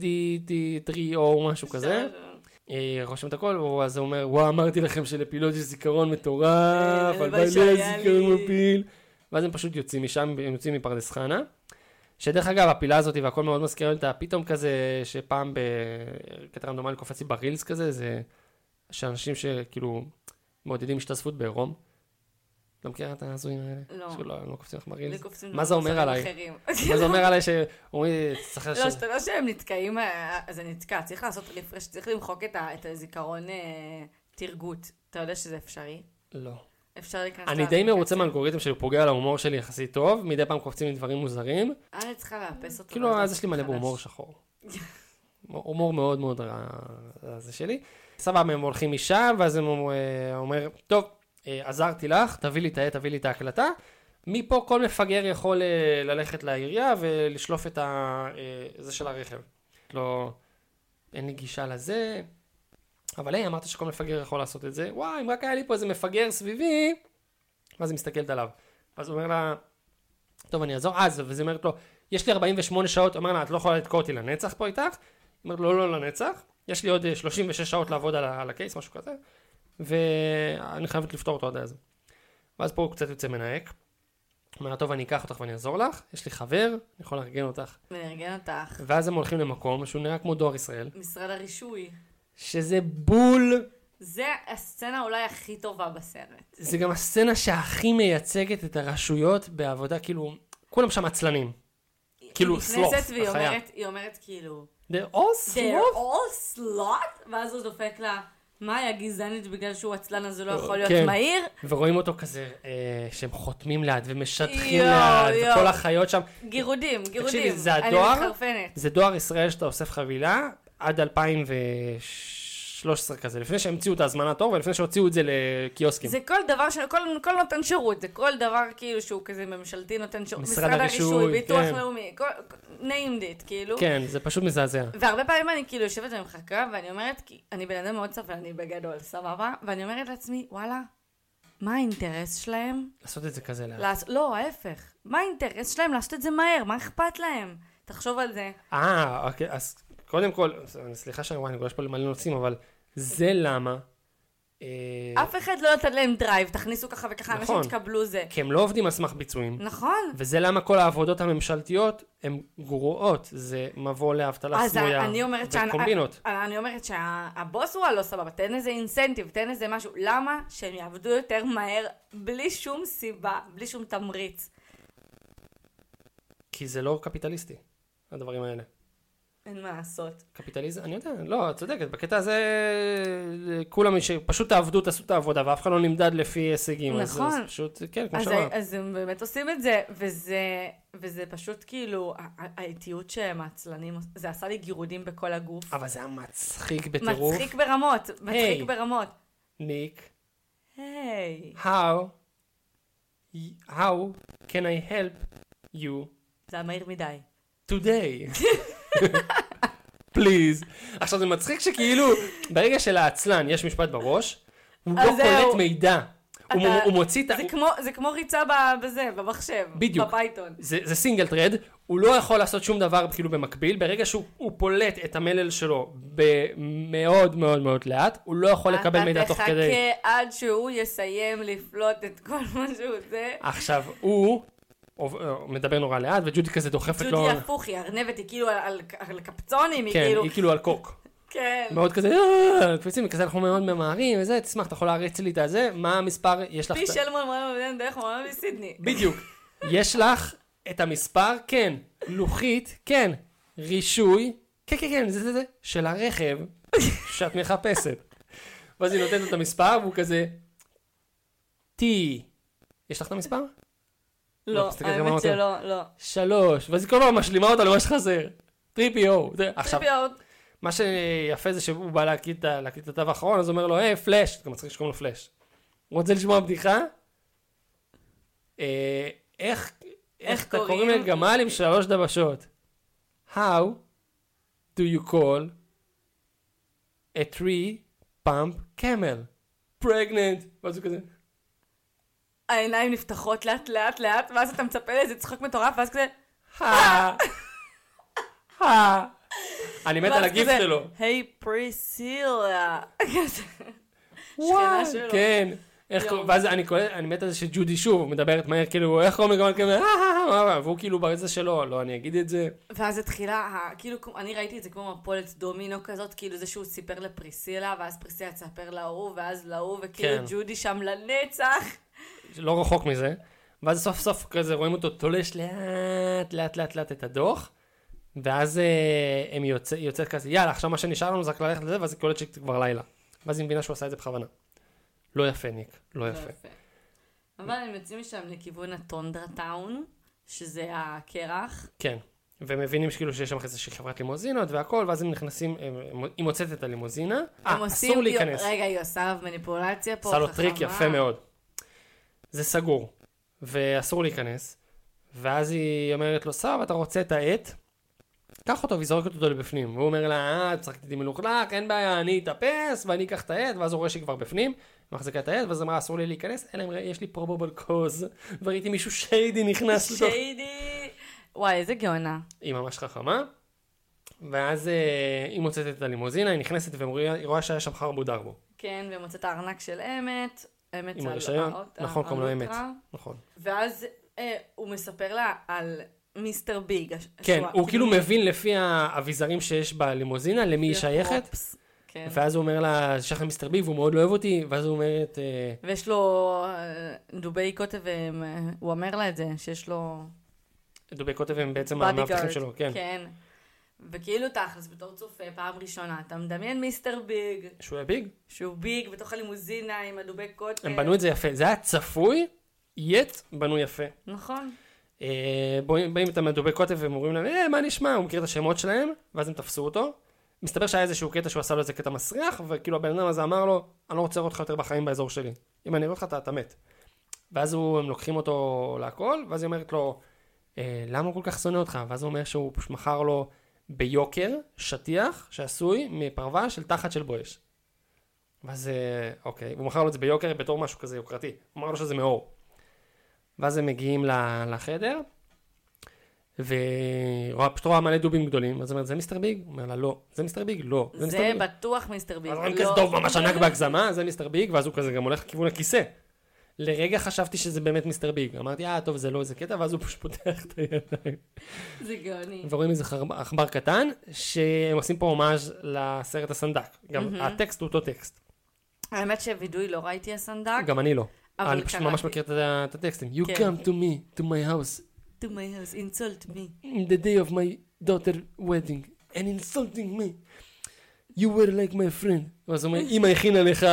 A: TD3 או משהו כזה. רושם את הכל, אז הוא אומר, וואו, אמרתי לכם שלפילות יש זיכרון מטורף, על בעלי הזיכרון מפיל. ואז הם פשוט יוצאים משם, הם יוצאים מפרדס חנה. שדרך אגב, הפילה הזאת והכל מאוד מזכיר אותה, פתאום כזה, שפעם בקטע רנדומלי קופצי ברילס כזה, זה שאנשים שכאילו מעודדים השתתפות בעירום. לא מכירה את הזויים האלה?
B: לא.
A: שלא קופצים לך ברילס?
B: קופצים
A: מה זה אומר עליי? מה זה אומר עליי שאומרים,
B: לא, שאתה לא שהם נתקעים, אז זה נתקע, צריך לעשות רפרש, צריך למחוק את הזיכרון תרגות. אתה יודע שזה אפשרי?
A: לא.
B: אפשר להיכנס
A: אני די מרוצה מהאלגוריתם שהוא פוגע על ההומור שלי יחסית טוב, מדי פעם קופצים לי דברים מוזרים.
B: אני צריכה לאפס אותו.
A: כאילו, אז יש לי מלא בהומור שחור. הומור מאוד מאוד רע, זה שלי. סבבה, הם הולכים משם, ואז הם אומר, טוב, עזרתי לך, תביא לי את ההקלטה. מפה כל מפגר יכול ללכת לעירייה ולשלוף את זה של הרכב. לא, אין לי גישה לזה. אבל היי, אמרת שכל מפגר יכול לעשות את זה. וואי, אם רק היה לי פה איזה מפגר סביבי, ואז היא מסתכלת עליו. אז הוא אומר לה, טוב, אני אעזור. וזה אומרת לו, יש לי 48 שעות. אומר לה, את לא יכולה לתקוע אותי לנצח פה איתך? היא אומרת לו, לא לנצח. יש לי עוד 36 שעות לעבוד על הקייס, משהו כזה. ואני חייבת לפתור אותו עד אז. ואז פה הוא קצת יוצא מנהק. הוא אומר, טוב, אני אקח אותך ואני אעזור לך. יש לי חבר, אני יכול לארגן אותך.
B: ולארגן אותך.
A: ואז הם הולכים למקום שהוא נראה כמו דואר ישראל.
B: משרד הרישוי.
A: שזה בול.
B: זה הסצנה אולי הכי טובה בסרט.
A: זה גם הסצנה שהכי מייצגת את הרשויות בעבודה, כאילו, כולם שם עצלנים. כאילו, סלוף, החיה.
B: היא אומרת כאילו,
A: They're all
B: slot? ואז הוא דופק לה, מה היה גזענית בגלל שהוא עצלן, אז הוא לא יכול להיות מהיר?
A: ורואים אותו כזה, שהם חותמים ליד ומשטחים ליד, וכל החיות שם.
B: גירודים.
A: תקשיבי, זה דואר ישראל שאתה אוסף חבילה, עד 2013 כזה, לפני שהמציאו את הזמנת תור, ולפני שהוציאו את זה לקיוסקים.
B: זה כל דבר, כל נותן שירות, זה כל דבר כאילו שהוא כזה ממשלתי נותן שירות.
A: משרד הרישוי,
B: ביטוח לאומי, named it, כאילו.
A: כן, זה פשוט מזעזע.
B: והרבה פעמים אני כאילו יושבת ומחכה, ואני אומרת, אני בן אדם מאוד סבלני בגדול, סבבה? ואני אומרת לעצמי, וואלה, מה האינטרס שלהם?
A: לעשות את זה כזה לאט.
B: לא, ההפך. מה האינטרס שלהם לעשות את זה מהר? מה אכפת להם? תחשוב על זה.
A: אוקיי, אז קודם כל, סליחה שאני גולש פה למלא נושאים, אבל זה למה...
B: אף אחד לא נותן להם דרייב, תכניסו ככה וככה, אנשים תקבלו זה.
A: כי הם לא עובדים על סמך ביצועים.
B: נכון.
A: וזה למה כל העבודות הממשלתיות הן גרועות, זה מבוא לאבטלה סמויה וקומבינות.
B: אני אומרת שהבוס הוא הלא סבבה, תן איזה אינסנטיב, תן איזה משהו. למה? שהם יעבדו יותר מהר, בלי שום סיבה, בלי שום תמריץ.
A: כי זה לא קפיטליסטי, הדברים האלה.
B: אין מה לעשות.
A: קפיטליזם, אני יודע, לא, צודקת, בקטע הזה כולם שפשוט תעבדו, תעשו את העבודה, ואף אחד לא נמדד לפי הישגים.
B: נכון.
A: אז פשוט, כן, כמו שאמרת.
B: אז הם באמת עושים את זה, וזה פשוט כאילו, האיטיות שהם העצלנים, זה עשה לי גירודים בכל הגוף.
A: אבל זה היה מצחיק בטירוף.
B: מצחיק ברמות, מצחיק ברמות.
A: ניק.
B: היי.
A: How can I help you?
B: זה היה מהיר מדי.
A: Today. פליז. עכשיו זה מצחיק שכאילו ברגע של העצלן יש משפט בראש, הוא לא קולט מידע. הוא מוציא את...
B: זה כמו ריצה בזה, במחשב.
A: בדיוק.
B: בפייתון.
A: זה סינגל טרד, הוא לא יכול לעשות שום דבר כאילו במקביל, ברגע שהוא פולט את המלל שלו במאוד מאוד מאוד לאט, הוא לא יכול לקבל מידע תוך כדי.
B: אתה תחכה עד שהוא יסיים לפלוט את כל מה שהוא זה.
A: עכשיו, הוא מדבר נורא לאט, וג'ודי כזה דוחפת לו...
B: ג'ודי הפוך, היא ארנבת, היא כאילו על קפצונים, היא
A: כן,
B: כאילו...
A: היא כאילו על קוק.
B: כן.
A: מאוד כזה, תפצים, כזה אנחנו מאוד ממהרים, וזה, תשמח, אתה יכול להריץ לי את הזה, מה המספר, יש לך...
B: פי שלמון מראה מבדן דרך מראה מסידני.
A: בדיוק. יש לך את המספר, כן, לוחית, כן, רישוי, כן, כן, כן, זה, של הרכב שאת מחפשת. ואז היא נותנת את המספר, והוא כזה, T. יש לך את המספר?
B: לא, האמת שלא, לא.
A: 3, ואז היא כל פעם משלימה אותה למה שחסר. 3PO.
B: עכשיו,
A: מה שיפה זה שהוא בא להקליט את התו האחרון, אז הוא אומר לו, היי, פלאש. גם צריך שקוראים לו פלאש. הוא רוצה לשמוע בדיחה? איך אתה קוראים לגמל עם 3 דבשות? How do you call a 3-pump camel? Pregnant. ואז הוא כזה...
B: העיניים נפתחות לאט לאט לאט, ואז אתה מצפה לאיזה צחוק מטורף, ואז כזה...
A: אני מת על הגיפט שלו.
B: היי פריסילה.
A: וואי, כן. ואז אני מת על זה שג'ודי שוב מדברת מהר, כאילו, איך קוראים לגמל כזה? והוא כאילו ברצה שלו, לא, אני אגיד את זה.
B: ואז התחילה, כאילו, אני ראיתי את זה כמו מפולת דומינו כזאת, כאילו זה שהוא סיפר לפריסילה, ואז פריסילה תספר להוא, ואז להוא, וכאילו ג'ודי שם לנצח.
A: לא רחוק מזה. ואז סוף סוף כזה רואים אותו תולש לאט את הדוח, ואז הם יוצאת כזה, יאללה, עכשיו מה שנשאר לנו זה רק ללכת לזה, ואז היא קולט שכבר לילה. ואז היא מבינה שהוא עשה את זה בכוונה. לא יפה, ניק, לא יפה.
B: אבל הם יוצאים משם לכיוון הטונדרה טאון, שזה הקרח.
A: כן, והם מבינים שכאילו שיש שם איזושהי חברת לימוזינות והכל, ואז הם נכנסים, היא מוצאת את הלימוזינה. אסור להיכנס.
B: רגע, היא עושה מניפולציה פה.
A: עושה לו טריק יפה מאוד. זה סגור, ואסור להיכנס. ואז היא אומרת לו, סבא, אתה רוצה את העט? קח אותו וזורקת אותו לבפנים. והוא אומר לה, צחקתי איתי מלוכלך, אין בעיה, אני אתאפס, ואני אקח את העט, ואז הוא רואה שהיא כבר בפנים, מחזיקה את העט, ואז אמרה, אסור לי להיכנס, אלא אם יש לי probable cause, וראיתי מישהו שיידי נכנס לתוך...
B: שיידי! וואי, איזה גאונה.
A: היא ממש חכמה, ואז היא מוצאת את הלימוזינה, היא נכנסת והיא רואה שהיה שם חרבו דרבו.
B: כן, ומוצאת הארנק של אמת, אמת
A: עם הרישיון, נכון, קוראים לו אמת, נכון.
B: ואז הוא מספר לה על... מיסטר ביג.
A: כן, הוא כאילו מבין לפי האביזרים שיש בלימוזינה, למי היא שייכת. ואז הוא אומר לה, שייך למיסטר ביג, והוא מאוד לא אוהב אותי, ואז הוא אומרת...
B: ויש לו דובי קוטב, הוא אומר לה את זה, שיש לו...
A: דובי קוטב הם בעצם המאבטחים שלו, כן.
B: כן. וכאילו תכלס, בתור צופה, פעם ראשונה, אתה מדמיין מיסטר ביג.
A: שהוא היה ביג?
B: שהוא ביג בתוך הלימוזינה עם הדובי קוטב.
A: הם בנו את זה יפה. זה היה צפוי, בנו יפה.
B: נכון.
A: באים את המדובי קוטב והם אומרים להם, מה נשמע? הוא מכיר את השמות שלהם, ואז הם תפסו אותו. מסתבר שהיה איזשהו קטע שהוא עשה לו איזה קטע מסריח, וכאילו הבן אדם הזה אמר לו, אני לא רוצה לראות אותך יותר בחיים באזור שלי. אם אני אראה אותך, אתה מת. ואז הם לוקחים אותו להכל, ואז היא אומרת לו, למה הוא כל כך שונא אותך? ואז הוא אומר שהוא פשוט מכר לו ביוקר שטיח שעשוי מפרווה של תחת של בואש. ואז, אוקיי, הוא מכר לו את זה ביוקר בתור משהו כזה יוקרתי. הוא אמר לו שזה מאור. ואז הם מגיעים לחדר, ופשוט רואה מלא דובים גדולים, אז הוא אומר, זה מיסטר ביג? הוא אומר לה, לא. זה מיסטר ביג? לא.
B: זה בטוח מיסטר ביג.
A: אז הוא כזה טוב ממש ענק בהגזמה, זה מיסטר ביג, ואז הוא כזה גם הולך לכיוון הכיסא. לרגע חשבתי שזה באמת מיסטר ביג. אמרתי, טוב, זה לא איזה קטע, ואז הוא פשוט פותח את הידיים.
B: זה גאוני.
A: ורואים איזה עכבר קטן, שהם עושים פה הומאז' לסרט הסנדק. גם הטקסט הוא אותו טקסט.
B: האמת שווידוי לא ראיתי הסנדק.
A: גם אני לא. אני פשוט ממש מכיר את הטקסטים. You come to me, to my house.
B: To my house, insult me.
A: In the day of my daughter wedding, and insulting me. You were like my friend. ואז הוא אומר, אמא הכינה לך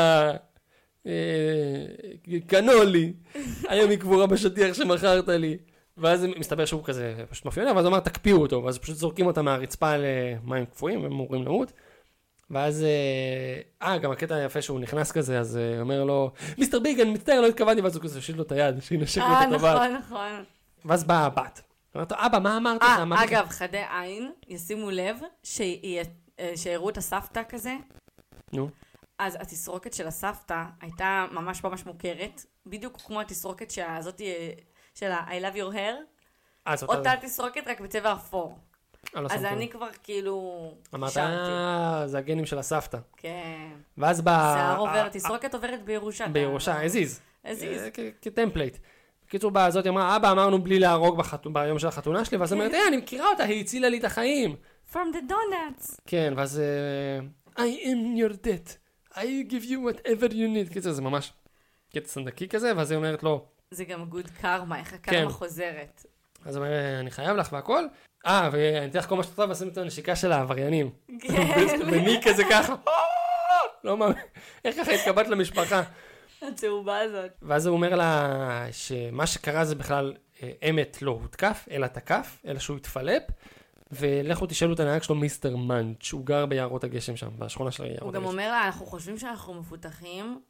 A: קנולי. היום היא קבורה בשטיח שמכרת לי. ואז מסתבר שהוא כזה פשוט מפיונה, ואז הוא אמר, תקפיאו אותו. ואז פשוט זורקים אותה מהרצפה למים קפואים, והם אמורים למות. ואז, גם הקטע היפה שהוא נכנס כזה, אז אומר לו, מיסטר ביג, אני מצטער, לא התכוונתי, ואז הוא כזה שיל לו את היד, שינשק לו את הטבעת.
B: נכון.
A: ואז באה הבת. אמרת לו, אבא, מה אמרתי לך?
B: אגב, חדי עין, ישימו לב, שהראו את הסבתא כזה,
A: נו.
B: אז התסרוקת של הסבתא הייתה ממש ממש מוכרת, בדיוק כמו התסרוקת שהזאת של I love your hair, אותה תסרוקת רק בצבע אפור. אז אני כבר כאילו
A: אמרת, זה הגנים של הסבתא.
B: כן.
A: ואז
B: תסרוקת עוברת בירושה.
A: בירושה, הזיז. כטמפלייט. בקיצור, הזאת אמרה, אבא, אמרנו בלי להרוג ביום של החתונה שלי, ואז אמרת, אני מכירה אותה, היא הצילה לי את החיים.
B: From the donuts.
A: כן, ואז I am your debt. I give you whatever you need. קיצור, זה ממש קטע סנדקי כזה, ואז היא אומרת לו...
B: זה גם גוד קרמה, איך הקרמה חוזרת.
A: אז הוא אומר, אני חייב לך והכל. ואני אתן לך כל מה שאתה טוב, ועשינו את הנשיקה של העבריינים. כן. ומי כזה ככה, לא מאמין, איך ככה התקבלת למשפחה?
B: הצהובה הזאת.
A: ואז הוא אומר לה שמה שקרה זה בכלל אמת לא הותקף, אלא תקף, אלא שהוא התפלפ, ולכו תשאלו את הנהג שלו מיסטר מנץ', הוא גר ביערות הגשם שם, בשכונה של יערות הגשם.
B: הוא גם אומר לה, אנחנו חושבים שאנחנו מפותחים,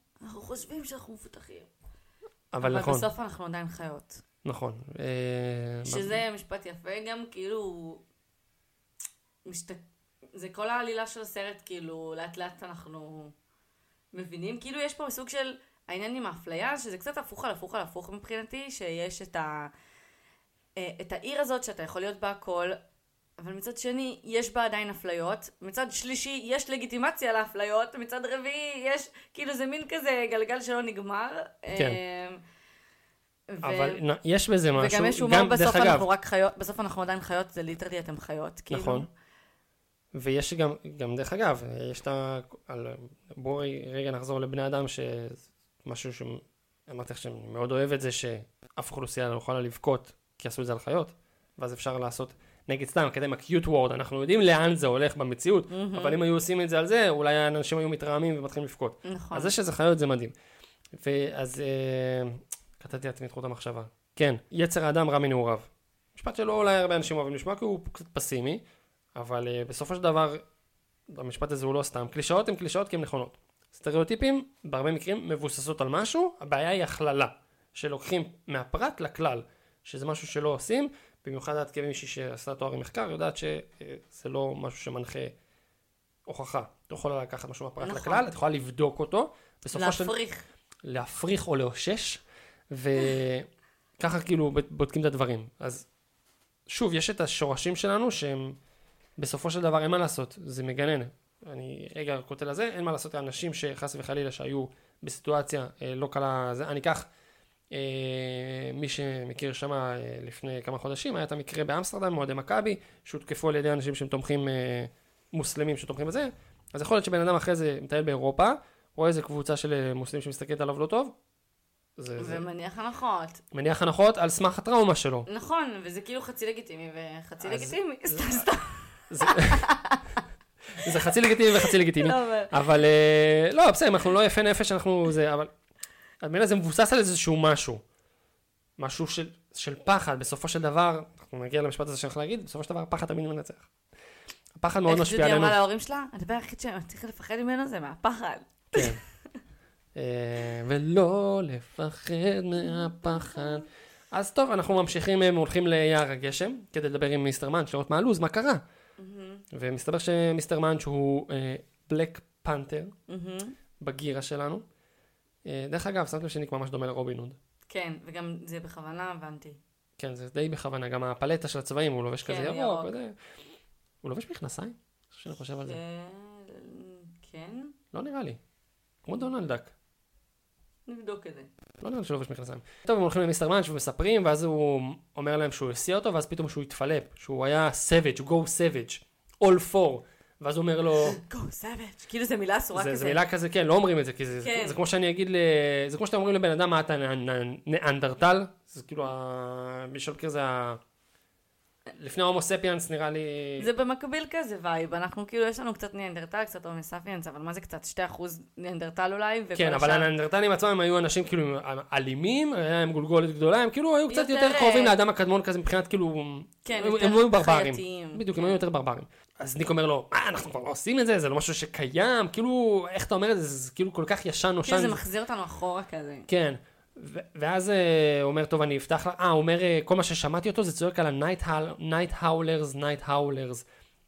B: אבל
A: נכון.
B: בסוף אנחנו עדיין חיות.
A: נכון.
B: שזה משפט יפה, גם כאילו, זה כל העלילה של הסרט, כאילו, לאט לאט אנחנו מבינים, כאילו יש פה סוג של העניין עם האפליה, שזה קצת הפוך על הפוך מבחינתי, שיש את העיר הזאת שאתה יכול להיות בה הכל, אבל מצד שני יש בה עדיין אפליות, מצד שלישי יש לגיטימציה לאפליות, מצד רביעי יש, כאילו זה מין כזה גלגל שלא נגמר.
A: כן. אבל יש בזה משהו,
B: וגם יש הומור בסוף אנחנו רק חיות, בסוף אנחנו עדיין חיות, זה ליטרלי אתם חיות, כאילו.
A: נכון. ויש גם דרך אגב, יש את בואי רגע נחזור לבני אדם, שמשהו שאמרתי לך שאני מאוד אוהב את זה, שאף אוכלוסייה לא יכולה לבכות, כי עשו את זה על חיות, ואז אפשר לעשות נגד סתם, כדי ה-cute word, אנחנו יודעים לאן זה הולך במציאות, אבל אם היו עושים את זה על זה, אולי האנשים היו מתרעמים ומתחילים לבכות.
B: נכון.
A: אז זה שזה חיות זה מדהים. ואז קטעתי לעצמי את חוט המחשבה. כן, יצר האדם רע מנעוריו. משפט שלא אולי הרבה אנשים אוהבים לשמוע, כי הוא קצת פסימי, אבל בסופו של דבר, המשפט הזה הוא לא סתם. קלישאות הן קלישאות כי הן נכונות. סטריאוטיפים, בהרבה מקרים, מבוססות על משהו, הבעיה היא הכללה, שלוקחים מהפרט לכלל, שזה משהו שלא עושים, במיוחד עד כמישהי שעשתה תואר עם מחקר, יודעת שזה לא משהו שמנחה הוכחה. אתה יכולה לקחת משהו מהפרט לכלל, אתה יכולה לבדוק אותו, להפריך או לאושש, וככה כאילו בודקים את הדברים. אז שוב, יש את השורשים שלנו שהם בסופו של דבר אין מה לעשות, זה מגנן. אני רגע כותל לזה, אין מה לעשות לאנשים שחס וחלילה שהיו בסיטואציה לא קלה, אני אקח מי שמכיר שמה לפני כמה חודשים, היה את המקרה באמסטרדם, מועדי מכבי, שהותקפו על ידי אנשים שהם תומכים מוסלמים שתומכים בזה, אז יכול להיות שבן אדם אחרי זה מטייל באירופה, רואה איזה קבוצה של מוסלמים שמסתכלת עליו לא טוב,
B: ומניח הנחות.
A: מניח הנחות על סמך הטראומה שלו.
B: נכון, וזה כאילו חצי לגיטימי וחצי לגיטימי. סתם.
A: זה חצי לגיטימי וחצי לגיטימי. אבל לא, בסדר, אנחנו לא יפה נפש, אנחנו זה, אבל הדמיין הזה מבוסס על איזשהו משהו של פחד. בסופו של דבר, אנחנו נגיע למשפט הזה שאני יכול להגיד, בסופו של דבר פחד תמיד מנצח. הפחד מאוד משפיע עלינו.
B: איך ג'ודי אמרה להורים שלה? הדבר היחיד שצריך לפחד ממנו זה מהפחד.
A: כן. ולא לפחד מהפחד. אז טוב, אנחנו ממשיכים, הולכים ליער הגשם, כדי לדבר עם מיסטר מאנץ', לראות מה הלוז, מה קרה. ומסתבר שמיסטר מאנץ' הוא בלק פנתר, בגירה שלנו. דרך אגב, שמתם שניק ממש דומה לרובין הוד.
B: כן, וגם זה בכוונה הבנתי.
A: כן, זה די בכוונה, גם הפלטה של הצבעים, הוא לובש כזה ירוק. הוא לובש מכנסיים? שאני חושב על זה.
B: כן?
A: לא נראה לי. כמו דונלד דק.
B: נבדוק את זה.
A: לא נראה לי שלובש מכנסיים. טוב, הם הולכים למיסטר מאנץ' ומספרים, ואז הוא אומר להם שהוא הסיע אותו, ואז פתאום שהוא התפלפ, שהוא היה savage, go savage, all four. ואז הוא אומר לו...
B: go savage. כאילו זה מילה אסורה כזה.
A: זה מילה כזה, כן, לא אומרים את זה, כי זה כמו שאני אגיד, זה כמו שאתם אומרים לבן אדם, מה אתה נאנדרטל? זה כאילו, מי שלקר זה לפני הומו ספיאנס נראה לי...
B: זה במקביל כזה וייב, אנחנו כאילו יש לנו קצת ניאנדרטל, קצת הומו ספיאנס, אבל מה זה קצת 2% ניאנדרטל אולי?
A: כן, אבל הניאנדרטלים עצמם הם היו אנשים כאילו אלימים, היה להם גולגולת גדולה, הם כאילו היו קצת יותר קרובים לאדם הקדמון כזה מבחינת כאילו...
B: כן,
A: הם היו ברברים. בדיוק, הם היו יותר ברברים. אז ניק אומר לו, אנחנו כבר לא עושים את זה, זה לא משהו שקיים, כאילו, איך אתה אומר את זה, זה כאילו כל כך ישן נושן.
B: כאילו זה מחזיר אותנו אחורה כזה.
A: כן. ואז הוא אומר, טוב, אני אפתח לה, הוא אומר, כל מה ששמעתי אותו זה צועק על ה-Night Howlers, Night Howlers.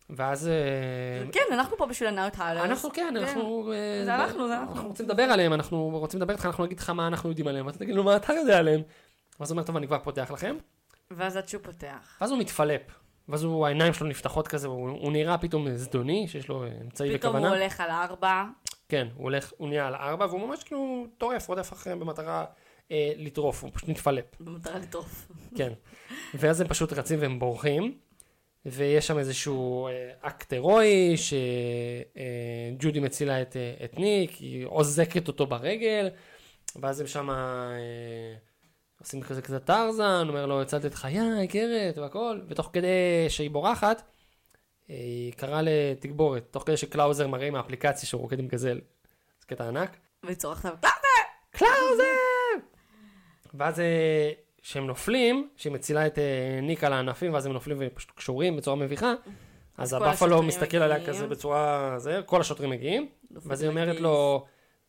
A: ואז...
B: כן, אנחנו פה בשביל הנאות הלאה.
A: אנחנו כן, אנחנו...
B: זה אנחנו.
A: אנחנו רוצים לדבר עליהם, אנחנו רוצים לדבר איתך, אנחנו נגיד לך מה אנחנו יודעים עליהם, ואתה תגיד לו מה אתה יודע עליהם. ואז הוא אומר, טוב, אני כבר פותח לכם.
B: ואז עד שהוא פותח.
A: ואז הוא מתפלפ. ואז העיניים שלו נפתחות כזה, הוא נראה פתאום זדוני, שיש לו אמצעי וכוונה.
B: פתאום הוא הולך על 4.
A: כן, הוא נהיה על 4, והוא ממש כאילו טורף, רודף אחריהם במטרה לטרוף, הוא פשוט נתפלפ.
B: במטרה לטרוף.
A: כן. ואז הם פשוט רצים והם בורחים, ויש שם איזשהו אקט הירואי, שג'ודי מצילה את ניק, היא עוזקת אותו ברגל, ואז הם שם עושים כזה טרזן, אומר לו, הצלת את חיי, קרת והכל, ותוך כדי שהיא בורחת, היא קראה לתגבורת, תוך כדי שקלאוזר מראה עם האפליקציה שהוא רוקד עם גזל. זה קטע ענק.
B: והיא צורכת עליו,
A: קלאוזר! ואז שהם נופלים, שהיא מצילה את ניק על הענפים, ואז הם נופלים ופשוט קשורים בצורה מביכה, אז הבאפלו מסתכל עליה כזה בצורה, כל השוטרים מגיעים, ואז היא אומרת לו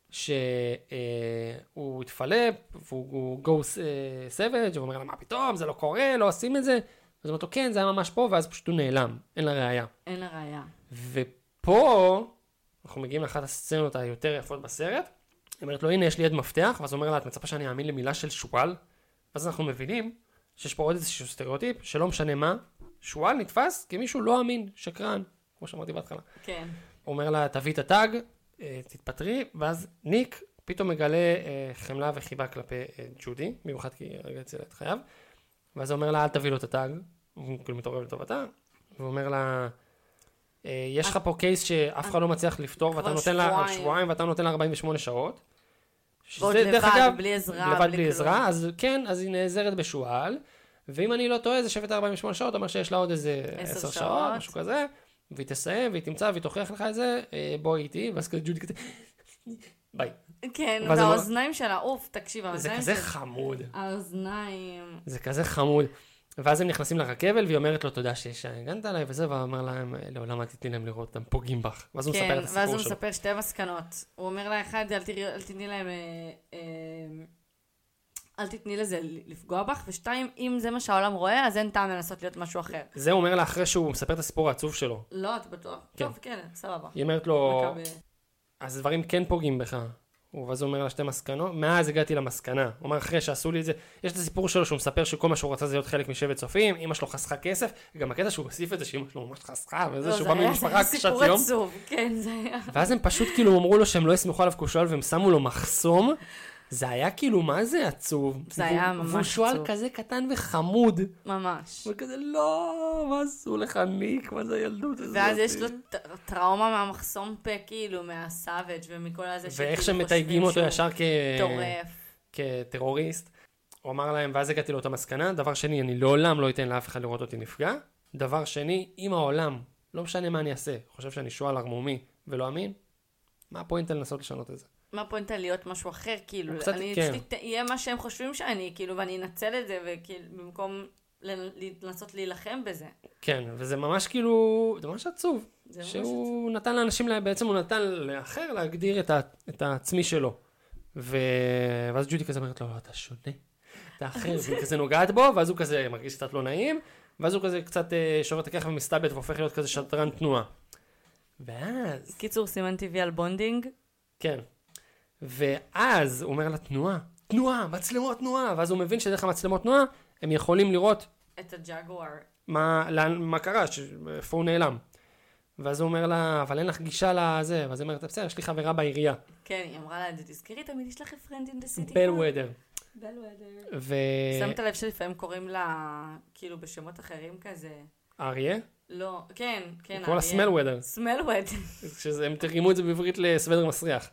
A: שהוא התפלפ, והוא go savage, והוא אומר לה, מה פתאום, זה לא קורה, לא עושים את זה, אז הוא אומר לו, כן, זה היה ממש פה, ואז פשוט הוא נעלם, אין לה ראייה.
B: אין לה ראייה.
A: ופה, אנחנו מגיעים לאחת הסצנות היותר יפות בסרט, היא אומרת לו, הנה, יש לי עד מפתח, ואז הוא אומר לה, את מצפה שאני אאמין למילה של שואל? ואז אנחנו מבינים שיש פה עוד איזשהו סטריאוטיפ, שלא משנה מה, שואל נתפס כמישהו לא אמין, שקרן, כמו שאמרתי בהתחלה.
B: כן.
A: הוא אומר לה, תביא את הטאג, תתפטרי, ואז ניק פתאום מגלה חמלה וחיבה כלפי ג'ודי, במיוחד כי רגע הצילה את חייו, ואז הוא אומר לה, אל תביא לו את הטאג, הוא כאילו מתעורר לטובתה, והוא אומר לה, יש לך פה קייס שאף אחד לא מצליח לפתור, ואתה נותן לה שבועיים, ואתה נותן לה 48 שעות.
B: ועוד לבד, בלי עזרה.
A: לבד בלי עזרה, אז כן, אז היא נעזרת בשואל, ואם אני לא טועה, זה שווה 48 שעות, אומר שיש לה עוד איזה 10 שעות, משהו כזה, והיא תסיים, והיא תמצא, והיא תוכיח לך את זה, בואי איתי, ואז כזה ג'ודי כזה, ביי.
B: כן, והאוזניים שלה, אוף, תקשיב,
A: זה כזה חמוד.
B: האוזניים.
A: זה כזה חמוד. ואז הם נכנסים לרכבל, והיא אומרת לו, תודה שהגנת עליי, וזה, ואומר להם, לעולם אל תתני להם לראות אותם פוגעים בך. ואז הוא מספר את הסיפור שלו.
B: ואז הוא מספר שתי מסקנות. הוא אומר לה, אחד, אל תתני לזה לפגוע בך, ושתיים, אם זה מה שהעולם רואה, אז אין טעם לנסות להיות משהו אחר.
A: זה הוא אומר לה אחרי שהוא מספר את הסיפור העצוב שלו.
B: לא, אתה בטוח. טוב, כן, סבבה.
A: היא אומרת לו, אז דברים כן פוגעים בך. ואז הוא אומר לה שתי מסקנות, מאז הגעתי למסקנה. הוא אומר אחרי שעשו לי את זה, יש את הסיפור שלו שהוא מספר שכל מה שהוא רצה זה להיות חלק משבט צופים, אמא שלו חסכה כסף, גם הקטע שהוא הוסיף את זה שאמא שלו ממש חסכה, וזה שהוא בא ממשפחה קשת יום.
B: זה היה סיפור עצוב, כן, זה היה.
A: ואז הם פשוט כאילו אמרו לו שהם לא יסמכו עליו כשואל, והם שמו לו מחסום, זה היה כאילו, מה זה עצוב?
B: זה היה ממש עצוב.
A: והוא שואל כזה קטן וחמוד.
B: ממש.
A: וכזה, לא, מה עשו לך ניק? מה זה הילדות הזאת?
B: ואז יש לו טראומה מהמחסום פה, כאילו, מהסאבג' ומכל הזה
A: ואיך שמתייגים אותו ישר
B: טורף.
A: כטרוריסט. הוא אמר להם, ואז הגעתי לאותה מסקנה, דבר שני, אני לעולם לא אתן לאף אחד לראות אותי נפגע. דבר שני, אם העולם, לא משנה מה אני אעשה, חושב שאני שואל ערמומי ולא אמין, מה הפוינט לנסות לשנות את זה?
B: מה הפוינט להיות משהו אחר, כאילו, אני אהיה מה שהם חושבים שאני, כאילו, ואני אנצל את זה, וכאילו, במקום לנסות להילחם בזה.
A: כן, וזה ממש כאילו, זה ממש עצוב, שהוא נתן לאנשים, בעצם הוא נתן לאחר להגדיר את העצמי שלו. ואז ג'ודי כזה אומרת לו, לא, אתה שונה, אתה אחר, והיא כזה נוגעת בו, ואז הוא כזה מרגיש קצת לא נעים, ואז הוא כזה קצת שובר את הכך ומסתלבט, והופך להיות כזה שטרן תנועה. ואז...
B: קיצור, סימן טבעי על בונדינג.
A: כן. ואז הוא אומר לה, תנועה, מצלמות תנועה, ואז הוא מבין שדרך המצלמות תנועה, הם יכולים לראות
B: את הג'גואר.
A: מה קרה, איפה הוא נעלם. ואז הוא אומר לה, אבל אין לך גישה לזה, ואז היא אומרת, בסדר, יש לי חברה בעירייה.
B: כן, היא אמרה לה את זה, תזכרי תמיד, יש לך friend in the city.
A: בלוודר.
B: שמת לב שלפעמים קוראים לה, כאילו בשמות אחרים כזה.
A: אריה?
B: לא, כן, אריה.
A: קורא לה סמלוודר.
B: סמלוודר.
A: הם תרגמו את זה בעברית לסוודר מסריח.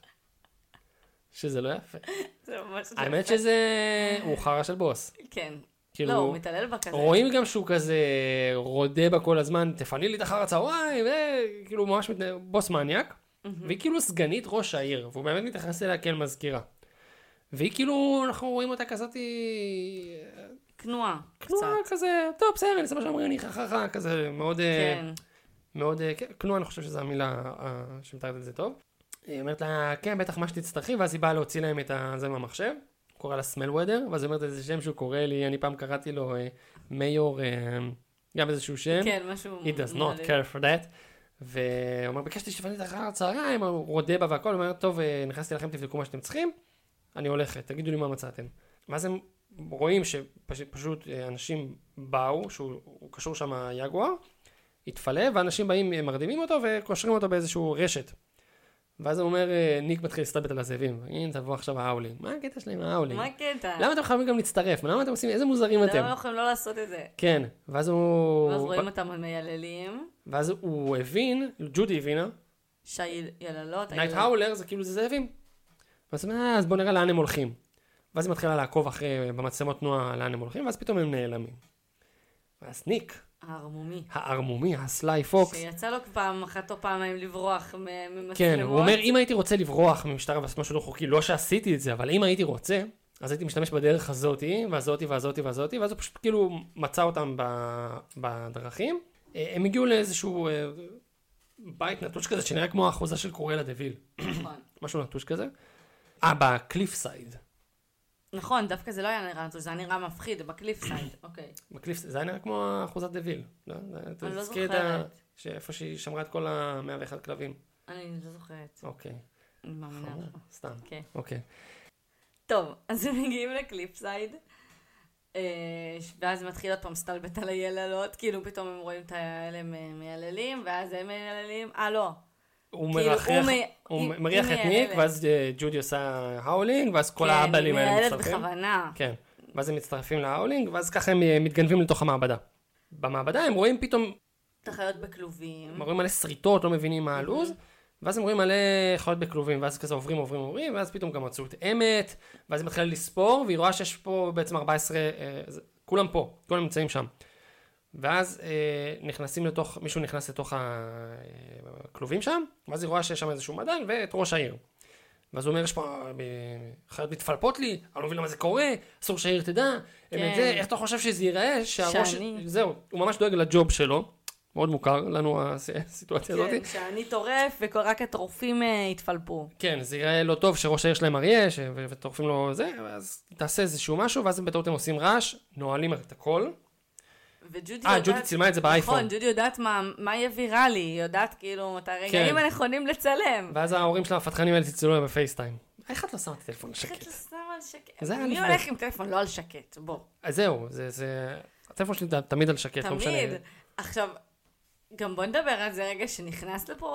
A: שזה לא יפה.
B: זה ממש לא יפה.
A: האמת שזה, הוא חרה של בוס.
B: כן.
A: כאילו,
B: לא, הוא מתעלל בה כזה.
A: רואים גם שהוא כזה רודה בה כל הזמן, תפני לי את אחר הצהריים, וכאילו ממש בוס מניאק. והיא כאילו סגנית ראש העיר, והוא באמת מתייחס אליה כאל מזכירה. והיא כאילו, אנחנו רואים אותה כזאת...
B: כנועה.
A: כנועה כזה, טוב, בסדר, אני סבבה שאומרים, אני חככה, כזה מאוד... כן. מאוד, כנועה, אני חושב שזו המילה שמתארת את זה טוב. היא אומרת לה, כן, בטח מה שתצטרכי, ואז היא באה להוציא להם את זה מהמחשב. הוא קורא לה סמלוודר, ואז היא אומרת איזה שם שהוא קורא לי, אני פעם קראתי לו מיור גם איזשהו שם.
B: כן, משהו...
A: He does not care for that. והוא אומר, ביקשתי שתפני את אחר הצהריים, הוא רודה בה והכל, הוא אומר, טוב, נכנסתי לכם, תבדקו מה שאתם צריכים, אני הולכת, תגידו לי מה מצאתם. ואז הם רואים שפשוט אנשים באו, שהוא קשור שם יגואר, התפלא, ואנשים באים, מרדימים אותו וקושרים אותו באיזשהו רשת. ואז הוא אומר, ניק מתחיל להסתלבט על הזאבים. הנה, תבוא עכשיו האולינג. מה הקטע שלהם האולינג?
B: מה הקטע?
A: למה אתם חייבים גם להצטרף? למה אתם עושים? איזה מוזרים אתם?
B: למה יכולים לא לעשות את זה?
A: כן, ואז הוא...
B: ואז רואים אותם מייללים.
A: ואז הוא הבין, ג'ודי הבינה.
B: שיללות.
A: נייט האולר זה כאילו זה זאבים. ואז הוא אומר, אז בוא נראה לאן הם הולכים. ואז היא מתחילה לעקוב אחרי, במצלמות תנועה לאן הם הולכים, ואז פתאום הם נעלמים. ואז ניק. הערמומי, הסליי פוקס.
B: שיצא לו פעם אחת או פעמיים לברוח ממצלמות.
A: כן, הוא אומר, אם הייתי רוצה לברוח ממשטרה ועשות משהו לא חוקי, לא שעשיתי את זה, אבל אם הייתי רוצה, אז הייתי משתמש בדרך הזאתי, והזאתי, ואז הוא פשוט כאילו מצא אותם בדרכים. הם הגיעו לאיזשהו בית נטוש כזה, שנראה כמו האחוזה של קורלה דוויל.
B: נכון.
A: משהו נטוש כזה. בקליף סייד.
B: נכון, דווקא זה לא היה נראה נטוש, זה היה נראה מפחיד, בקליף סייד, אוקיי.
A: זה היה נראה כמו אחוזת דוויל.
B: אני לא זוכרת.
A: שאיפה שהיא שמרה את כל 101 כלבים.
B: אני לא זוכרת.
A: אוקיי.
B: אני מאמינה לך.
A: סתם.
B: כן.
A: אוקיי.
B: טוב, אז הם מגיעים לקליף סייד, ואז מתחיל עוד פעם סטלבט על היללות, כאילו פתאום הם רואים את האלה מייללים, ואז הם מייללים, לא.
A: הוא מריח את ניק, ואז ג'ודי עושה האולינג, ואז כל האבלים האלה מצטרפים.
B: מיילת בכוונה.
A: כן, ואז הם מצטרפים להאולינג, ואז ככה הם מתגנבים לתוך המעבדה. במעבדה הם רואים פתאום...
B: את החיות בכלובים.
A: הם רואים מלא שריטות, לא מבינים מה הלוז, ואז הם רואים מלא חיות בכלובים, ואז כזה עוברים, ואז פתאום גם מצאו את אמת, ואז היא מתחילה לספור, והיא רואה שיש פה בעצם 14, כולם פה, כולם נמצאים שם. ואז מישהו נכנס לתוך הכלובים שם, ואז היא רואה שיש שם איזשהו מדען ואת ראש העיר. ואז הוא אומר, יש פה חיות מתפלפות לי, אני לא מבין למה זה קורה, אסור שהעיר תדע, איך אתה חושב שזה ייראה, שהראש... זהו, הוא ממש דואג לג'וב שלו, מאוד מוכר לנו הסיטואציה הזאת.
B: כן, שאני טורף ורק הטורפים התפלפו.
A: כן, זה ייראה לא טוב שראש העיר שלהם אריה, וטורפים לו זה, ואז תעשה איזשהו משהו, ואז בטעות הם עושים רעש, נועלים את הכל. ג'ודי צילמה את זה באייפון.
B: נכון, ג'ודי יודעת מה יהיה ויראלי, היא יודעת כאילו את הרגעים הנכונים לצלם.
A: ואז ההורים שלה הפתחנים האלה תצלו להם בפייסטיים. איך את לא שמה את הטלפון על שקט?
B: איך את לא שמה על שקט? מי הולך עם טלפון לא על שקט? בוא.
A: אז זהו, הטלפון שלי תמיד על שקט, לא משנה.
B: תמיד. עכשיו, גם בוא נדבר על זה רגע שנכנס לפה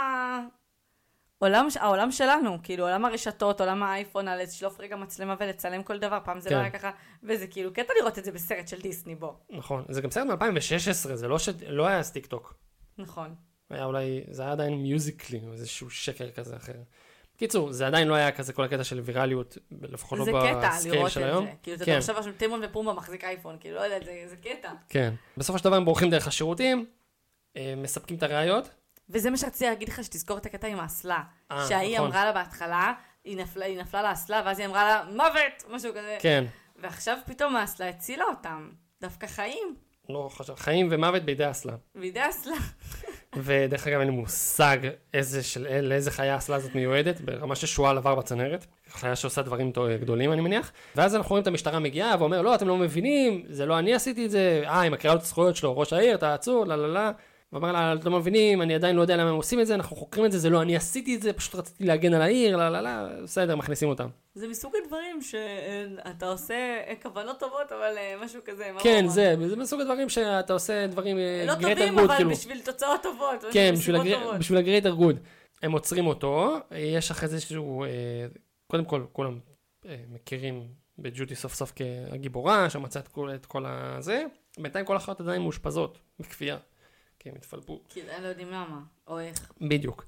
B: העולם שלנו, כאילו עולם הרשתות, עולם האייפון, על לשלוף רגע מצלמה ולצלם כל דבר, פעם זה לא היה ככה, וזה כאילו קטע לראות את זה בסרט של דיסני, בוא.
A: נכון, זה גם סרט מ-2016, זה לא היה טיק טוק.
B: נכון.
A: זה היה עדיין מיוזיקלי, איזשהו שקר כזה אחר. קיצור, זה עדיין לא היה כזה כל הקטע של ויראליות, לפחות לא בסקייל של היום.
B: כאילו, אתה חושב שטימון ופומבה מחזיק אייפון, כאילו, לא יודע, זה קטע.
A: כן. בסופו של דבר הם בורחים דרך השירותים, מספקים את הראיות.
B: וזה מה שרציתי להגיד לך, שתזכור את הקטע עם האסלה. שהיא אמרה לה בהתחלה, היא נפלה לאסלה, ואז היא אמרה לה, מוות! משהו כזה.
A: כן.
B: ועכשיו פתאום האסלה הצילה אותם. דווקא חיים.
A: לא חשב, חיים ומוות בידי אסלה.
B: בידי אסלה.
A: ודרך אגב אין לי מושג לאיזה חיה האסלה הזאת מיועדת, ברמה ששועל עבר בצנרת. חיה שעושה דברים גדולים אני מניח. ואז אנחנו רואים את המשטרה מגיעה ואומר, לא, אתם לא מבינים, זה לא אני עשיתי את זה, היא מקריאה לו את הזכויות שלו, ראש העיר, תעצור, לא. ואומר לה, אתם לא מבינים, אני עדיין לא יודע למה הם עושים את זה, אנחנו חוקרים את זה, זה לא אני עשיתי את זה, פשוט רציתי להגן על העיר, בסדר, מכניסים אותם.
B: זה מסוג הדברים שאתה עושה כוונות טובות, אבל משהו כזה.
A: כן, זה מסוג הדברים שאתה עושה דברים
B: לא טובים, אבל בשביל תוצאות טובות.
A: כן, בשביל הגרייטר גוד. הם עוצרים אותו, יש אחרי זה שהוא, קודם כל, כולם מכירים בג'ודי סוף סוף כהגיבורה, שמצא את כל הזה, בינתיים כל החיות עדיין מאושפזות, בכפייה. כי הם התפלפו.
B: כי הם לא יודעים למה, או איך.
A: בדיוק.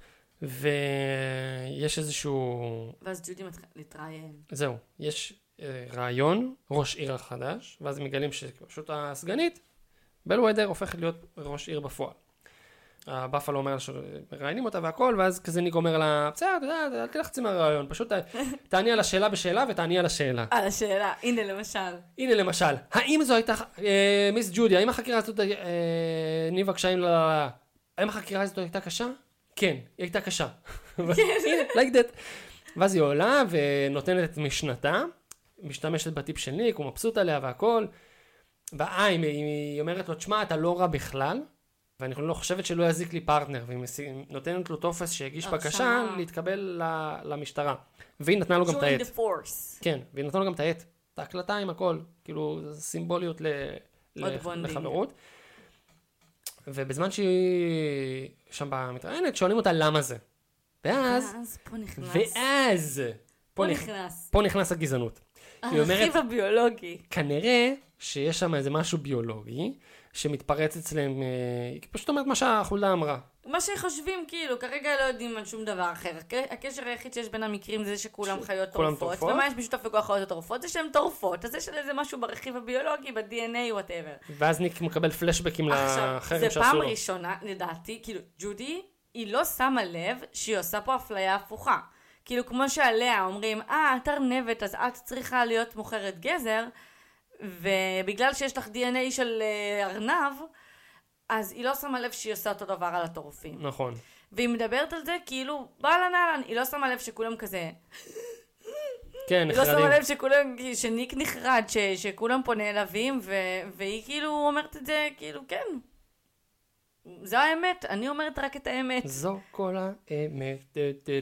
A: ויש איזשהו...
B: ואז ג'ודי מתחילה להתראיין.
A: זהו, יש רעיון, ראש עיר החדש, ואז מגלים שפשוט הסגנית, בל ווידר הופכת להיות ראש עיר בפועל. הבאפלו אומר שראיינים אותה והכל, ואז כזה ניק אומר לה, בסדר, אל תלחצי מהרעיון, פשוט תעני על השאלה בשאלה ותעני על השאלה.
B: על השאלה, הנה למשל.
A: האם זו הייתה, מיס ג'ודי, האם החקירה הזאת, ניבה קשיים האם החקירה הזאת הייתה קשה? כן, היא הייתה קשה. הנה, like that. ואז היא עולה ונותנת את משנתה, משתמשת בטיפ של ניק, הוא מבסוט עליה והכל, היא אומרת לו, תשמע, אתה לא רע בכלל, ואני לא חושבת שלא יזיק לי פרטנר, והיא נותנת לו טופס שהגיש בקשה להתקבל למשטרה. והיא נתנה לו גם את העט.
B: Join the force.
A: כן, והיא נתנה לו גם את העט. את ההקלטה עם הכל, כאילו, סימבוליות לחברות. ובזמן שהיא שם במתראיינת, שואלים אותה למה זה. פה נכנס הגזענות.
B: הרכיב הביולוגי.
A: כנראה שיש שם איזה משהו ביולוגי, שמתפרץ אצלם, היא פשוט אומרת מה שהחולדה אמרה.
B: מה שחושבים, כאילו, כרגע לא יודעים על שום דבר אחר. הקשר היחיד שיש בין המקרים זה שכולם חיות טורפות. ומה יש משותף לכל החיות הטורפות? זה שהן טורפות. אז יש איזה משהו ברכיב הביולוגי, ב-DNA, whatever.
A: ואז ניק מקבל פלשבקים לחרם שעשו לו.
B: זה פעם ראשונה, לדעתי, כאילו, ג'ודי, היא לא שמה לב שהיא עושה פה אפליה הפוכה. כאילו, כמו שעליה אומרים, את ארנבת, אז את צריכה להיות מוכרת גזר, ובגלל שיש לך DNA של ארנב, אז היא לא שמה לב שהיא עושה אותו דבר על הטורפים.
A: נכון.
B: והיא מדברת על זה כאילו, באלן, היא לא שמה לב שכולם כזה...
A: כן, נחרדים.
B: היא לא שמה לב שכולם, שניק נחרד, שכולם פה נעלבים, והיא כאילו אומרת את זה, כאילו, כן. זו האמת, אני אומרת רק את האמת.
A: זו כל האמת.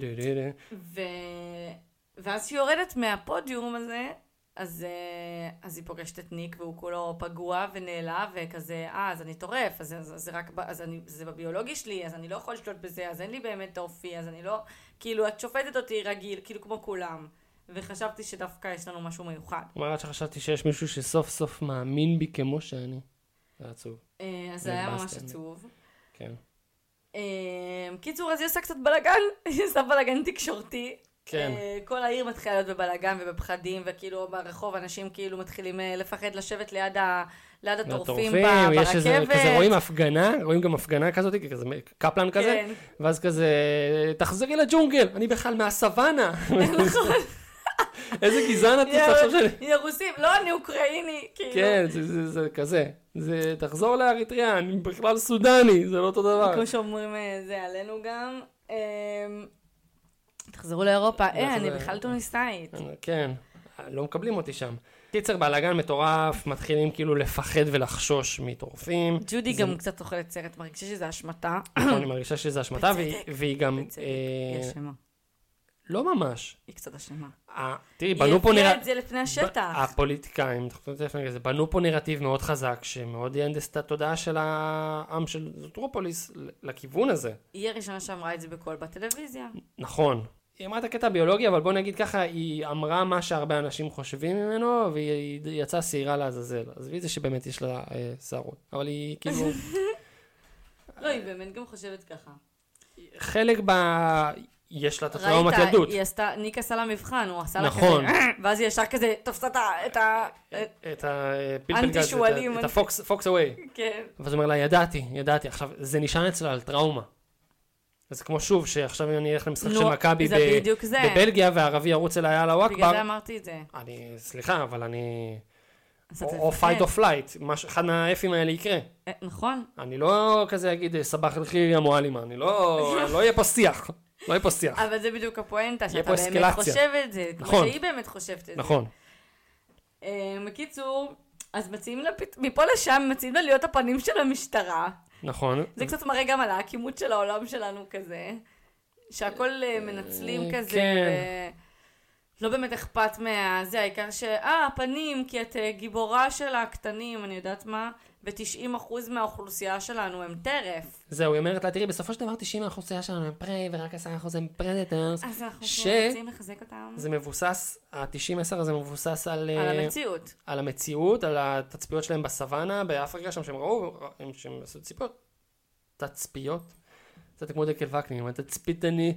B: ואז שהיא יורדת מהפודיום הזה, אז היא פוגשת את ניק, והוא כולו פגוע ונעלב, וכזה, אז אני טורף, אז זה בביולוגי שלי, אז אני לא יכול לשלוט בזה, אז אין לי באמת אופי, אז אני לא, כאילו, את שופטת אותי רגיל, כאילו כמו כולם. וחשבתי שדווקא יש לנו משהו מיוחד.
A: אומרת שחשבתי שיש מישהו שסוף סוף מאמין בי כמו שאני. זה עצוב.
B: אז זה היה ממש עצוב.
A: כן.
B: קיצור, אז היא עושה קצת בלגן, היא עושה בלגן תקשורתי.
A: כן.
B: כל העיר מתחילה להיות בבלגן ובפחדים, וכאילו ברחוב אנשים כאילו מתחילים לפחד לשבת ליד הטורפים ברכבת.
A: יש כזה, רואים גם הפגנה כזאת, כזה קפלן כזה, ואז כזה, תחזרי לג'ונגל, אני בכלל מהסוואנה.
B: נכון.
A: איזה גזען את רוצה עכשיו שלי.
B: היא רוסים, לא, אני אוקראיני, כאילו.
A: כן, זה כזה. זה תחזור לאריתריאה, אני בכלל סודני, זה לא אותו דבר.
B: כמו שאומרים, זה עלינו גם. תחזרו לאירופה, אני בכלל טוניסאית.
A: כן, לא מקבלים אותי שם. קיצר, בלגן מטורף, מתחילים כאילו לפחד ולחשוש מטורפים.
B: ג'ודי גם קצת אוכלת סרט, מרגישה שזה אשמתה.
A: נכון, היא מרגישה שזה אשמתה, והיא גם...
B: היא אשמה.
A: לא ממש.
B: היא קצת אשמה.
A: תראי, בנו פה
B: היא הביאה את זה לפני השטח.
A: הפוליטיקאים, בנו פה נרטיב מאוד חזק, שמאוד ינדס את התודעה של העם של זוטרופוליס לכיוון הזה.
B: היא הראשונה שאמרה את זה בכל בטלוויזיה.
A: נכון. היא אמרה את הקטע הביולוגי, אבל בוא נגיד ככה, היא אמרה מה שהרבה אנשים חושבים ממנו, והיא יצאה שעירה לעזאזל. אז זה שבאמת יש לה שערות. אבל היא כאילו...
B: לא, היא באמת גם חושבת ככה.
A: חלק יש לה את הטראומת ילדות.
B: ניק עשה לה מבחן, הוא עשה לה כזה, ואז היא ישר כזה תופסה את האנטי-שואלים.
A: את הפוקס אווי.
B: כן.
A: ואז הוא אומר לה, ידעתי. עכשיו, זה נשען אצלה על טראומה. אז כמו שוב, שעכשיו אני אלך למשחק של מכבי בבלגיה, והערבי ירוץ אליי על הוואקבר.
B: בגלל זה אמרתי את זה.
A: סליחה, אבל אני... או fight or flight, אחד מהאפים האלה יקרה.
B: נכון.
A: אני לא כזה אגיד, סבח לכי המועלימה, אני לא יהיה פה שיח. לא יהיה פה שיח.
B: אבל זה בדיוק הפואנטה, שאתה באמת חושב את זה. כמו שהיא באמת חושבת את זה.
A: נכון.
B: בקיצור, אז מפה לשם מציעים לה להיות הפנים של המשטרה.
A: נכון.
B: זה קצת מראה גם על העקימות של העולם שלנו כזה. שהכל מנצלים כזה. לא באמת אכפת זה, העיקר הפנים, כי את גיבורה של הקטנים, אני יודעת מה, ו90% מהאוכלוסייה שלנו הם טרף.
A: זהו, היא אומרת לה, תראי, בסופו של דבר 90% מהאוכלוסייה שלנו הם פרי, ורק 10% הם פרדטורס.
B: אז אנחנו רוצים לחזק אותם.
A: זה מבוסס, ה-90-10 הזה מבוסס על
B: המציאות.
A: על המציאות, על התצפיות שלהם בסוואנה, באפריקה שם שהם ראו, שהם עשו תצפיות. זה כמו דקל וקנין, תצפיתני.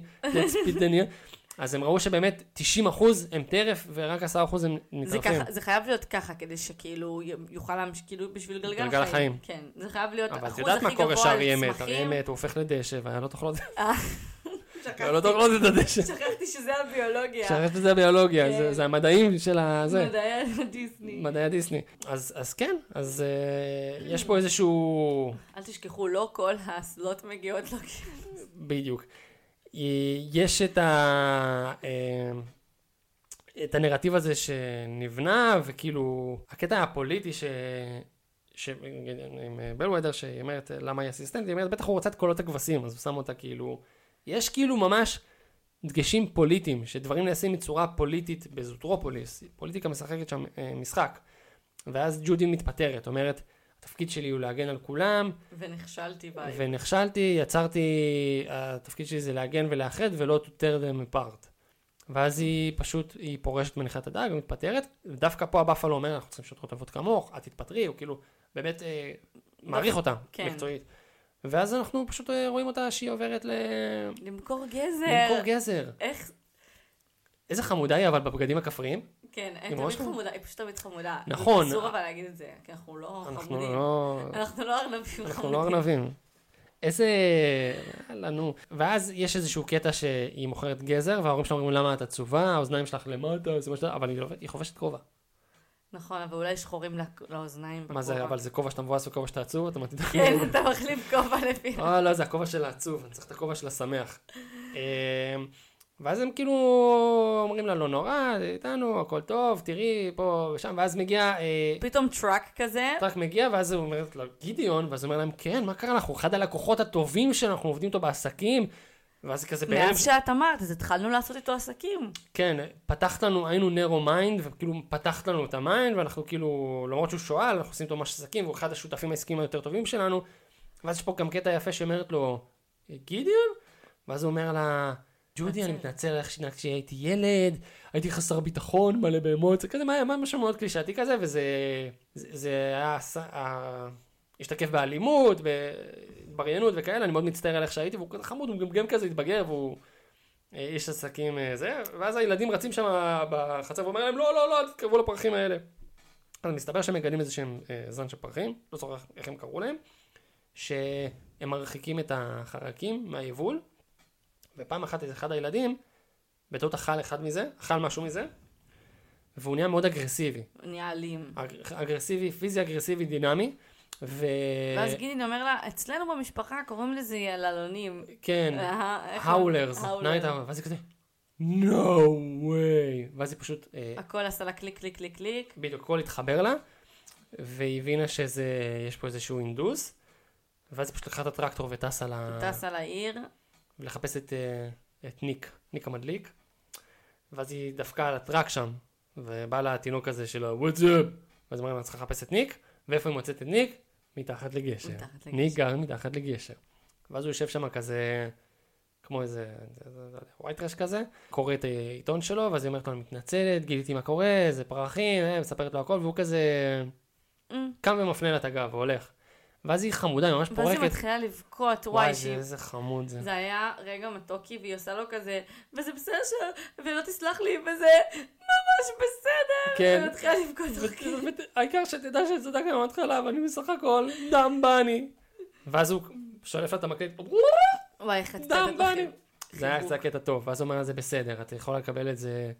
A: אז הם ראו שבאמת 90% הם טרף ורק 10% הם נטרפים.
B: זה חייב להיות ככה, כדי שכאילו יוכל להמשיך, כאילו בשביל גלגל החיים. כן, זה חייב להיות אחוז הכי גבוה על צמחים. אבל את יודעת מה קורה שהארי אמת, הארי אמת, הוא הופך לדשא, והיה לא תאכלות
A: את הדשא.
B: שכחתי שזה הביולוגיה.
A: שכחתי שזה הביולוגיה, זה המדעים של הזה.
B: מדעי הדיסני.
A: מדעי הדיסני. אז כן, אז יש פה איזשהו...
B: אל תשכחו, לא כל האסלות מגיעות לו.
A: בדיוק. יש את הנרטיב הזה שנבנה, וכאילו, הקטע הפוליטי עם בלוודר, שהיא אומרת, למה היא אסיסטנט? היא אומרת, בטח הוא רוצה את קולות הכבשים, אז הוא שם אותה כאילו, יש כאילו ממש דגשים פוליטיים, שדברים נעשים מצורה פוליטית בזוטרופוליס, פוליטיקה משחקת שם משחק, ואז ג'ודי מתפטרת, אומרת, התפקיד שלי הוא להגן על כולם, ונכשלתי, יצרתי, התפקיד שלי זה להגן ולאחד, ולא to tear them apart. ואז היא פשוט, היא פורשת מניחת הדג ומתפטרת, ודווקא פה הבאפלו אומר, אנחנו צריכים שוטרות טובות כמוך, את תתפטרי, הוא כאילו באמת מעריך אותה, מקצועית. ואז אנחנו פשוט רואים אותה שהיא עוברת
B: למכור גזר.
A: למכור גזר.
B: איך?
A: איזה חמודה היא, אבל בבגדים הכפריים.
B: כן, היא תמיד חמודה, היא פשוט תמיד חמודה.
A: נכון.
B: אסור אבל להגיד את זה, כי אנחנו לא חמודים. אנחנו לא ארנבים.
A: אנחנו לא ארנבים. איזה... לנו. ואז יש איזשהו קטע שהיא מוכרת גזר, וההורים שלה אומרים, למה את עצובה, האוזניים שלך למטה, אבל היא חובשת כובע.
B: נכון, אבל אולי שחורים לאוזניים בכובע.
A: מה זה, אבל זה כובע שאתה מבואס וכובע שאתה עצוב?
B: כן, אתה מחליף כובע לפי.
A: לא, זה הכובע של העצוב, אני צריך את הכובע של השמח. ואז הם כאילו אומרים לה, לא נורא, איתנו, הכל טוב, תראי, פה ושם, ואז מגיע...
B: פתאום טראק כזה.
A: טראק מגיע, ואז הוא אומר לו, גידיון, ואז הוא אומר להם, כן, מה קרה? אנחנו אחד הלקוחות הטובים שלנו, אנחנו עובדים אותו בעסקים, ואז כזה
B: מאז שאת אמרת, אז התחלנו לעשות איתו עסקים.
A: כן, פתחת לנו, היינו נרו מיינד, וכאילו פתחת לנו את המיינד, ואנחנו כאילו, למרות שהוא שואל, אנחנו עושים איתו ממש עסקים, והוא אחד השותפים העסקיים היותר טובים שלנו, ואז יש פה גם קטע יפה שאומרת לו, גידיון? ואז הוא אומר לה, ג'ודי, אני מתנצל איך כשהייתי ילד, הייתי חסר ביטחון, מלא באמוציה, כזה, משהו מאוד קלישאתי כזה, וזה היה, השתקף באלימות, בריינות וכאלה, אני מאוד מצטער על איך שהייתי, והוא כזה חמוד, הוא גם כזה התבגר, והוא איש עסקים זה, ואז הילדים רצים שם בחצר, ואומר להם, לא, אל תתקרבו לפרחים האלה. אז מסתבר שהם מגלים איזה שהם זן של פרחים, לא זוכר איך הם קראו להם, שהם מרחיקים את החרקים מהיבול, ופעם אחת אחד הילדים, בטעות אכל משהו מזה, והוא נהיה מאוד אגרסיבי.
B: הוא נהיה אלים.
A: אגרסיבי, פיזי אגרסיבי, דינמי,
B: ואז גידין אומר לה, אצלנו במשפחה קוראים לזה יללונים.
A: כן, האולרס, ואז היא כזה, no way, ואז היא פשוט...
B: הכל עשה לה קליק, קליק, קליק, קליק.
A: בדיוק, הכל התחבר לה, והיא הבינה שיש פה איזשהו אינדוס, ואז היא פשוט לקחה את הטרקטור וטסה
B: לעיר.
A: ולחפש את ניק המדליק, ואז היא דפקה על הטרק שם, ובא לה התינוק הזה שלו, what's up? ואז אמרה לה, צריכה לחפש את ניק, ואיפה היא מוצאת את ניק? מתחת לגשר. ניק גר מתחת לגשר. ואז הוא יושב שם כזה, כמו איזה ווייט טרש כזה, קורא את העיתון שלו, ואז היא אומרת לו, אני מתנצלת, גיליתי מה קורה, זה פרחים, מספרת לו הכל, והוא כזה קם ומפנה לה את הגב, והולך. ואז היא חמודה, היא ממש פורקת.
B: ואז היא מתחילה לבכות, וואי,
A: איזה חמוד זה.
B: זה היה רגע מתוקי, והיא עושה לו כזה, וזה בסדר, ולא תסלח לי, וזה ממש בסדר.
A: כן.
B: והיא מתחילה לבכות.
A: העיקר שתדע שצדקה מההתחלה, ואני בסך הכל דם בני. ואז הוא שולף לה את המקליט,
B: וואי, חצת את
A: דם בני. זה היה קטע טוב, ואז הוא אומר, זה בסדר, אתה יכולה לקבל את זה.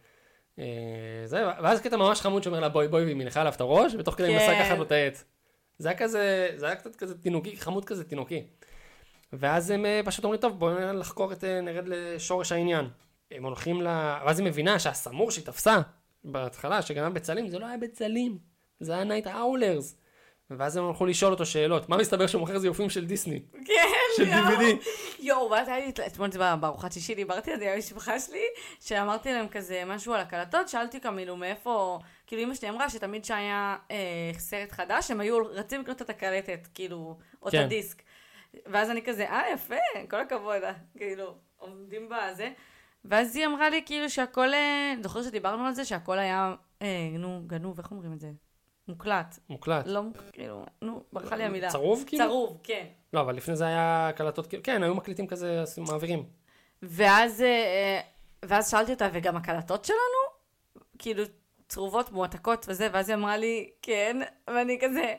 A: ואז קטע ממש חמוד שאומר לה, בואי, והיא מניחה עליו את הראש, ותוך כדי מסע ככה לו את העץ. זה היה קצת כזה תינוקי, חמוד כזה תינוקי. ואז הם פשוט אומרים, טוב, בואו לחקור נרד לשורש העניין. הם הולכים ואז היא מבינה שהסמור שהיא תפסה בהתחלה, שגנב בצלים, זה לא היה בצלים. זה היה נייט האולרס. ואז הם הלכו לשאול אותו שאלות. מה מסתבר שהוא מוכר זיופים של דיסני?
B: כן,
A: של DVD.
B: יואו, ואז היה לי, אתמול בארוחת שישי, דיברתי על זה עם המשפחה שלי, שאמרתי להם כזה משהו על הקלטות, שאלתי כאילו מאיפה, כאילו אמא שלי אמרה שתמיד שהיה סרט חדש, הם היו רצים לקנות את הקלטת, כאילו, או את הדיסק. ואז אני כזה, יפה, כל הכבוד, כאילו, עומדים בזה. ואז היא אמרה לי כאילו שהכל, זוכר שדיברנו על זה, שהכל היה, גנוב, איך אומרים את זה? מוקלט. לא, כאילו, ברכה לי המילה.
A: צרוב כאילו?
B: צרוב, כן.
A: לא, אבל לפני זה היה קלטות, כן, היו מקליטים כזה, מעבירים.
B: ואז שאלתי אותה, וגם הקלטות שלנו? כאילו, צרובות, מועתקות וזה, ואז היא אמרה לי, כן, ואני כזה...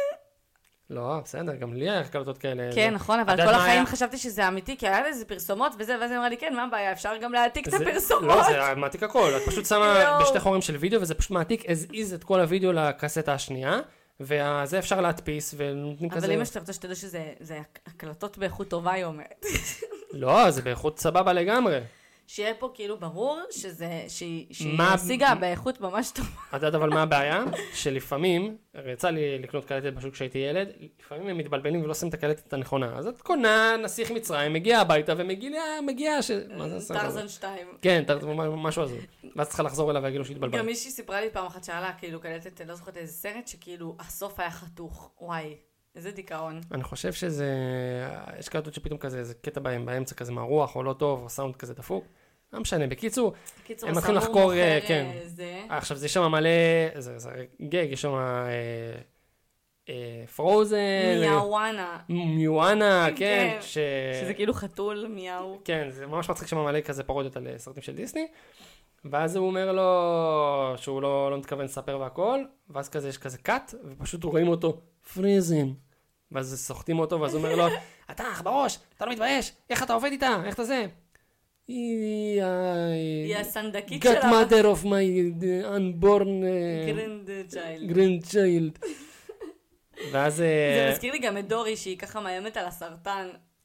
A: לא, בסדר, גם לי היה קלטות כאלה.
B: כן, נכון, אבל כל החיים חשבתי שזה אמיתי, כי היה לזה פרסומות וזה, ואז היא אמרה לי, כן, מה הבעיה? אפשר גם להעתיק את הפרסומות.
A: לא, זה מעתיק הכל. את פשוט שמה בשתי חורים של וידאו, וזה פשוט מעתיק as is את כל הוידאו לקסטה השנייה, וזה אפשר להדפיס, ונותנים כזה...
B: אבל אמא שאתה רוצה שתדע שזה הקלטות באיכות טובה, היא אומרת.
A: לא, זה באיכות סבבה לגמרי.
B: שיהיה פה כאילו ברור שהיא השיגה באיכות ממש טובה.
A: את יודעת אבל מה הבעיה? שלפעמים, רצה לי לקנות קלטת בשוק כשהייתי ילד, לפעמים הם מתבלבלים ולא עושים את הקלטת הנכונה. אז את קונה נסיך מצרים, מגיעה הביתה ומגיעה
B: טרזן 2.
A: כן, משהו הזו. ואז צריכה לחזור אליו והגידו שהתבלבל.
B: גם מישהי סיפרה לי פעם אחת שעלה, כאילו קלטת, לא זוכרת איזה סרט, שכאילו הסוף היה חתוך. וואי, איזה דיכאון.
A: אני חושב שזה, יש קלטות שפתאום כזה, איזה קטע בהם באמצע כזה מהרוח או לא טוב, או סאונד כזה דפוק. לא משנה, בקיצור, הם מתחילים לחקור, כן. עכשיו זה שם מלא, זה גג, יש שם פרוזן. מיואנה, כן.
B: שזה כאילו חתול, מיאו.
A: כן, זה ממש מצחיק שם מלא כזה פרודיות על סרטים של דיסני. ואז הוא אומר לו שהוא לא מתכוון לספר והכל, ואז כזה יש כזה קאט, ופשוט רואים אותו פריזן. ואז סוחטים אותו, ואז הוא אומר לו, אתה אח בראש, אתה לא מתבייש, איך אתה עובד איתה, איך אתה זה?
B: היא הסנדקית שלה.
A: Godmother of my unborn grandchild. ואז...
B: זה מזכיר לי גם את דורי, שהיא ככה מאיימת על הסרטן.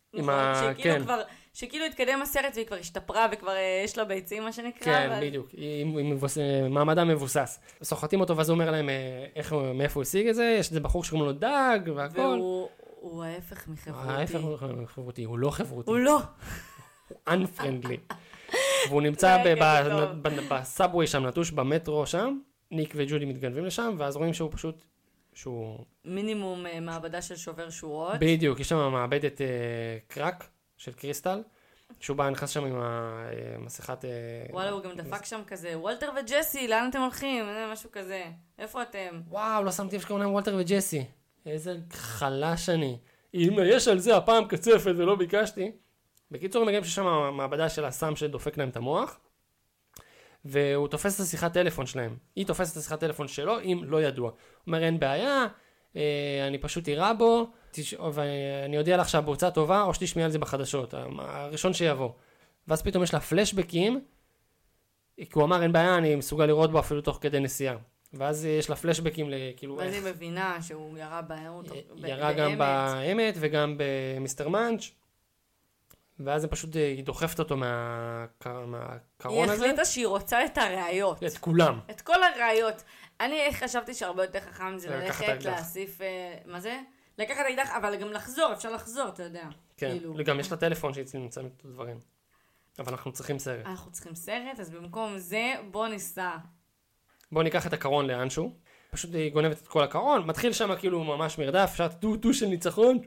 B: שכאילו התקדם הסרט והיא כבר השתפרה וכבר יש לה ביצים, מה שנקרא.
A: כן, בדיוק. מעמדה מבוסס. סוחטים אותו, ואז הוא אומר להם מאיפה הוא השיג את זה. יש איזה בחור שקוראים לו דג והכל.
B: והוא ההפך מחברותי.
A: ההפך מחברותי, הוא לא חברותי.
B: הוא לא.
A: הוא unfriendly. והוא נמצא בסאבווי שם, נטוש במטרו שם, ניק וג'ודי מתגנבים לשם, ואז רואים שהוא פשוט,
B: מינימום מעבדה של שובר שורות.
A: בדיוק, יש שם מעבדת קרק של קריסטל, שהוא בא נכנס שם עם המסכת...
B: וואלה, הוא גם דפק שם כזה, וולטר וג'סי, לאן אתם הולכים? משהו כזה, איפה אתם?
A: וואו, לא שמתי שקוראים להם וולטר וג'סי. איזה חלש אני. אם יש על זה הפעם קצפת ולא ביקשתי. בקיצור, הם מגיעים ששם המעבדה של הסם שדופק להם את המוח, והוא תופס את השיחת טלפון שלהם. היא תופסת את השיחת טלפון שלו, אם לא ידוע. הוא אומר, אין בעיה, אני פשוט אירה בו, ואני יודע לך שהבוצה טובה, או שתשמעי על זה בחדשות, הראשון שיבוא. ואז פתאום יש לה פלשבקים, כי הוא אמר, אין בעיה, אני מסוגל לראות בו אפילו תוך כדי נסיעה. ואז יש לה פלשבקים לכאילו...
B: ואז היא מבינה שהוא ירה באמת.
A: ירה גם באמת וגם במיסטר מאנץ'. ואז היא פשוט דוחפת אותו מהקרון הזה.
B: היא החליטה שהיא רוצה את הראיות.
A: את כולם.
B: את כל הראיות. אני חשבתי שהרבה יותר חכם זה ללכת להסיף... מה זה? לקחת האקדח, אבל גם לחזור, אפשר לחזור, אתה יודע.
A: כן, גם יש לה טלפון שאצלי נמצא את הדברים. אבל אנחנו צריכים סרט.
B: אנחנו צריכים סרט, אז במקום זה בוא ניסע.
A: בוא ניקח את הקרון לאנשהו. פשוט היא גונבת את כל הקרון, מתחיל שם כאילו ממש מרדף, אפשר טו של ניצחון.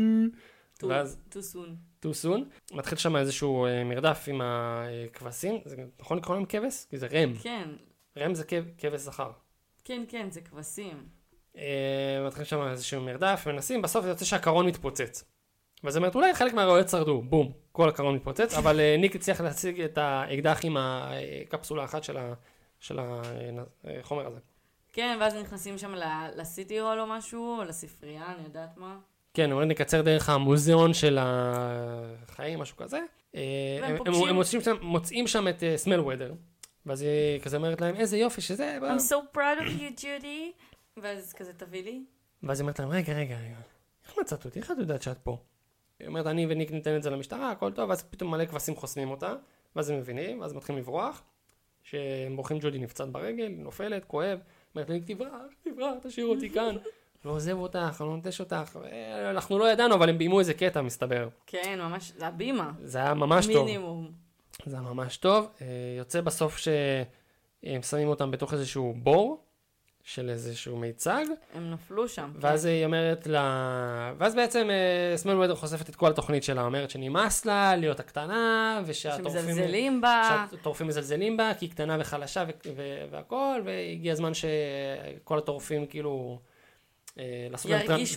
A: too soon. מתחיל שם איזשהו מרדף עם הכבשים. זה נכון לקרוא להם כבש? כי זה רם.
B: כן.
A: רם זה כבש זכר.
B: כן, כן, זה כבשים.
A: מתחיל שם איזשהו מרדף, מנסים, בסוף זה יוצא שהקרון מתפוצץ. ואז אומרת, אולי חלק מהראיות שרדו, בום, כל הקרון מתפוצץ, אבל ניק הצליח להציג את האקדח עם הקפסולה האחת של החומר הזה.
B: כן, ואז נכנסים שם לסיטי הול או משהו, או לספרייה, אני יודעת מה.
A: כן, אולי נקצר דרך המוזיאון של החיים, משהו כזה. הם מוצאים שם את סמל וודר, ואז היא כזה אומרת להם, איזה יופי שזה.
B: I'm so proud of you, Judy. ואז כזה תביא לי.
A: ואז היא אומרת להם, רגע. איך מצאת אותי? איך את יודעת שאת פה? היא אומרת, אני וניק ניתן את זה למשטרה, הכל טוב, ואז פתאום מלא כבשים חוסמים אותה, ואז הם מבינים, ואז מתחילים לברוח, שהם בורחים, ג'ודי נפצעת ברגל, נופלת, כואב, אומרת, ניק, תברח, תשאיר אותי כאן. לא עוזב אותך, לא נוטש אותך, אנחנו לא ידענו, אבל הם בימו איזה קטע, מסתבר.
B: כן, ממש, זה הבימה.
A: זה היה ממש טוב.
B: מינימום.
A: זה היה ממש טוב. יוצא בסוף שהם שמים אותם בתוך איזשהו בור, של איזשהו מיצג.
B: הם נפלו שם.
A: ואז היא אומרת ואז בעצם סמל וודר חושפת את כל התוכנית שלה, אומרת שנמאס לה להיות הקטנה,
B: שמזלזלים
A: מזלזלים בה, כי היא קטנה וחלשה והכל, והגיע הזמן שכל הטורפים כאילו... לעשות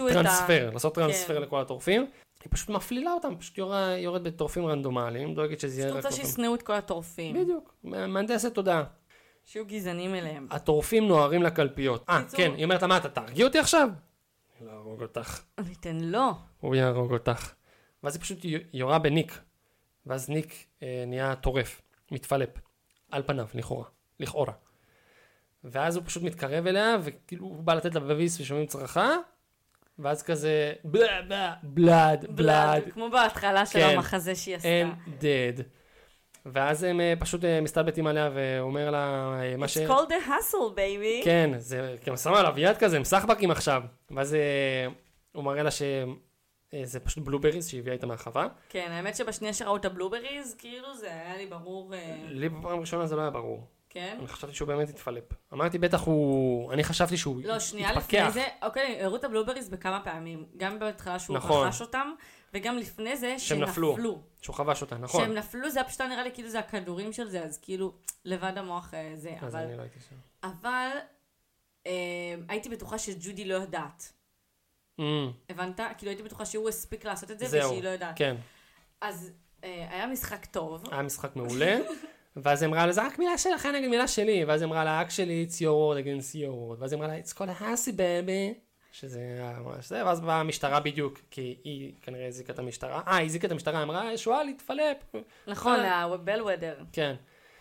A: טרנספר לכל הטורפים. היא פשוט מפלילה אותם, פשוט יורד בטורפים רנדומליים, דואגת שזה יהיה...
B: זאת רוצה שיסנאו את כל הטורפים.
A: בדיוק, מהנדסת תודעה.
B: שיהיו גזענים אליהם.
A: הטורפים נוערים לקלפיות. כן, היא אומרת, מה, אתה תרגיע אותי עכשיו? אני לא ארוג אותך.
B: אני אתן לו.
A: הוא יהרוג אותך. ואז היא פשוט יורה בניק. ואז ניק נהיה טורף, מתפלפ. על פניו, לכאורה. ואז הוא פשוט מתקרב אליה, וכאילו הוא בא לתת לה בביס ושומעים צרחה, ואז כזה, בלאד.
B: כמו בהתחלה של המחזה שהיא עשתה.
A: And dead. ואז הם פשוט מסתלבטים עליה, ואומר לה מה
B: It's called a hustle, baby.
A: כן, זה כאילו שמה עליו יד כזה, הם סחבקים עכשיו. ואז הוא מראה לה שזה פשוט בלובריז שהביאה איתה מהחווה.
B: כן, האמת שבשנייה שראו את הבלובריז, כאילו זה היה לי ברור...
A: לי בפעם ראשונה זה לא היה ברור.
B: כן?
A: אני חשבתי שהוא באמת התפלפ. אמרתי, בטח הוא... אני חשבתי שהוא
B: לא, שנייה לפני זה, אוקיי, הראו את הבלובריז בכמה פעמים. גם בהתחלה שהוא רכש אותם, וגם לפני זה שהם נפלו.
A: שהוא חבש אותם, נכון.
B: שהם נפלו, זה פשוט נראה לי כאילו זה הכדורים של זה, אז כאילו לבד המוח זה.
A: אז אני לא הייתי שם.
B: אבל הייתי בטוחה שג'ודי לא יודעת. הבנת? כאילו הייתי בטוחה שהוא הספיק לעשות את זה, ושהיא לא יודעת.
A: כן.
B: אז היה משחק טוב.
A: היה משחק מעולה. ואז היא אמרה לה, זה רק מילה שלך נגד מילה שלי. ואז היא אמרה לה, רק שלי, it's your word against your word. ואז היא אמרה לה, it's called a hussy baby. שזה ממש זה. ואז באה המשטרה בדיוק, כי היא כנראה הזיקה את המשטרה. היא הזיקה את המשטרה, אמרה, שואל, התפלפ.
B: נכון, הבלוודר.
A: כן.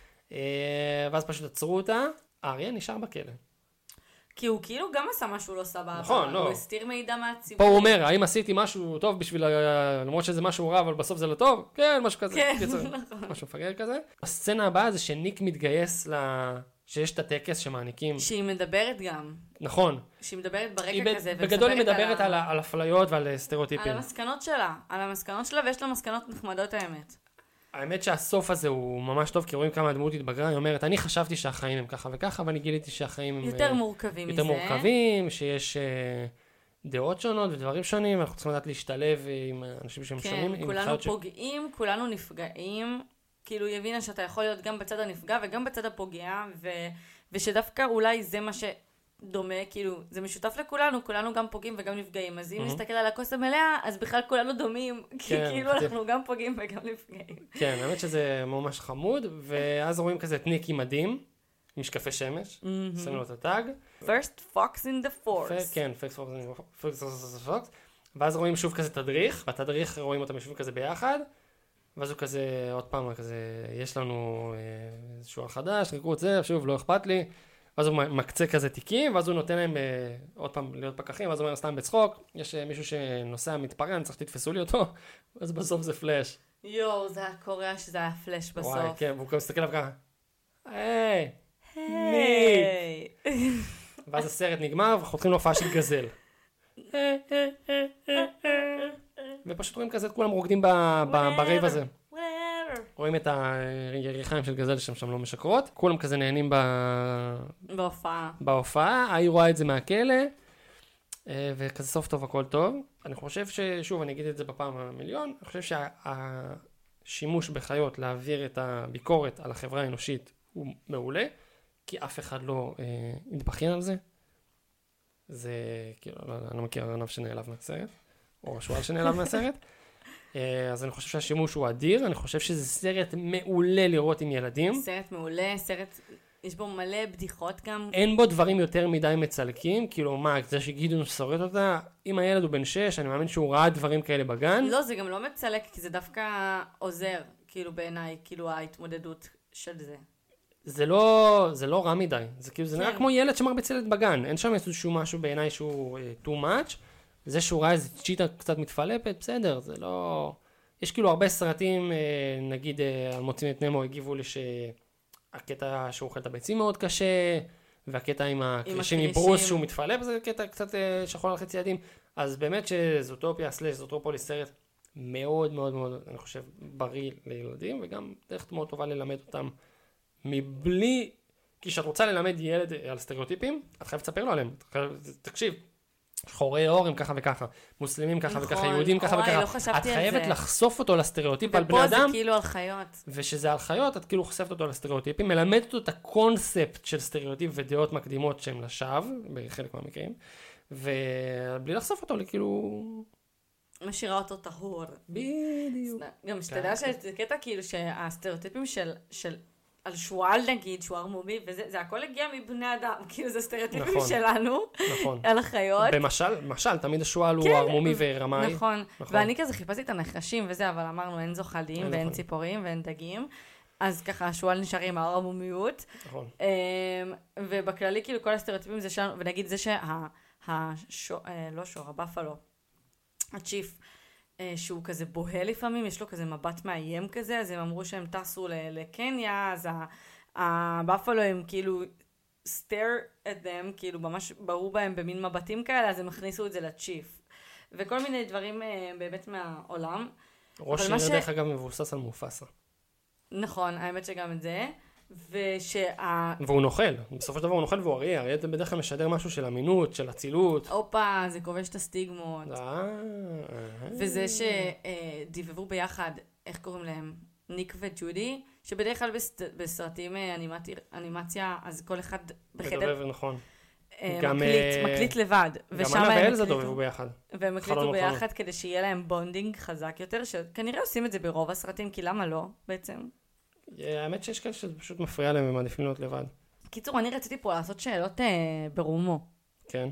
A: ואז פשוט עצרו אותה. האריה נשאר בכלא.
B: כי הוא כאילו גם עשה משהו לא סבבה.
A: נכון, לא.
B: הוא הסתיר מידע מהציבור.
A: פה הוא אומר, האם עשיתי משהו טוב בשביל, למרות שזה משהו רע, אבל בסוף זה לא טוב? כן, משהו כזה.
B: כן, נכון.
A: משהו מפגר כזה. הסצנה הבאה זה שניק מתגייס שיש את הטקס שמעניקים.
B: שהיא מדברת גם.
A: נכון.
B: שהיא מדברת ברקע כזה.
A: בגדול היא מדברת על אפליות ועל סטריאוטיפים.
B: על המסקנות שלה. ויש לה מסקנות נחמדות האמת.
A: האמת שהסוף הזה הוא ממש טוב, כי רואים כמה הדמות התבגרה, היא אומרת, אני חשבתי שהחיים הם ככה וככה, ואני גיליתי שהחיים הם...
B: יותר מורכבים מזה.
A: יותר מורכבים, שיש דעות שונות ודברים שונים, ואנחנו צריכים לדעת להשתלב עם אנשים שהם שונים.
B: כן, כולנו פוגעים, כולנו נפגעים, כאילו היא הבינה שאתה יכול להיות גם בצד הנפגע וגם בצד הפוגע, ושדווקא אולי זה מה שדומה, כאילו זה משותף לכולנו, כולנו גם פוגעים וגם נפגעים, אז אם נסתכל על הכוס המלאה, אז בכלל כולנו דומים, כי כאילו אנחנו גם פוגעים וגם נפגעים.
A: כן, האמת שזה ממש חמוד, ואז רואים כזה את ניק עם מדים, משקפי שמש, שמים לו את הטאג.
B: First fox in the forest.
A: כן, first fox. ואז רואים שוב כזה תדריך, בתדריך רואים אותם יושבים כזה ביחד, ואז הוא כזה, עוד פעם, כזה, יש לנו איזשהו חדש, ריקוד זה, שוב, לא אכפת לי. ואז הוא מקצה כזה תיקים, ואז הוא נותן להם עוד פעם להיות פקחים, ואז הוא אומר סתם בצחוק, יש מישהו שנוסע מתפרע, אני צריך תתפסו לי אותו, ואז בסוף זה פלאש.
B: יואו, זה היה קורא שזה היה פלאש בסוף.
A: וואי, כן, והוא גם מסתכל עליו ככה, היי, ניק. ואז הסרט נגמר, וחותכים לו הופעה של גזל. ופשוט רואים כזה את כולם רוקדים ברייב הזה. רואים את היריחיים של גזל שם לא משקרות. כולם כזה נהנים בהופעה. היא רואה את זה מהכלא. וכזה סוף טוב, הכל טוב. אני חושב ששוב, אני אגיד את זה בפעם המיליון. אני חושב שהשימוש בחיות להעביר את הביקורת על החברה האנושית הוא מעולה. כי אף אחד לא יתבכיין על זה. זה, כאילו, אני לא מכיר ארנב שנעלב מהסרט. או השואל שנעלב מהסרט. אז אני חושב שהשימוש הוא אדיר, אני חושב שזה סרט מעולה לראות עם ילדים.
B: סרט מעולה, יש בו מלא בדיחות גם.
A: אין בו דברים יותר מדי מצלקים, כאילו מה, זה שגידון שורט אותה, אם הילד הוא בן 6, אני מאמין שהוא ראה דברים כאלה בגן.
B: לא, זה גם לא מצלק, כי זה דווקא עוזר, כאילו בעיניי, כאילו ההתמודדות של זה.
A: זה לא רע מדי, זה כאילו, זה נראה כמו ילד שמרביץ ילד בגן, אין שם איזשהו משהו בעיניי שהוא too much. זה שהוא ראה איזה צ'יטה קצת מתפלפת, בסדר, זה לא... יש כאילו הרבה סרטים, נגיד על מוצאים את נמו, הגיבו לי שהקטע שהוא אוכל את הביצים מאוד קשה, והקטע עם הקרישים מברוס שהוא מתפלפ, זה קטע קצת שחול על חצי ידים. אז באמת שזוטופיה סלש זוטרופוליס סרט מאוד מאוד מאוד, אני חושב, בריא לילדים, וגם דרך מאוד טובה ללמד אותם מבלי... כי כשאת רוצה ללמד ילד על סטריאוטיפים, את חייבת לספר לו עליהם. תקשיב. שחורי אור הם ככה וככה, מוסלמים ככה וככה, יהודים ככה וככה. את חייבת לחשוף אותו לסטריאוטיפ על בני אדם.
B: ופה זה כאילו על חיות.
A: ושזה על חיות, את כאילו חושפת אותו לסטריאוטיפים, מלמדת אותו את הקונספט של סטריאוטיפ ודעות מקדימות שהם לשווא, בחלק מהמקרים, ובלי לחשוף אותו לכאילו...
B: משאירה אותו טהור.
A: בדיוק.
B: גם שתדע שזה קטע כאילו שהסטריאוטיפים של... על שואל נגיד, שהוא ערמומי, וזה הכל הגיע מבני אדם, כאילו זה סטריאוטיפים שלנו, על החיות.
A: במשל, תמיד השואל הוא ערמומי ורמאי.
B: נכון, ואני כזה חיפשתי את הנחשים וזה, אבל אמרנו אין זוחלים ואין ציפורים ואין דגים, אז ככה השואל נשאר עם הערמומיות. נכון. ובכללי כאילו כל הסטריאוטיפים זה שלנו, ונגיד זה לא שור, הבאפלו, הצ'יף, שהוא כזה בוהה לפעמים, יש לו כזה מבט מאיים כזה, אז הם אמרו שהם טסו לקניה, אז הבאפלו הם כאילו stare at them, כאילו ממש ברור בהם במין מבטים כאלה, אז הם הכניסו את זה לצ'יף. וכל מיני דברים באמת מהעולם.
A: ראש עיר דרך אגב מבוסס על מופסה.
B: נכון, האמת שגם את זה.
A: והוא נוכל, בסופו של דבר הוא נוכל והוא אריה, אריה זה בדרך כלל משדר משהו של אמינות, של אצילות.
B: אופה, זה כובש את הסטיגמות. וזה שדיבבו ביחד, איך קוראים להם? ניק וג'ודי, שבדרך כלל בסרטים אנימציה, אז כל אחד בחדר...
A: מדובב, נכון.
B: מקליט לבד.
A: גם אנה ואלזה דובבו ביחד.
B: והם הקליטו ביחד כדי שיהיה להם בונדינג חזק יותר, שכנראה עושים את זה ברוב הסרטים, כי למה לא בעצם?
A: האמת שיש כאלה שזה פשוט מפריע להם, הם מעדיפים להיות לבד.
B: קיצור, אני רציתי פה לעשות שאלות ברומו.
A: כן.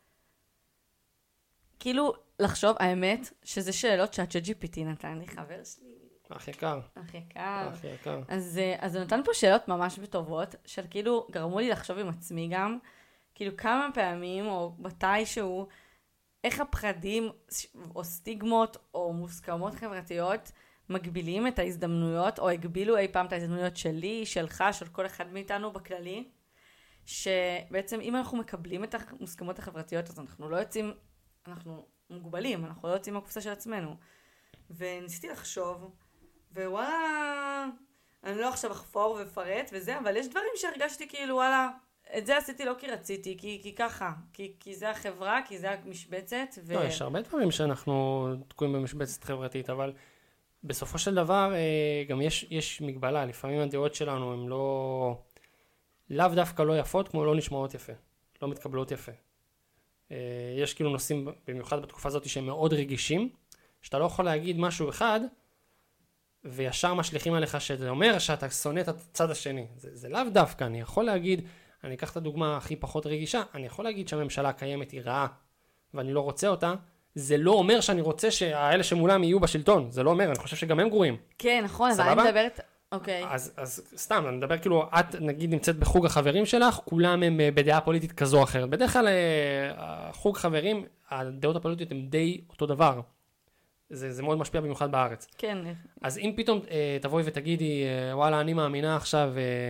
B: כאילו, לחשוב, האמת, שזה שאלות שה-ChatGPT נתן לי, חבר שלי.
A: אח יקר.
B: אח יקר.
A: אח יקר.
B: אז הוא נתן פה שאלות ממש טובות, של כאילו, גרמו לי לחשוב עם עצמי גם, כאילו כמה פעמים, או מתישהו, איך הפחדים, או סטיגמות, או מוסכמות חברתיות, מגבילים את ההזדמנויות, או הגבילו אי פעם את ההזדמנויות שלי, שלך, של כל אחד מאיתנו בכללי, שבעצם אם אנחנו מקבלים את המוסכמות החברתיות, אז אנחנו לא יוצאים, אנחנו מוגבלים, אנחנו לא יוצאים מהקופסה של עצמנו. וניסיתי לחשוב, ווואלה, אני לא עכשיו אחפור ופרט וזה, אבל יש דברים שהרגשתי כאילו, וואלה, את זה עשיתי לא כי רציתי, כי ככה, כי זה החברה, כי זה המשבצת.
A: לא, יש הרבה דברים שאנחנו תקועים במשבצת חברתית, אבל בסופו של דבר גם יש מגבלה, לפעמים הדעות שלנו הן לאו דווקא לא יפות, כמו לא נשמעות יפה, לא מתקבלות יפה. יש כאילו נושאים, במיוחד בתקופה הזאת, שהם מאוד רגישים, שאתה לא יכול להגיד משהו אחד, וישר משליכים עליך שזה אומר שאתה שונא את הצד השני. זה לאו דווקא, אני יכול להגיד, אני אקח את הדוגמה הכי פחות רגישה, אני יכול להגיד שהממשלה הקיימת היא רעה, ואני לא רוצה אותה, זה לא אומר שאני רוצה שהאלה שמולם יהיו בשלטון, זה לא אומר, אני חושב שגם הם גרועים.
B: כן, נכון, אבל אני מדברת, אוקיי.
A: אז סתם, אני מדבר כאילו, את נגיד נמצאת בחוג החברים שלך, כולם הם בדעה פוליטית כזו או אחרת. בדרך כלל, חוג חברים, הדעות הפוליטיות הם די אותו דבר. זה מאוד משפיע במיוחד בארץ.
B: כן.
A: אז אם פתאום תבואי ותגידי, וואלה, אני מאמינה עכשיו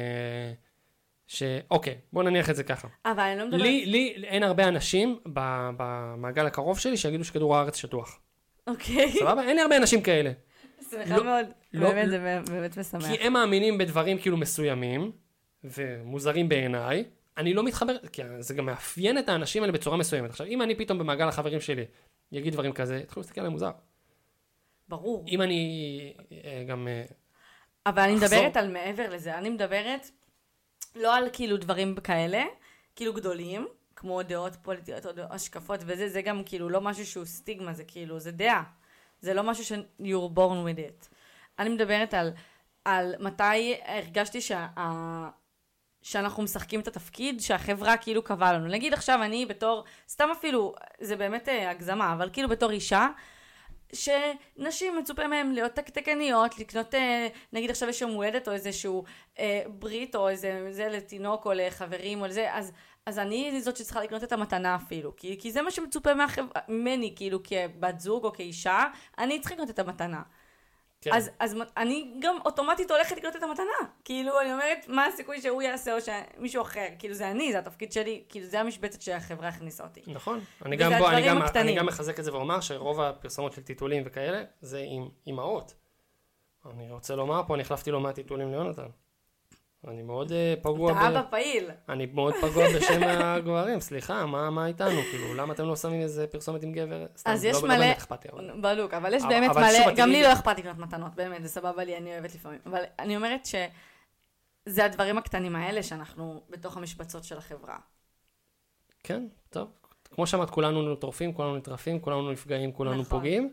A: אוקיי, בוא נניח את זה ככה.
B: אבל אני לא מדברת...
A: לי אין הרבה אנשים במעגל הקרוב שלי שיגידו שכדור הארץ שטוח.
B: אוקיי.
A: סבבה? אין לי הרבה אנשים כאלה.
B: שמחה מאוד. באמת, זה באמת משמח.
A: כי הם מאמינים בדברים כאילו מסוימים, ומוזרים בעיניי. אני לא מתחבר, כי זה גם מאפיין את האנשים האלה בצורה מסוימת. עכשיו, אם אני פתאום במעגל החברים שלי יגיד דברים כזה, התחילו להסתכל עליהם מוזר.
B: ברור.
A: אם אני גם...
B: אבל אני מדברת על מעבר לזה. אני מדברת לא על כאילו דברים כאלה, כאילו גדולים, כמו דעות פוליטיות או השקפות וזה, זה גם כאילו לא משהו שהוא סטיגמה, זה כאילו, זה דעה. זה לא משהו you're born with it. אני מדברת על מתי הרגשתי שאנחנו משחקים את התפקיד, שהחברה כאילו קבעה לנו. נגיד עכשיו אני בתור, סתם אפילו, זה באמת הגזמה, אבל כאילו בתור אישה, שנשים מצופה מהם להיות תקתקניות, לקנות, נגיד עכשיו יש יום הולדת או איזשהו ברית או איזה לתינוק או לחברים או לזה, אז אני זאת שצריכה לקנות את המתנה אפילו, כי זה מה שמצופה ממני, כאילו כבת זוג או כאישה, אני צריכה לקנות את המתנה. כן. אז אני גם אוטומטית הולכת לקנות את המתנה. כאילו, אני אומרת, מה הסיכוי שהוא יעשה או שמישהו אחר? כאילו, זה אני, זה התפקיד שלי, כאילו, זה המשבצת שהחברה הכניסה אותי.
A: נכון. אני גם מחזק את זה ואומר שרוב הפרסומות של טיטולים וכאלה, זה עם אמהות. אני רוצה לומר פה, אני החלפתי לו מהטיטולים ליונתן. אני מאוד פגוע
B: אתה אבא פעיל.
A: אני מאוד פגוע בשם הגברים, סליחה, מה איתנו? כאילו, למה אתם לא שמים איזה פרסומת עם גבר?
B: אז יש מלא, בדיוק, אבל יש באמת מלא, גם לי לא אכפת לקנות מתנות, באמת, זה סבבה לי, אני אוהבת לפעמים. אבל אני אומרת שזה הדברים הקטנים האלה שאנחנו בתוך המשבצות של החברה.
A: כן, טוב. כמו שאמרת, כולנו טורפים, כולנו נטרפים, כולנו נפגעים, כולנו פוגעים.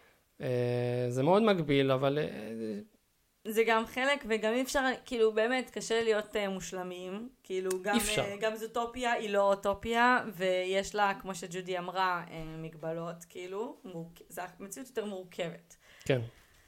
A: זה מאוד מגביל, אבל...
B: זה גם חלק, וגם אי אפשר, כאילו באמת קשה להיות מושלמים, כאילו גם זוטופיה היא לא אוטופיה, ויש לה, כמו שג'ודי אמרה, מגבלות, כאילו, זו מציאות יותר מורכבת.
A: כן.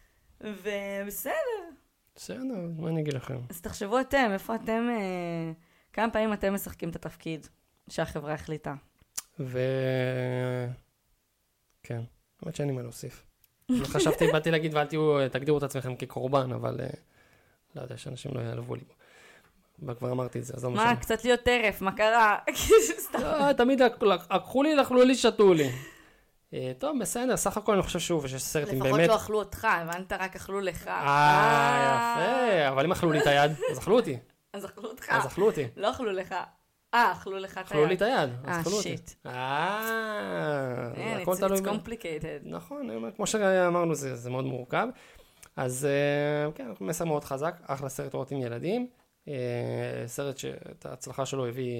B: ובסדר.
A: בסדר, מה אני אגיד לכם?
B: אז תחשבו אתם, איפה אתם, כמה פעמים אתם משחקים את התפקיד שהחברה החליטה?
A: כן, באמת שאין לי מה להוסיף. חשבתי, באתי להגיד, ואל תגדירו את עצמכם כקורבן, אבל לא יודע, שאנשים לא יעלבו לי. כבר אמרתי את זה, אז לא משנה.
B: מה, קצת להיות טרף, מה קרה?
A: תמיד לקחו לי, אכלו לי, שתו לי. טוב, בסדר, סך הכל אני חושב שוב, שיש סרט עם באמת...
B: לפחות לא אכלו אותך, הבנת, רק אכלו לך.
A: יפה, אבל אם אכלו לי את היד, אז אכלו אותי.
B: אז אכלו אותך.
A: אז אכלו אותי.
B: לא אכלו לך. אכלו לך את היד.
A: אכלו לי את היד, אז אכלו אותי.
B: שיט.
A: הכל תלוי.
B: It's complicated.
A: נכון, כמו שאמרנו, זה מאוד מורכב. אז כן, מסר מאוד חזק, אחלה סרט רואות עם ילדים. סרט שאת ההצלחה שלו הביא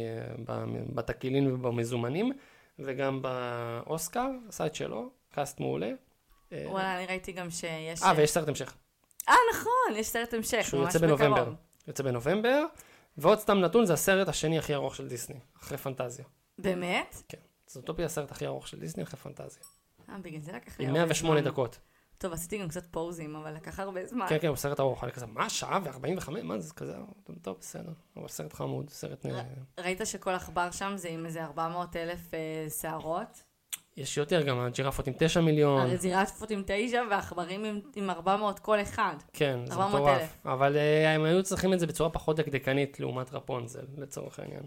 A: בתקילין ובמזומנים, וגם באוסקר, עשה את שלו, קאסט מעולה.
B: וואלה, אני ראיתי גם שיש...
A: ויש סרט המשך.
B: נכון, יש סרט המשך,
A: שהוא יוצא בנובמבר. יוצא בנובמבר, ועוד סתם נתון, זה הסרט השני הכי ארוך של דיסני, אחרי פנטזיה.
B: באמת?
A: כן, זאטופיה הסרט הכי ארוך של דיסני אחרי פנטזיה.
B: בגלל זה לקח לי
A: עם 108 דקות.
B: טוב, עשיתי גם קצת פוזים, אבל לקח הרבה זמן.
A: כן, הוא סרט ארוך, אני כזה, מה, שעה ו45? מה זה כזה? טוב, בסדר, אבל סרט חמוד, סרט...
B: ראית שכל עכבר שם זה עם איזה 400,000 שערות?
A: יש יותר גם, הג'ירפות עם 9 מיליון.
B: הג'ירפות עם 9 והעכברים עם 400 כל אחד.
A: כן, זה מטורף. אבל הם היו צריכים את זה בצורה פחות דקדקנית לעומת רפונזל, לצורך העניין.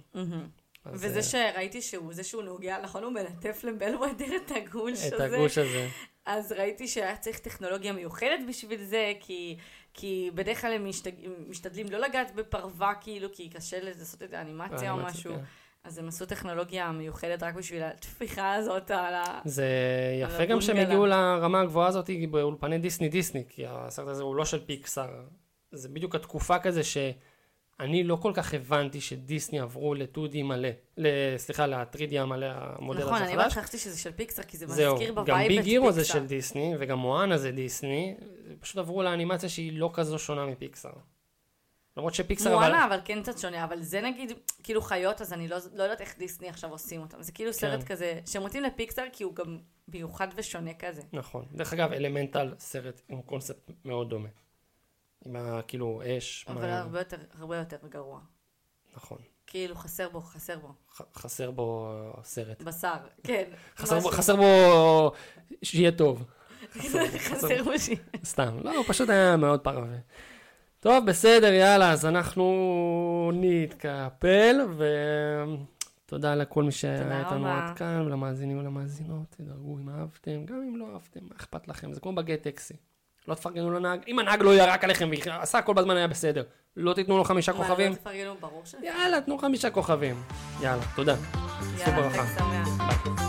B: וזה שראיתי שהוא נוגע, נכון, הוא מלטף לבלוודר את הגוש הזה.
A: את הגוש הזה.
B: אז ראיתי שהיה צריך טכנולוגיה מיוחדת בשביל זה, כי בדרך כלל הם משתדלים לא לגעת בפרווה, כאילו, כי קשה לעשות את האנימציה או משהו. אז הם עשו טכנולוגיה מיוחדת רק בשביל התפיחה הזאת על ה...
A: זה יפה גם שהם הגיעו לרמה הגבוהה הזאת באולפני דיסני, כי הסרט הזה הוא לא של פיקסאר. זה בדיוק התקופה כזה שאני לא כל כך הבנתי שדיסני עברו ל-2D מלא, סליחה, ל-3D המלא, המודל הזה חדש.
B: נכון, אני חשבתי שזה של פיקסאר, כי זה מזכיר בווייב את פיקסאר.
A: גם ביג הירו זה של דיסני, וגם מואנה זה דיסני, פשוט עברו לאנימציה שהיא לא כזו שונה מפיקסאר. למרות שפיקסאר...
B: מואנה, אבל כן קצת שונה, אבל זה נגיד, כאילו חיות, אז אני לא יודעת איך דיסני עכשיו עושים אותם. זה כאילו סרט כזה, שמותאים לפיקסאר, כי הוא גם מיוחד ושונה כזה.
A: נכון. דרך אגב, אלמנטל, סרט עם קונספט מאוד דומה. עם כאילו אש...
B: אבל הרבה יותר גרוע.
A: נכון.
B: כאילו חסר בו.
A: חסר בו סרט.
B: בשר, כן.
A: חסר בו שיהיה טוב.
B: חסר בו שיהיה.
A: סתם, לא, הוא פשוט היה מאוד פרווה. טוב, בסדר, יאללה, אז אנחנו נתקפל, ותודה לכל מי שהיה איתנו עד כאן, ולמאזינים ולמאזינות, תדרגו אם אהבתם, גם אם לא אהבתם, מה אכפת לכם? זה כמו בגט טקסי. לא תפרגנו לנהג, אם הנהג לא ירק עליכם ועשה הכל בזמן היה בסדר, לא תיתנו לו 5 כוכבים.
B: לא תפרגנו, ברור ש...
A: יאללה, תנו 5 כוכבים. יאללה, תודה.
B: יאללה, חג שמח.